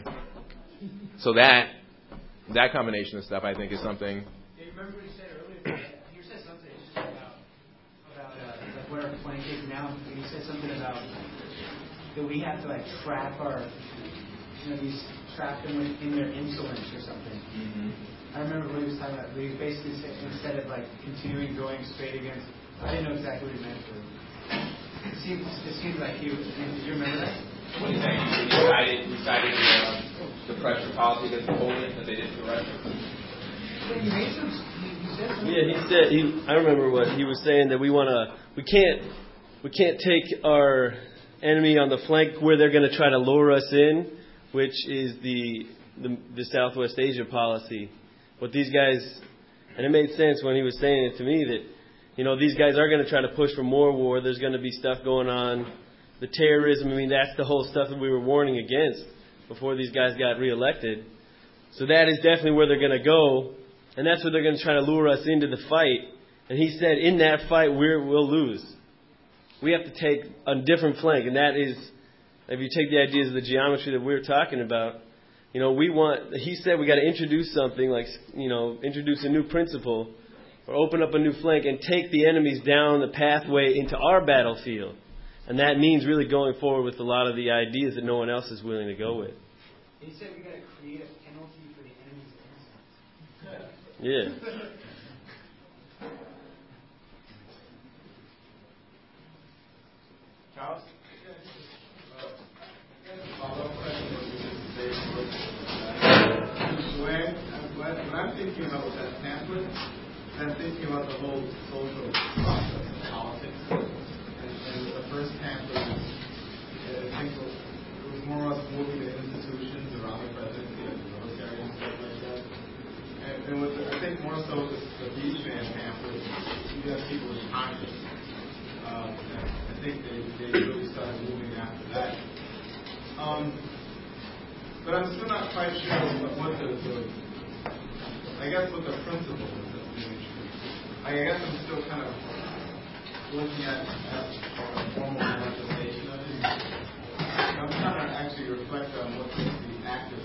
K: So that that combination of stuff, I think, is something.
E: Yeah, you remember what you said earlier? You said something about about uh, like what our flank is now. You said something about that we have to like trap our, you know, these trap them in their insolence or something.
K: Mm-hmm.
E: I remember what he was talking about. He was basically saying, instead of like continuing going straight against, I didn't know exactly what he meant. But it seems it seems like he. Do you remember that?
K: What do you think? He decided, decided uh, the pressure policy against Napoleon that they did to the Russians?
E: Yeah, he made some. He, he said something.
D: Yeah, he said. He, I remember what he was saying, that we want to. We can't. We can't take our enemy on the flank where they're going to try to lure us in, which is the, the the Southwest Asia policy. What these guys, and it made sense when he was saying it to me that, you know, these guys are going to try to push for more war. There's going to be stuff going on. The terrorism, I mean, that's the whole stuff that we were warning against before these guys got reelected. So that is definitely where they're going to go, and that's where they're going to try to lure us into the fight. And he said, in that fight, we're, we'll lose. We have to take a different flank, and that is, if you take the ideas of the geometry that we were talking about, you know, we want, he said we got to introduce something like, you know, introduce a new principle or open up a new flank and take the enemies down the pathway into our battlefield. And that means really going forward with a lot of the ideas that no one else is willing to go with.
E: He said we got to create a penalty for the enemy's innocence.
D: Yeah.
E: Charles?
N: Follow-up question. When, when, when I'm thinking about that pamphlet, I'm thinking about the whole social process of politics. And, and the first pamphlet was, I think it was, it was more or less moving the institutions around the presidency, like the military and stuff like that. And, and with, the, I think more so the, the Beachman pamphlet, you have people in Congress. Um, I think they, they really started moving after that. Um, but I'm still not quite sure what, what the, the, I guess what the principle is of being true. I guess I'm still kind of looking at, at a formal manifestation of it. I'm trying to actually reflect on what is the active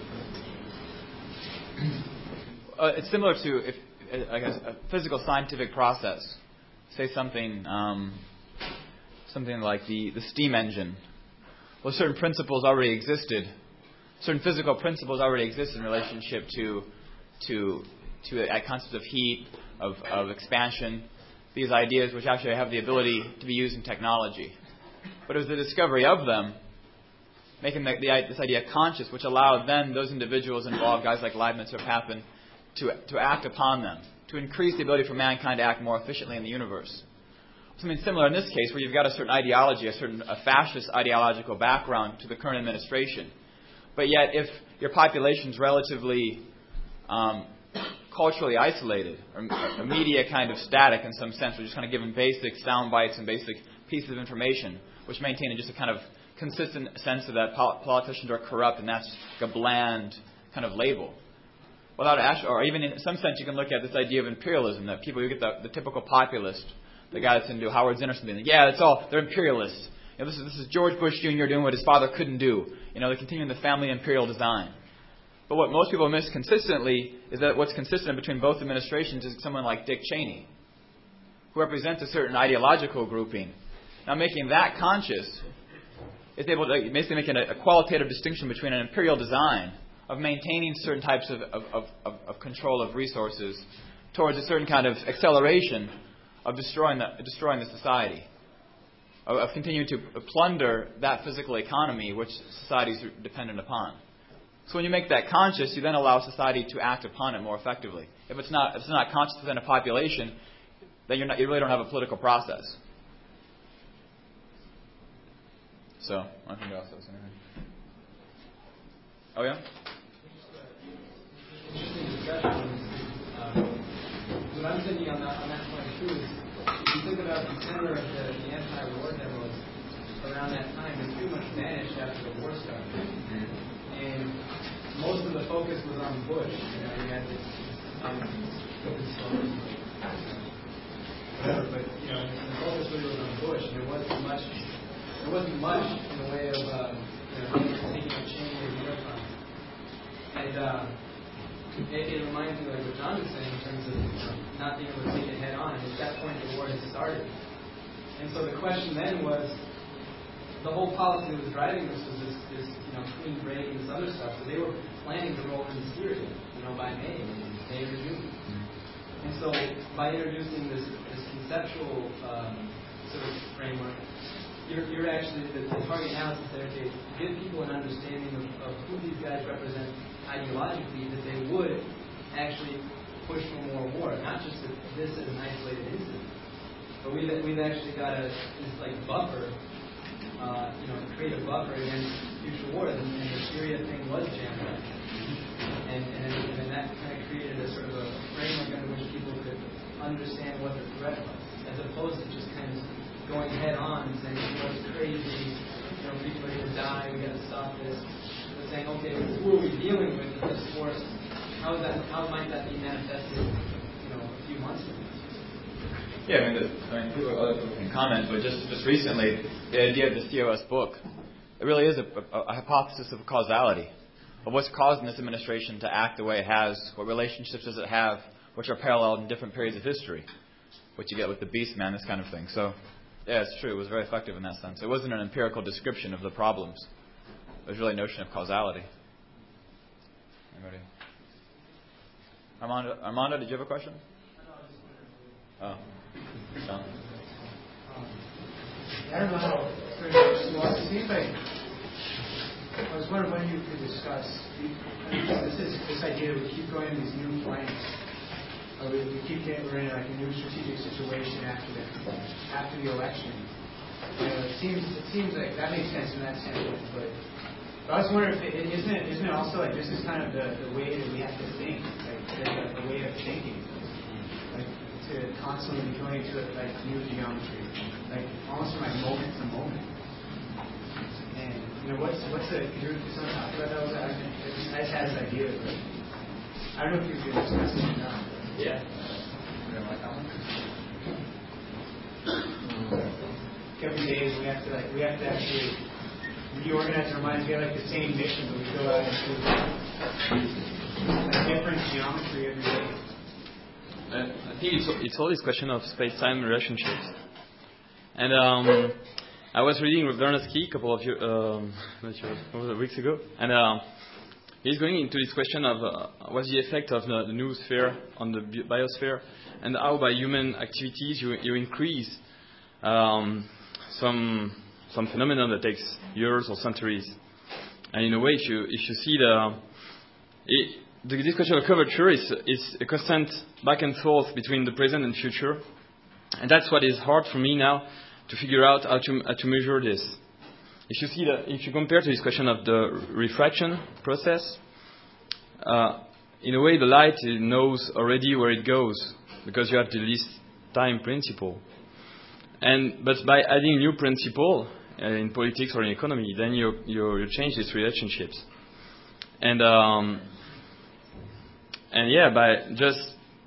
N: principle.
J: Uh, it's similar to if, I guess, a physical scientific process. Say something, um, something like the, the steam engine. Well, certain principles already existed. Certain physical principles already exist in relationship to to to a concept of heat, of, of expansion. These ideas, which actually have the ability to be used in technology. But it was the discovery of them, making the, the, this idea conscious, which allowed then those individuals involved, guys like Leibniz or Papin, to to act upon them, to increase the ability for mankind to act more efficiently in the universe. Something similar in this case, where you've got a certain ideology, a certain a fascist ideological background to the current administration. But yet, if your population's relatively um, culturally isolated, or, or media kind of static in some sense, we're just kind of given basic sound bites and basic pieces of information, which maintain just a kind of consistent sense of that pol- politicians are corrupt, and that's like a bland kind of label. Without actually, or even in some sense, you can look at this idea of imperialism, that people, you get the, the typical populist, the guy that's into Howard Zinn or something. Like, yeah, it's all, they're imperialists. You know, this is this is George Bush Junior doing what his father couldn't do. You know, they're continuing the family imperial design. But what most people miss consistently is that what's consistent between both administrations is someone like Dick Cheney, who represents a certain ideological grouping. Now, making that conscious is able to basically make a, a qualitative distinction between an imperial design of maintaining certain types of, of, of, of control of resources towards a certain kind of acceleration of destroying the, destroying the society, of, of continuing to plunder that physical economy which societies are dependent upon. So when you make that conscious, you then allow society to act upon it more effectively. If it's not, if it's not conscious within a population, then you're not, you really don't have a political process. So, I think else was anything. Oh yeah.
E: Interesting discussion. Um, what I'm thinking on that, on that point too is, if you think about the center of the, the anti-war demos around that time, it pretty much vanished after the war started. Mm-hmm. And most of the focus was on Bush. You know, you had this um, whatever, but you know, the focus really was on Bush, and there wasn't much. There wasn't much in the way of uh, you know, taking a change in the front. And uh, it, it reminds me of like what John was saying in terms of you know, not being able to take it head on. And at that point, the war had started. And so the question then was, the whole policy that was driving this was this, this you know, clean break and this other stuff. So they were planning to roll into Syria, you know, by May, May or June. And so by introducing this, this conceptual um, sort of framework, You're, you're actually, the, the target analysis there, okay, give people an understanding of, of who these guys represent ideologically, that they would actually push for more war, not just that this is an isolated incident. But we've, we've actually got a, this like buffer, uh, you know, create a buffer against future wars, and, and the Syria thing was jammed up. And, and, and then that kind of created a sort of a framework under which people could understand what the threat was, as opposed to just kind of going head on and saying, you know, it's crazy, you know, people are going to die, we got to stop this. But saying, okay, who are we dealing with with this force? How is that? How might that be manifested, you know, a few months from now?
J: Yeah, I mean, the, I mean, people, other people can comment, but just just recently, the idea of the C O S book, it really is a, a, a hypothesis of causality, of what's causing this administration to act the way it has, what relationships does it have, which are paralleled in different periods of history, what you get with the beast man, this kind of thing. So. Yeah, it's true. It was very effective in that sense. It wasn't an empirical description of the problems. It was really a notion of causality. Anybody? Armando, Armando, did you have a question? Oh. John?
E: I don't know how well, it seems like I was wondering when you could discuss this is this idea that we keep going in these new flanks. Uh, we, we keep getting we're in like a new strategic situation after the after the election. You know, it seems it seems like that makes sense from that standpoint. But, but I was wondering if it isn't it isn't it also like this is kind of the, the way that we have to think, like the, the way of thinking, like to constantly be going to like new geometry, like almost from like moment to moment. And you know what what's what's the? Because you're someone talked about that was I just I just had this idea. But I don't know if you're going to discuss it or not.
H: Yeah.
E: Every day we have to like we have to actually reorganize our minds. We have like the same mission, but we go out and do a different geometry every day.
H: Uh, I think it's it's all this question of space-time relationships. And um, I was reading Vernadsky a couple of years, um, not sure, a couple of weeks ago, and uh, he's going into this question of uh, what's the effect of the, the noosphere on the bi- biosphere, and how by human activities you you increase um, some some phenomenon that takes years or centuries. And in a way, if you if you see the it, the discussion of curvature is is a constant back and forth between the present and future, and that's what is hard for me now to figure out how to how to measure this. If you see the if you compare to this question of the refraction process, uh, in a way the light knows already where it goes because you have the least time principle. And but by adding new principle uh, in politics or in economy, then you you, you change these relationships. And um, and yeah, by just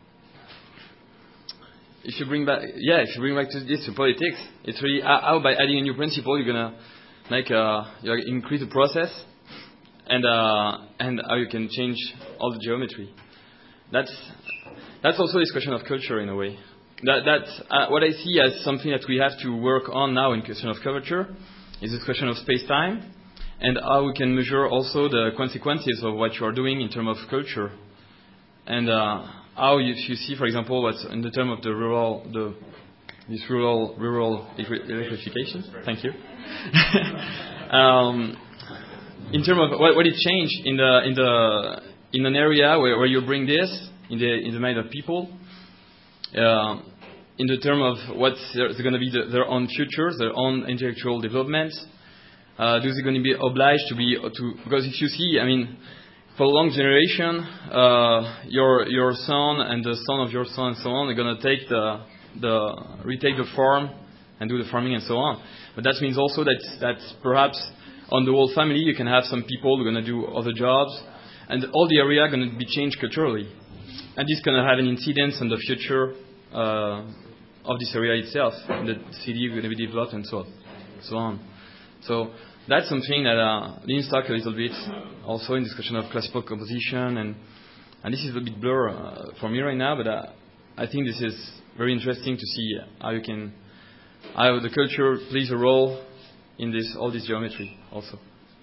H: if you bring back yeah if you bring back to this to politics, it's really how, how by adding a new principle you're gonna make a you increase the process, and uh, and how you can change all the geometry. That's that's also this question of culture in a way. That that's uh, what I see as something that we have to work on now in question of curvature is this question of space-time, and how we can measure also the consequences of what you are doing in terms of culture, and uh, how you, if you see, for example, what's in the term of the rural the this rural rural electrification. Thank you. um, in terms of what, what it changed in the in the in an area where, where you bring this in the in the mind of people. Uh, in the term of what's going to be the, their own futures, their own intellectual development, uh, do they going to be obliged to be to? Because if you see, I mean, for a long generation, uh, your your son and the son of your son and so on are going to take the the retake the farm and do the farming and so on. But that means also that that perhaps on the whole family you can have some people who are going to do other jobs, and all the area are going to be changed culturally, and this is going to have an incidence on the future. Uh, of this area itself, and the city is going to be developed and so on. So on. So that's something that uh, Linus talked a little bit also in discussion of classical composition, and and this is a bit blur uh, for me right now, but uh, I think this is very interesting to see how you can, how the culture plays a role in this all this geometry also.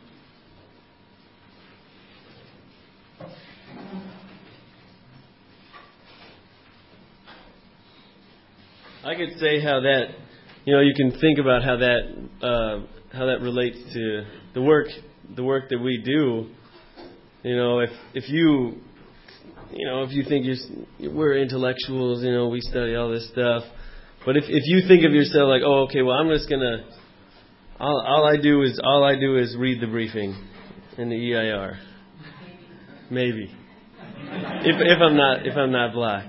D: I could say how that, you know, you can think about how that uh, how that relates to the work the work that we do. You know, if if you you know if you think you're we're intellectuals, you know, we study all this stuff, but if if you think of yourself like, oh, okay, well, I'm just gonna all, all I do is all I do is read the briefing in the E I R, maybe if if I'm not if I'm not black,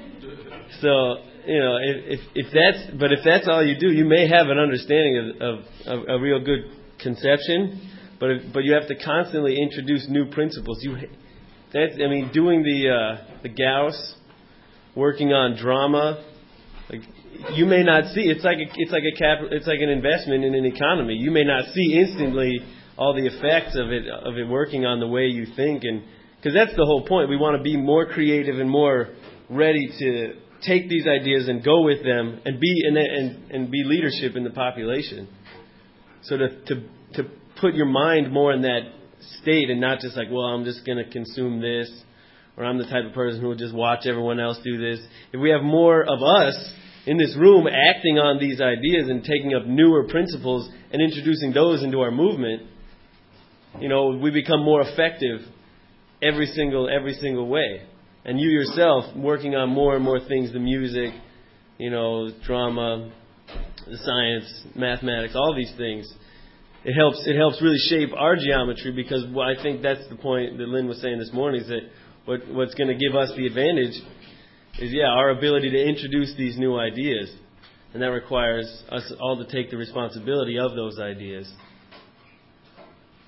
D: so. You know, if, if if that's but if that's all you do, you may have an understanding of, of, of a real good conception, but if, but you have to constantly introduce new principles. You that's I mean, doing the uh, the Gauss, working on drama, like you may not see. It's like a, it's like a cap. It's like an investment in an economy. You may not see instantly all the effects of it of it working on the way you think, and because that's the whole point. We want to be more creative and more ready to take these ideas and go with them and be and and, and be leadership in the population. So to, to to put your mind more in that state and not just like, well, I'm just going to consume this, or I'm the type of person who will just watch everyone else do this. If we have more of us in this room acting on these ideas and taking up newer principles and introducing those into our movement, you know, we become more effective every single every single way. And you yourself working on more and more things, the music, you know, drama, the science, mathematics, all these things. It helps it helps really shape our geometry, because what I think that's the point that Lynn was saying this morning, is that what what's going to give us the advantage is, yeah, our ability to introduce these new ideas. And that requires us all to take the responsibility of those ideas.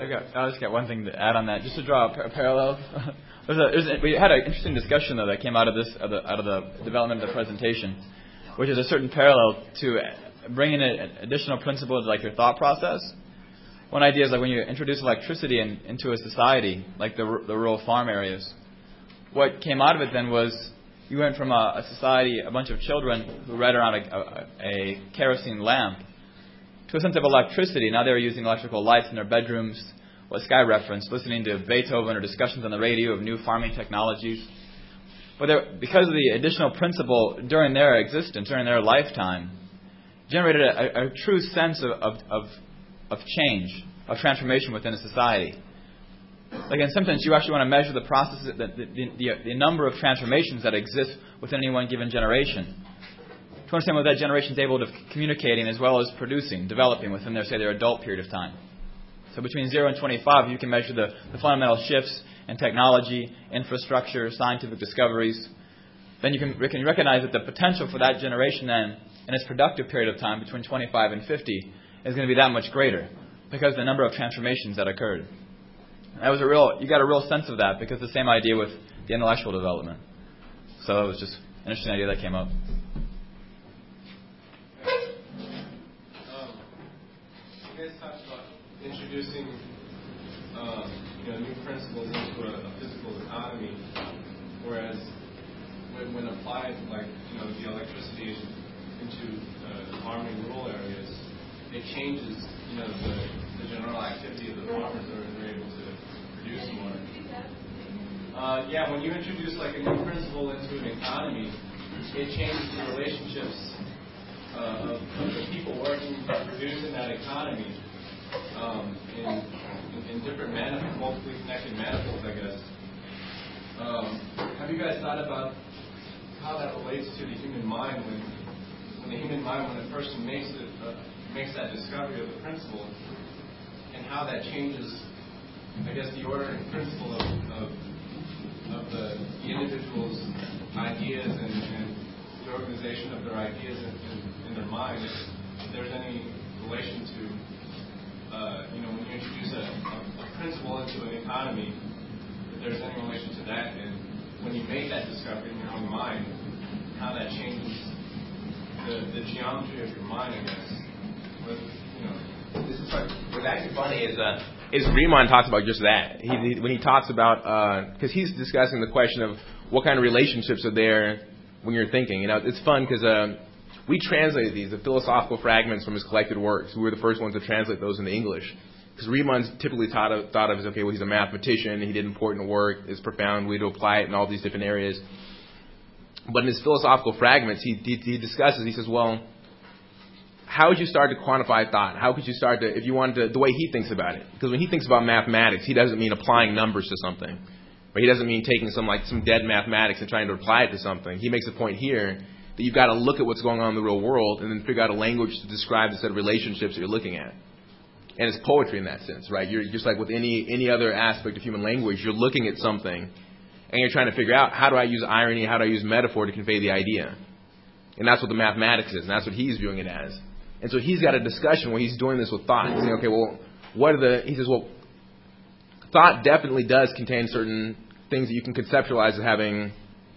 J: I got, I just got one thing to add on that, just to draw a, par- a parallel. there's a, there's a, we had an interesting discussion though that came out of this, out of the, out of the development of the presentation, which is a certain parallel to bringing in additional principles like your thought process. One idea is like when you introduce electricity in, into a society, like the, the rural farm areas. What came out of it then was you went from a, a society, a bunch of children who read around a, a, a kerosene lamp, to a sense of electricity. Now they were using electrical lights in their bedrooms, what Sky referenced, listening to Beethoven or discussions on the radio of new farming technologies. But because of the additional principle during their existence, during their lifetime, generated a, a, a true sense of, of, of, of change, of transformation within a society. Like in some sense, you actually want to measure the process, the, the, the, the number of transformations that exist within any one given generation, to understand what that generation is able to communicating as well as producing, developing within their, say, their adult period of time. So between zero and twenty-five, you can measure the, the fundamental shifts in technology, infrastructure, scientific discoveries. Then you can, can recognize that the potential for that generation then, in its productive period of time, between twenty-five and fifty, is going to be that much greater because of the number of transformations that occurred. That was a real, you got a real sense of that because the same idea with the intellectual development. So it was just an interesting idea that came up.
B: Introducing um, you know, new principles into a, a physical economy, whereas when, when applied, like you know, the electricity into uh, farming rural areas, it changes you know the, the general activity of the farmers, or they're able to produce more. Uh, yeah, when you introduce like a new principle into an economy, it changes the relationships uh, of, of the people working to produce in that economy. Um, in, in, in different manifolds, multiply connected manifolds, I guess. Um, have you guys thought about how that relates to the human mind when, when the human mind, when a person makes it, uh, makes that discovery of the principle, and how that changes, I guess, the ordering principle of, of, of the, the individual's ideas and, and the organization of their ideas in, in, in their mind, if, if there's any relation to Uh, you know, when you introduce a, a, a principle into an economy, if there's any relation to that, and when you make that discovery in your own mind, how that changes the, the geometry of your mind, I guess. But, you know,
K: this is what, what's actually funny is uh, is Riemann talks about just that. He, he, when he talks about because uh, he's discussing the question of what kind of relationships are there when you're thinking. You know, it's fun because. Uh, We translated these, the philosophical fragments from his collected works. We were the first ones to translate those into English. Because Riemann's typically thought of, thought of as, okay, well, he's a mathematician, he did important work, it's profound, we had to apply it in all these different areas. But in his philosophical fragments, he, he, he discusses, he says, well, how would you start to quantify thought? How could you start to, if you wanted to, the way he thinks about it? Because when he thinks about mathematics, he doesn't mean applying numbers to something. Or he doesn't mean taking some, like, some dead mathematics and trying to apply it to something. He makes a point here that you've got to look at what's going on in the real world and then figure out a language to describe the set of relationships that you're looking at. And it's poetry in that sense, right? You're just like with any any other aspect of human language, you're looking at something and you're trying to figure out how do I use irony, how do I use metaphor to convey the idea. And that's what the mathematics is, and that's what he's viewing it as. And so he's got a discussion where he's doing this with thought. He's saying, okay, well, what are the, he says, well, thought definitely does contain certain things that you can conceptualize as having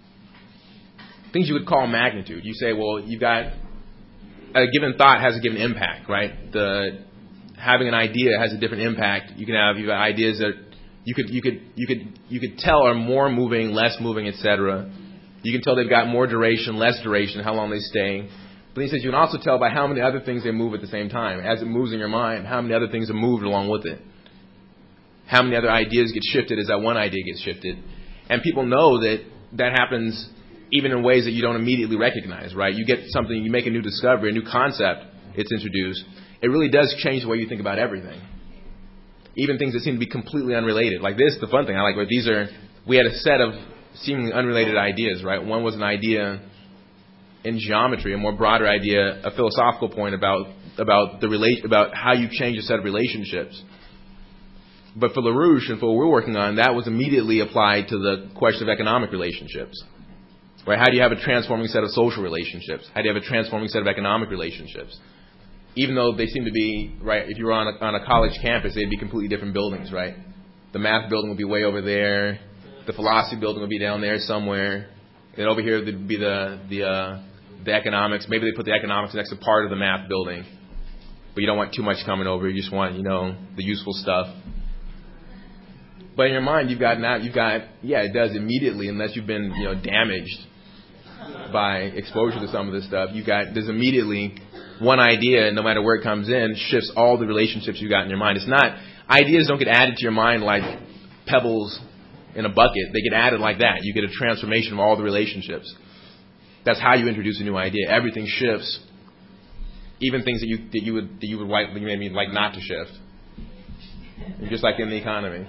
K: things you would call magnitude. You say, well, you've got a given thought has a given impact, right? The having an idea has a different impact. You can have you've got ideas that you could you could you could you could tell are more moving, less moving, et cetera. You can tell they've got more duration, less duration, how long they stay. But he says you can also tell by how many other things they move at the same time. As it moves in your mind, how many other things are moved along with it. How many other ideas get shifted as that one idea gets shifted. And people know that that happens even in ways that you don't immediately recognize, right? You get something, you make a new discovery, a new concept, it's introduced. It really does change the way you think about everything. Even things that seem to be completely unrelated. Like this, the fun thing, I like, right, these are, we had a set of seemingly unrelated ideas, right? One was an idea in geometry, a more broader idea, a philosophical point about about the relate about how you change a set of relationships. But for LaRouche and for what we're working on, that was immediately applied to the question of economic relationships. Right? How do you have a transforming set of social relationships? How do you have a transforming set of economic relationships? even though they seem to be, right, if you were on a, on a college campus, they'd be completely different buildings, right? The math building would be way over there. The philosophy building would be down there somewhere. And over here would be the the uh, the economics. Maybe they put the economics next to part of the math building. But you don't want too much coming over. You just want, you know, the useful stuff. But in your mind, you've got now, you've got, yeah, it does immediately, unless you've been, you know, damaged by exposure to some of this stuff. You've got, there's immediately one idea, no matter where it comes in, shifts all the relationships you've got in your mind. It's not, ideas don't get added to your mind like pebbles in a bucket. They get added like that. You get a transformation of all the relationships. That's how you introduce a new idea. Everything shifts. Even things that you that you would that you would like, you maybe like not to shift, just like in the economy.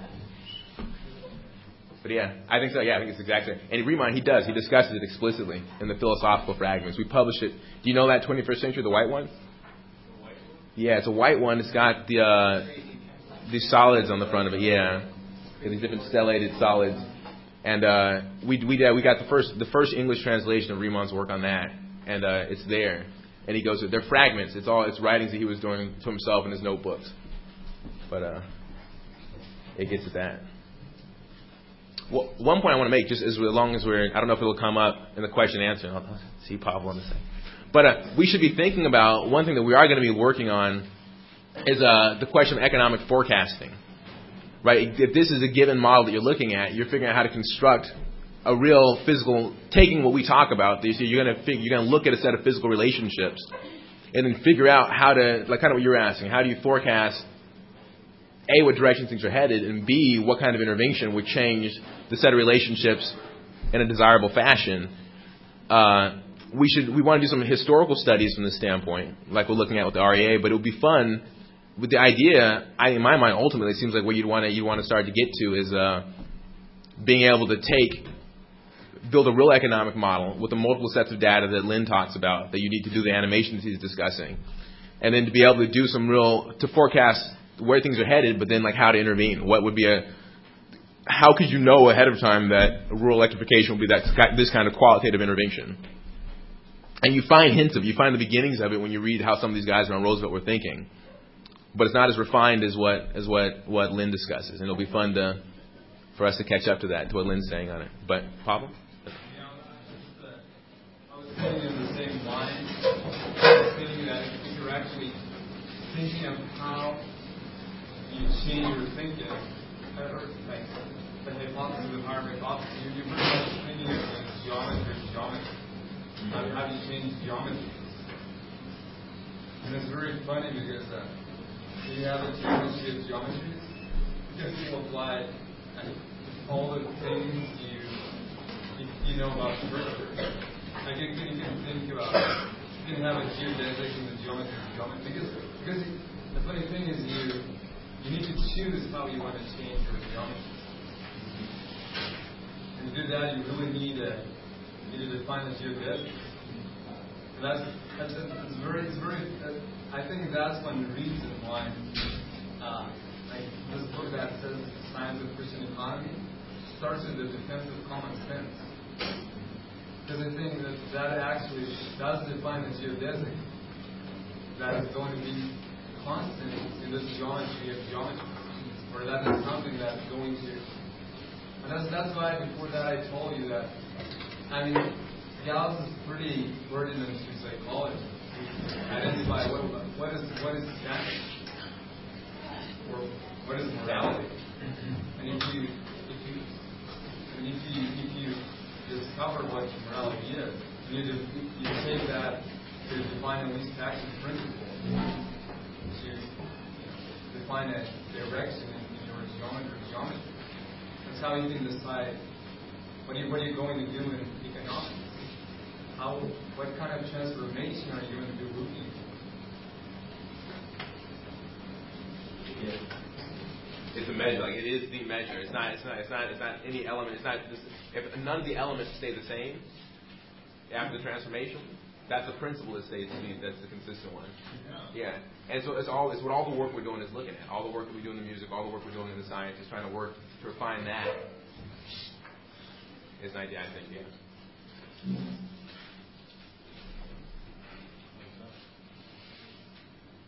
K: But yeah, I think so. Yeah, I think it's exactly. And Riemann, he does. He discusses it explicitly in the Philosophical Fragments. We published it. Do you know that twenty-first century, the white one? Yeah, it's a white one. It's got the uh, these solids on the front of it. Yeah, these different stellated solids. And uh, we we uh, we got the first the first English translation of Riemann's work on that, and uh, it's there. And he goes, they're fragments. It's all, it's writings that he was doing to himself in his notebooks. But uh, it gets at that. Well, one point I want to make, just as long as we're, I don't know if it'll come up in the question and answer. I'll see Pablo on the side. But uh, we should be thinking about, one thing that we are going to be working on is uh, the question of economic forecasting. Right? If this is a given model that you're looking at, you're figuring out how to construct a real physical, taking what we talk about, you're going to fig- you're going to look at a set of physical relationships, and then figure out how to, like kind of what you're asking, how do you forecast A, what direction things are headed, and B, what kind of intervention would change the set of relationships in a desirable fashion. Uh, we should we want to do some historical studies from this standpoint, like we're looking at with the R E A, but it would be fun. With the idea, I, in my mind, ultimately, it seems like what you'd want to you want to start to get to is uh, being able to take. Build a real economic model with the multiple sets of data that Lynn talks about, that you need to do the animations he's discussing. And then to be able to do some real, to forecast where things are headed, but then like how to intervene. What would be a, how could you know ahead of time that rural electrification would be that this kind of qualitative intervention? And you find hints of, you find the beginnings of it when you read how some of these guys around Roosevelt were thinking. But it's not as refined as what, as what, what Lynn discusses. And it'll be fun to, for us to catch up to that, to what Lynn's saying on it. But, Pablo?
N: Thinking in the same line, I was thinking that if you're actually thinking of how you change your thinking, or like the hypothesis of higher hypothesis, you're pretty much thinking of like geometry, geometry. How, how do you change geometry? And it's very funny because uh, you have a geometry of geometries, because people apply all the things you you, you know about structure. Like you can, you can think about, you can have a geodesic in the geometry of geometry. Because, because the funny thing is you you need to choose how you want to change your geometry. And to do that, you really need to, you need to define the geodesic. And that's, that's, that's very, it's very, that, I think that's one reason why, uh, like this book that says Science of Christian Economy starts with the defense of common sense. Because I think that that actually does define the geodesic that is going to be constant in this geometry of geometry, or that is something that's going to. And that's that's why before that I told you that. I mean, Gauss is pretty pertinent to psychology. Identify what what is what is standard, or what is morality, and if you if you and if you if you discover what morality is, you need to you take that to define at least action principle, to define a direction in, in your geometry. Geometry. That's how you can decide what are you, what are you going to do in economics. How what kind of transformation are you going to be looking for?
K: Yeah. It's a measure, like it is the measure. It's not. It's not. It's not. It's not any element. It's not. If none of the elements stay the same after the transformation, that's the principle that stays. That's the consistent one. Yeah. And so it's all. It's what all the work we're doing is looking at. All the work that we do in the music, all the work we're doing in the science, is trying to work to refine that. Is an idea, I think. Yeah.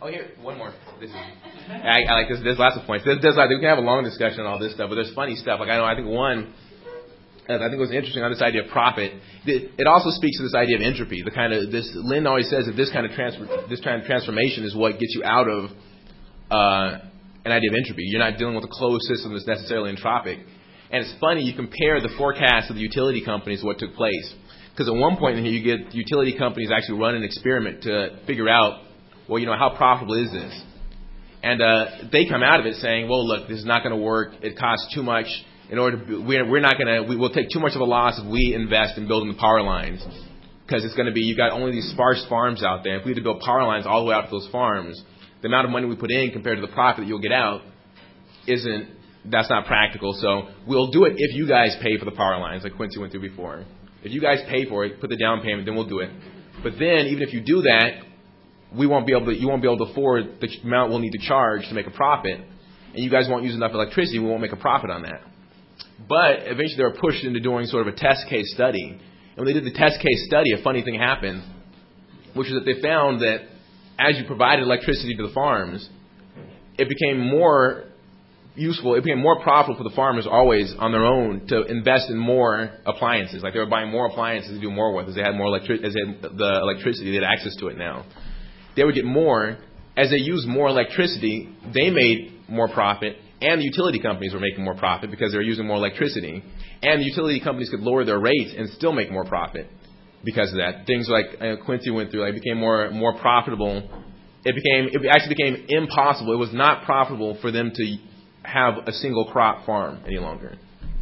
K: Oh, here, one more. This is, I, I like this. There's lots of points. There's, there's like, we can have a long discussion on all this stuff, but there's funny stuff. Like I know, I think one, I think it was interesting on this idea of profit. It also speaks to this idea of entropy. The kind of this Lynn always says that this kind of transfer, this kind of transformation is what gets you out of uh, an idea of entropy. You're not dealing with a closed system that's necessarily entropic. And it's funny, you compare the forecasts of the utility companies to what took place. Because at one point in here, you get utility companies actually run an experiment to figure out, well, you know, how profitable is this? And uh, they come out of it saying, well, look, this is not going to work. It costs too much. In order to, we're, we're not going to, we will take too much of a loss if we invest in building the power lines. Because it's going to be, you've got only these sparse farms out there. If we had to build power lines all the way out to those farms, the amount of money we put in compared to the profit that you'll get out isn't, that's not practical. So we'll do it if you guys pay for the power lines, like Quincy went through before. If you guys pay for it, put the down payment, then we'll do it. But then, even if you do that, we won't be able to, you won't be able to afford the amount we'll need to charge to make a profit. And you guys won't use enough electricity, we won't make a profit on that. But eventually they were pushed into doing sort of a test case study. And when they did the test case study, a funny thing happened, which was that they found that as you provided electricity to the farms, it became more useful, it became more profitable for the farmers always on their own to invest in more appliances. Like they were buying more appliances to do more with as they had more electric, as they had the electricity, they had access to it now. They would get more. As they used more electricity, they made more profit, and the utility companies were making more profit because they were using more electricity. And the utility companies could lower their rates and still make more profit because of that. Things like uh, Quincy went through, like became more more profitable. It became it actually became impossible. It was not profitable for them to have a single crop farm any longer.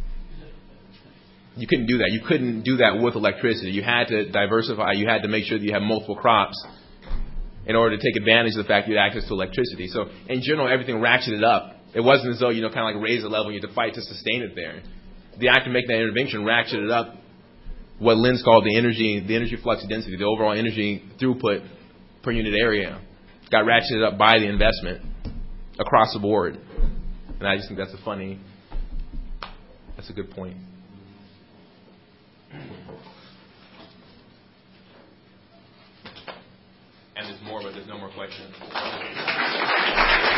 K: You couldn't do that. You couldn't do that with electricity. You had to diversify. You had to make sure that you have multiple crops in order to take advantage of the fact you had access to electricity. So in general, everything ratcheted up. It wasn't as though, you know, kind of like raise the level and you had to fight to sustain it there. The act of making that intervention ratcheted up what Lynn's called the energy, the energy flux density, the overall energy throughput per unit area. Got ratcheted up by the investment across the board. And I just think that's a funny, that's a good point. And there's more, but there's no more questions.